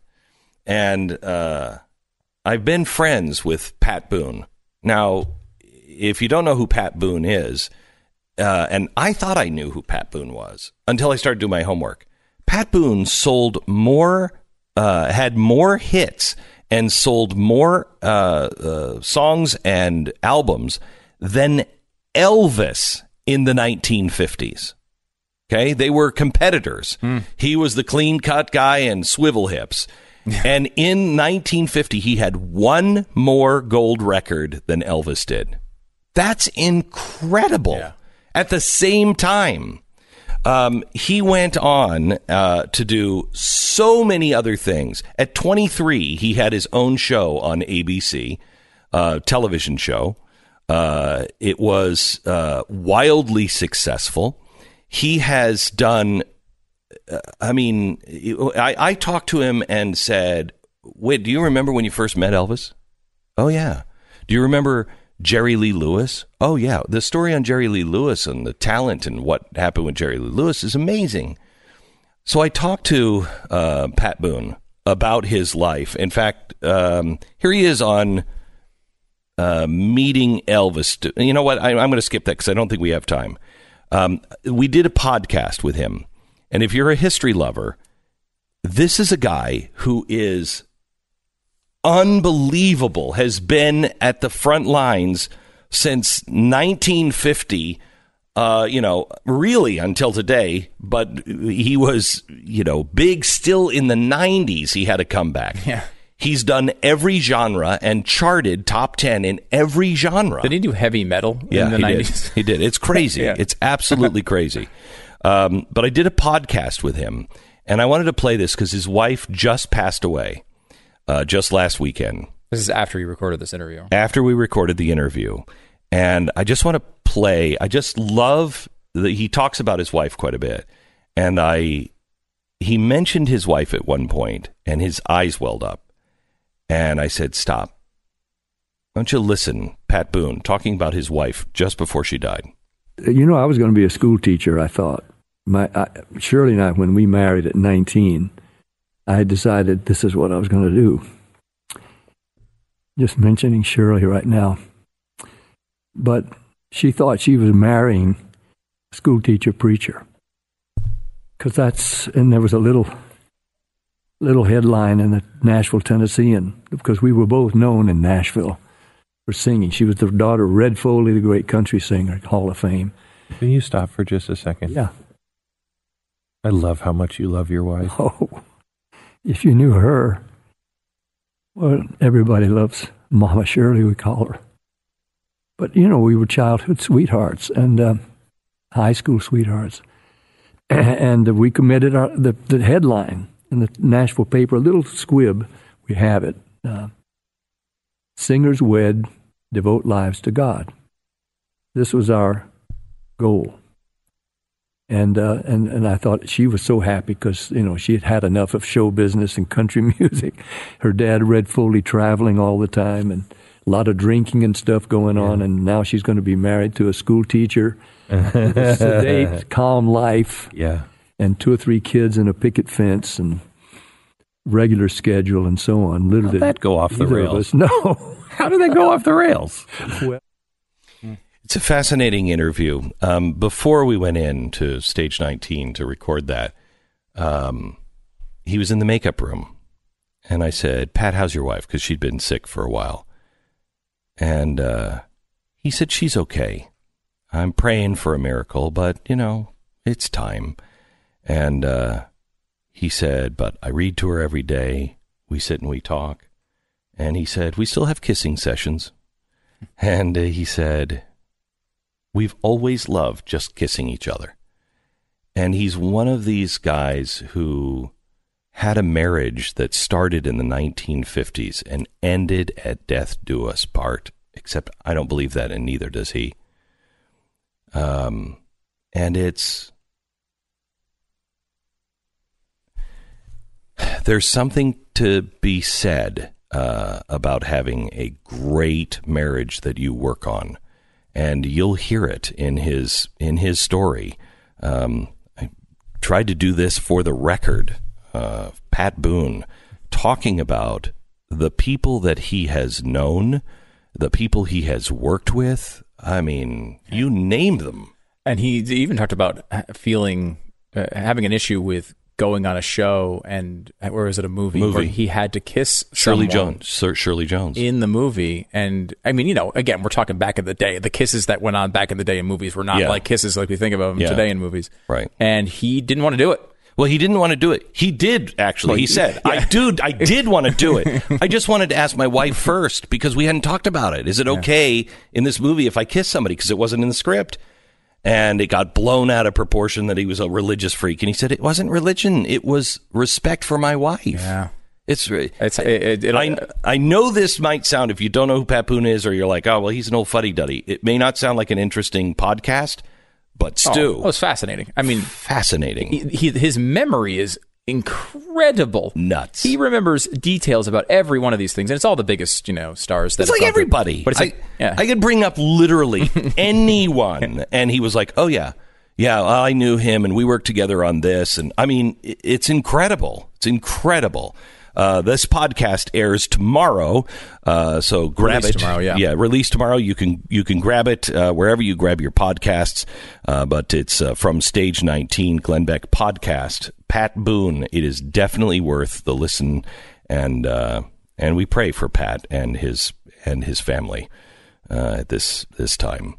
And uh, I've been friends with Pat Boone. Now, if you don't know who Pat Boone is, Uh, and I thought I knew who Pat Boone was until I started doing my homework. Pat Boone sold more, uh, had more hits and sold more uh, uh, songs and albums than Elvis in the nineteen fifties. Okay, they were competitors. Mm. He was the clean cut guy and swivel hips. And in nineteen fifty, he had one more gold record than Elvis did. That's incredible. Yeah. At the same time, um, he went on uh, to do so many other things. At twenty-three, he had his own show on A B C, uh, television show. Uh, it was uh, wildly successful. He has done, uh, I mean, I, I talked to him and said, wait, do you remember when you first met Elvis? Oh, yeah. Do you remember Jerry Lee Lewis? Oh, yeah. The story on Jerry Lee Lewis and the talent and what happened with Jerry Lee Lewis is amazing. So I talked to uh, Pat Boone about his life. In fact, um, here he is on uh, Meeting Elvis. You know what? I, I'm going to skip that because I don't think we have time. Um, we did a podcast with him. And if you're a history lover, this is a guy who is unbelievable, has been at the front lines since nineteen fifty, uh, you know, really until today. But he was, you know, big still in the nineties. He had a comeback. Yeah. He's done every genre and charted top ten in every genre. Did he do heavy metal yeah, in the he nineties? Did. He did. It's crazy. Yeah. It's absolutely crazy. Um, but I did a podcast with him, and I wanted to play this because his wife just passed away. Uh, just last weekend. This is after you recorded this interview. After we recorded the interview. And I just want to play. I just love that he talks about his wife quite a bit. And I, he mentioned his wife at one point, and his eyes welled up. And I said, stop. Why don't you listen, Pat Boone, talking about his wife just before she died. You know, I was going to be a school teacher, I thought. My I, Shirley and I, when we married at nineteen, I had decided this is what I was going to do. Just mentioning Shirley right now. But she thought she was marrying a school teacher preacher. Because that's, and there was a little little headline in the Nashville Tennessean, because we were both known in Nashville for singing. She was the daughter of Red Foley, the great country singer, Hall of Fame. Can you stop for just a second? Yeah. I love how much you love your wife. Oh, if you knew her, well, everybody loves Mama Shirley, we call her. But, you know, we were childhood sweethearts and uh, high school sweethearts. And we committed our, the, the headline in the Nashville paper, a little squib, we have it. Uh, Singers wed, devote lives to God. This was our goal. And, uh, and and I thought she was so happy because, you know, she had had enough of show business and country music. Her dad, Red Foley, traveling all the time and a lot of drinking and stuff going on. Yeah. And now she's going to be married to a school teacher. A sedate, calm life. Yeah. And two or three kids and a picket fence and regular schedule and so on. Little How'd that go off the rails? No. How did that go off the rails? Well, it's a fascinating interview. Um, before we went in to Stage nineteen to record that, um, he was in the makeup room. And I said, Pat, how's your wife? Because she'd been sick for a while. And uh, he said, she's okay. I'm praying for a miracle, but, you know, it's time. And uh, he said, but I read to her every day. We sit and we talk. And he said, we still have kissing sessions. And uh, he said, we've always loved just kissing each other. And he's one of these guys who had a marriage that started in the nineteen fifties and ended at death do us part, except I don't believe that, and neither does he. Um, and it's, there's something to be said uh, about having a great marriage that you work on, and you'll hear it in his in his story. Um, I tried to do this for the record. Uh, Pat Boone talking about the people that he has known, the people he has worked with. I mean, you name them. And he even talked about feeling, uh, having an issue with going on a show and, where was it, a movie, movie. where he had to kiss Shirley someone Jones, Sir Shirley Jones in the movie. And I mean, you know, again, we're talking back in the day. The kisses that went on back in the day in movies were not yeah. like kisses like we think of them yeah. today in movies. Right. And he didn't want to do it. Well, he didn't want to do it. He did, actually. Well, he said, yeah. I, do, I did want to do it. I just wanted to ask my wife first because we hadn't talked about it. Is it okay yeah. in this movie if I kiss somebody? Because it wasn't in the script. And it got blown out of proportion that he was a religious freak. And he said, it wasn't religion. It was respect for my wife. Yeah. It's, it's it, it, I, I know this might sound, if you don't know who Pat Boone is, or you're like, oh, well, he's an old fuddy-duddy. It may not sound like an interesting podcast. But Stu, oh, it was fascinating. I mean, fascinating. He, he, his memory is incredible, nuts. He remembers details about every one of these things, and it's all the biggest, you know, stars. That it's like everybody. But it's like, I, yeah. I could bring up literally anyone, and he was like, "Oh yeah, yeah, well, I knew him, and we worked together on this." And I mean, it's incredible. It's incredible. Uh, this podcast airs tomorrow, uh, so grab release it. Tomorrow, yeah, yeah, release tomorrow. You can you can grab it uh, wherever you grab your podcasts. Uh, but it's uh, from Stage nineteen, Glenn Beck podcast. Pat Boone. It is definitely worth the listen, and uh, and we pray for Pat and his and his family uh, at this this time.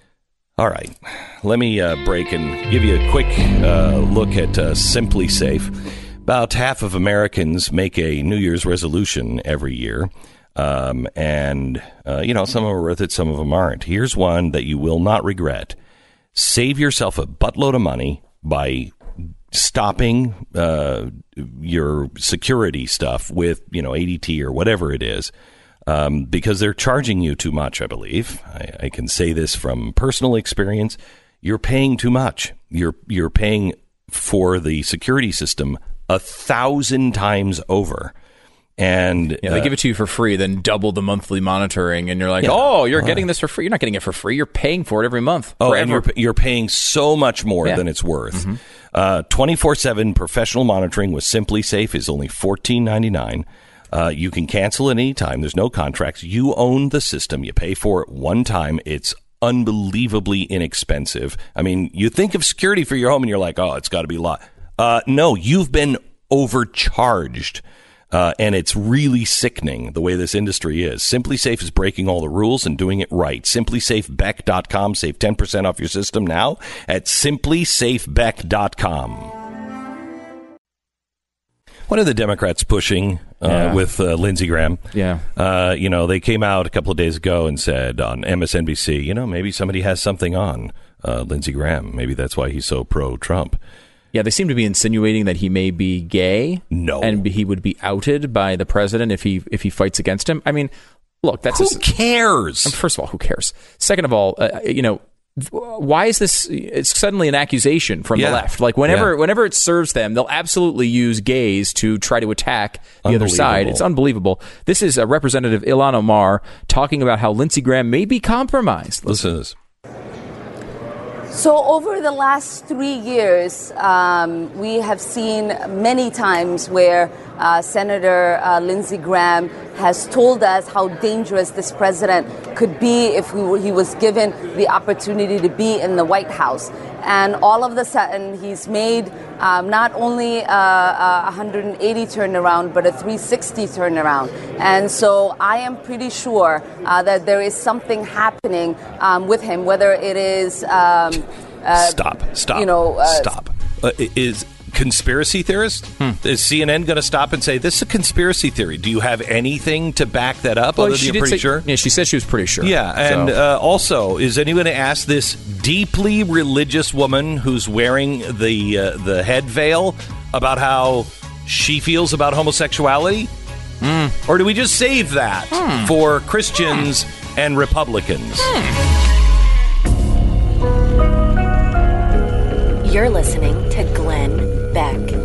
All right, let me uh, break and give you a quick uh, look at uh, Simply Safe. About half of Americans make a New Year's resolution every year. Um, and, uh, you know, some of them are worth it, some of them aren't. Here's one that you will not regret. Save yourself a buttload of money by stopping uh, your security stuff with, you know, A D T or whatever it is. um, because they're charging you too much, I believe. I, I can say this from personal experience. You're paying too much. You're you're paying for the security system a thousand times over. And yeah, they uh, give it to you for free, then double the monthly monitoring, and you're like, Yeah. "Oh, you're Uh, getting this for free." You're not getting it for free. You're paying for it every month. Oh, forever. and you're you're paying so much more Yeah. than it's worth. Mm-hmm. Uh, twenty-four seven professional monitoring with Simply Safe is only fourteen ninety-nine. Uh, you can cancel at any time. There's no contracts. You own the system. You pay for it one time. It's unbelievably inexpensive. I mean, you think of security for your home, and you're like, "Oh, it's got to be a lot." Uh, no, you've been overcharged. Uh, and it's really sickening the way this industry is. Simply Safe is breaking all the rules and doing it right. simply safe beck dot com. Save ten percent off your system now at simply safe beck dot com. What are the Democrats pushing uh, Yeah. with uh, Lindsey Graham? Yeah. Uh, you know, they came out a couple of days ago and said on M S N B C, you know, maybe somebody has something on uh, Lindsey Graham. Maybe that's why he's so pro-Trump. Yeah, they seem to be insinuating that he may be gay. No. And he would be outed by the president if he if he fights against him. I mean, look, that's... Who a, cares? First of all, who cares? Second of all, uh, you know, why is this it's suddenly an accusation from Yeah. the left? Like, whenever Yeah. whenever it serves them, they'll absolutely use gays to try to attack the other side. Unbelievable. It's unbelievable. This is uh, Representative Ilhan Omar talking about how Lindsey Graham may be compromised. Listen to this. So over the last three years, um, we have seen many times where uh, Senator uh, Lindsey Graham has told us how dangerous this president could be if we were, he was given the opportunity to be in the White House. And all of a sudden, he's made um, not only a, a one hundred eighty turnaround, but a three sixty turnaround. And so I am pretty sure uh, that there is something happening um, with him, whether it is... Um, uh, Stop. Stop. You know, uh, Stop. Uh, is conspiracy theorist? Hmm. Is C N N going to stop and say, this is a conspiracy theory? Do you have anything to back that up? Well, other she than did you're pretty say- sure? Yeah, she said she was pretty sure. Yeah, and So- uh, also, is anyone going to ask this deeply religious woman who's wearing the uh, the head veil about how she feels about homosexuality? Mm. Or do we just save that Hmm. for Christians and Republicans? You're listening to Glenn Beck.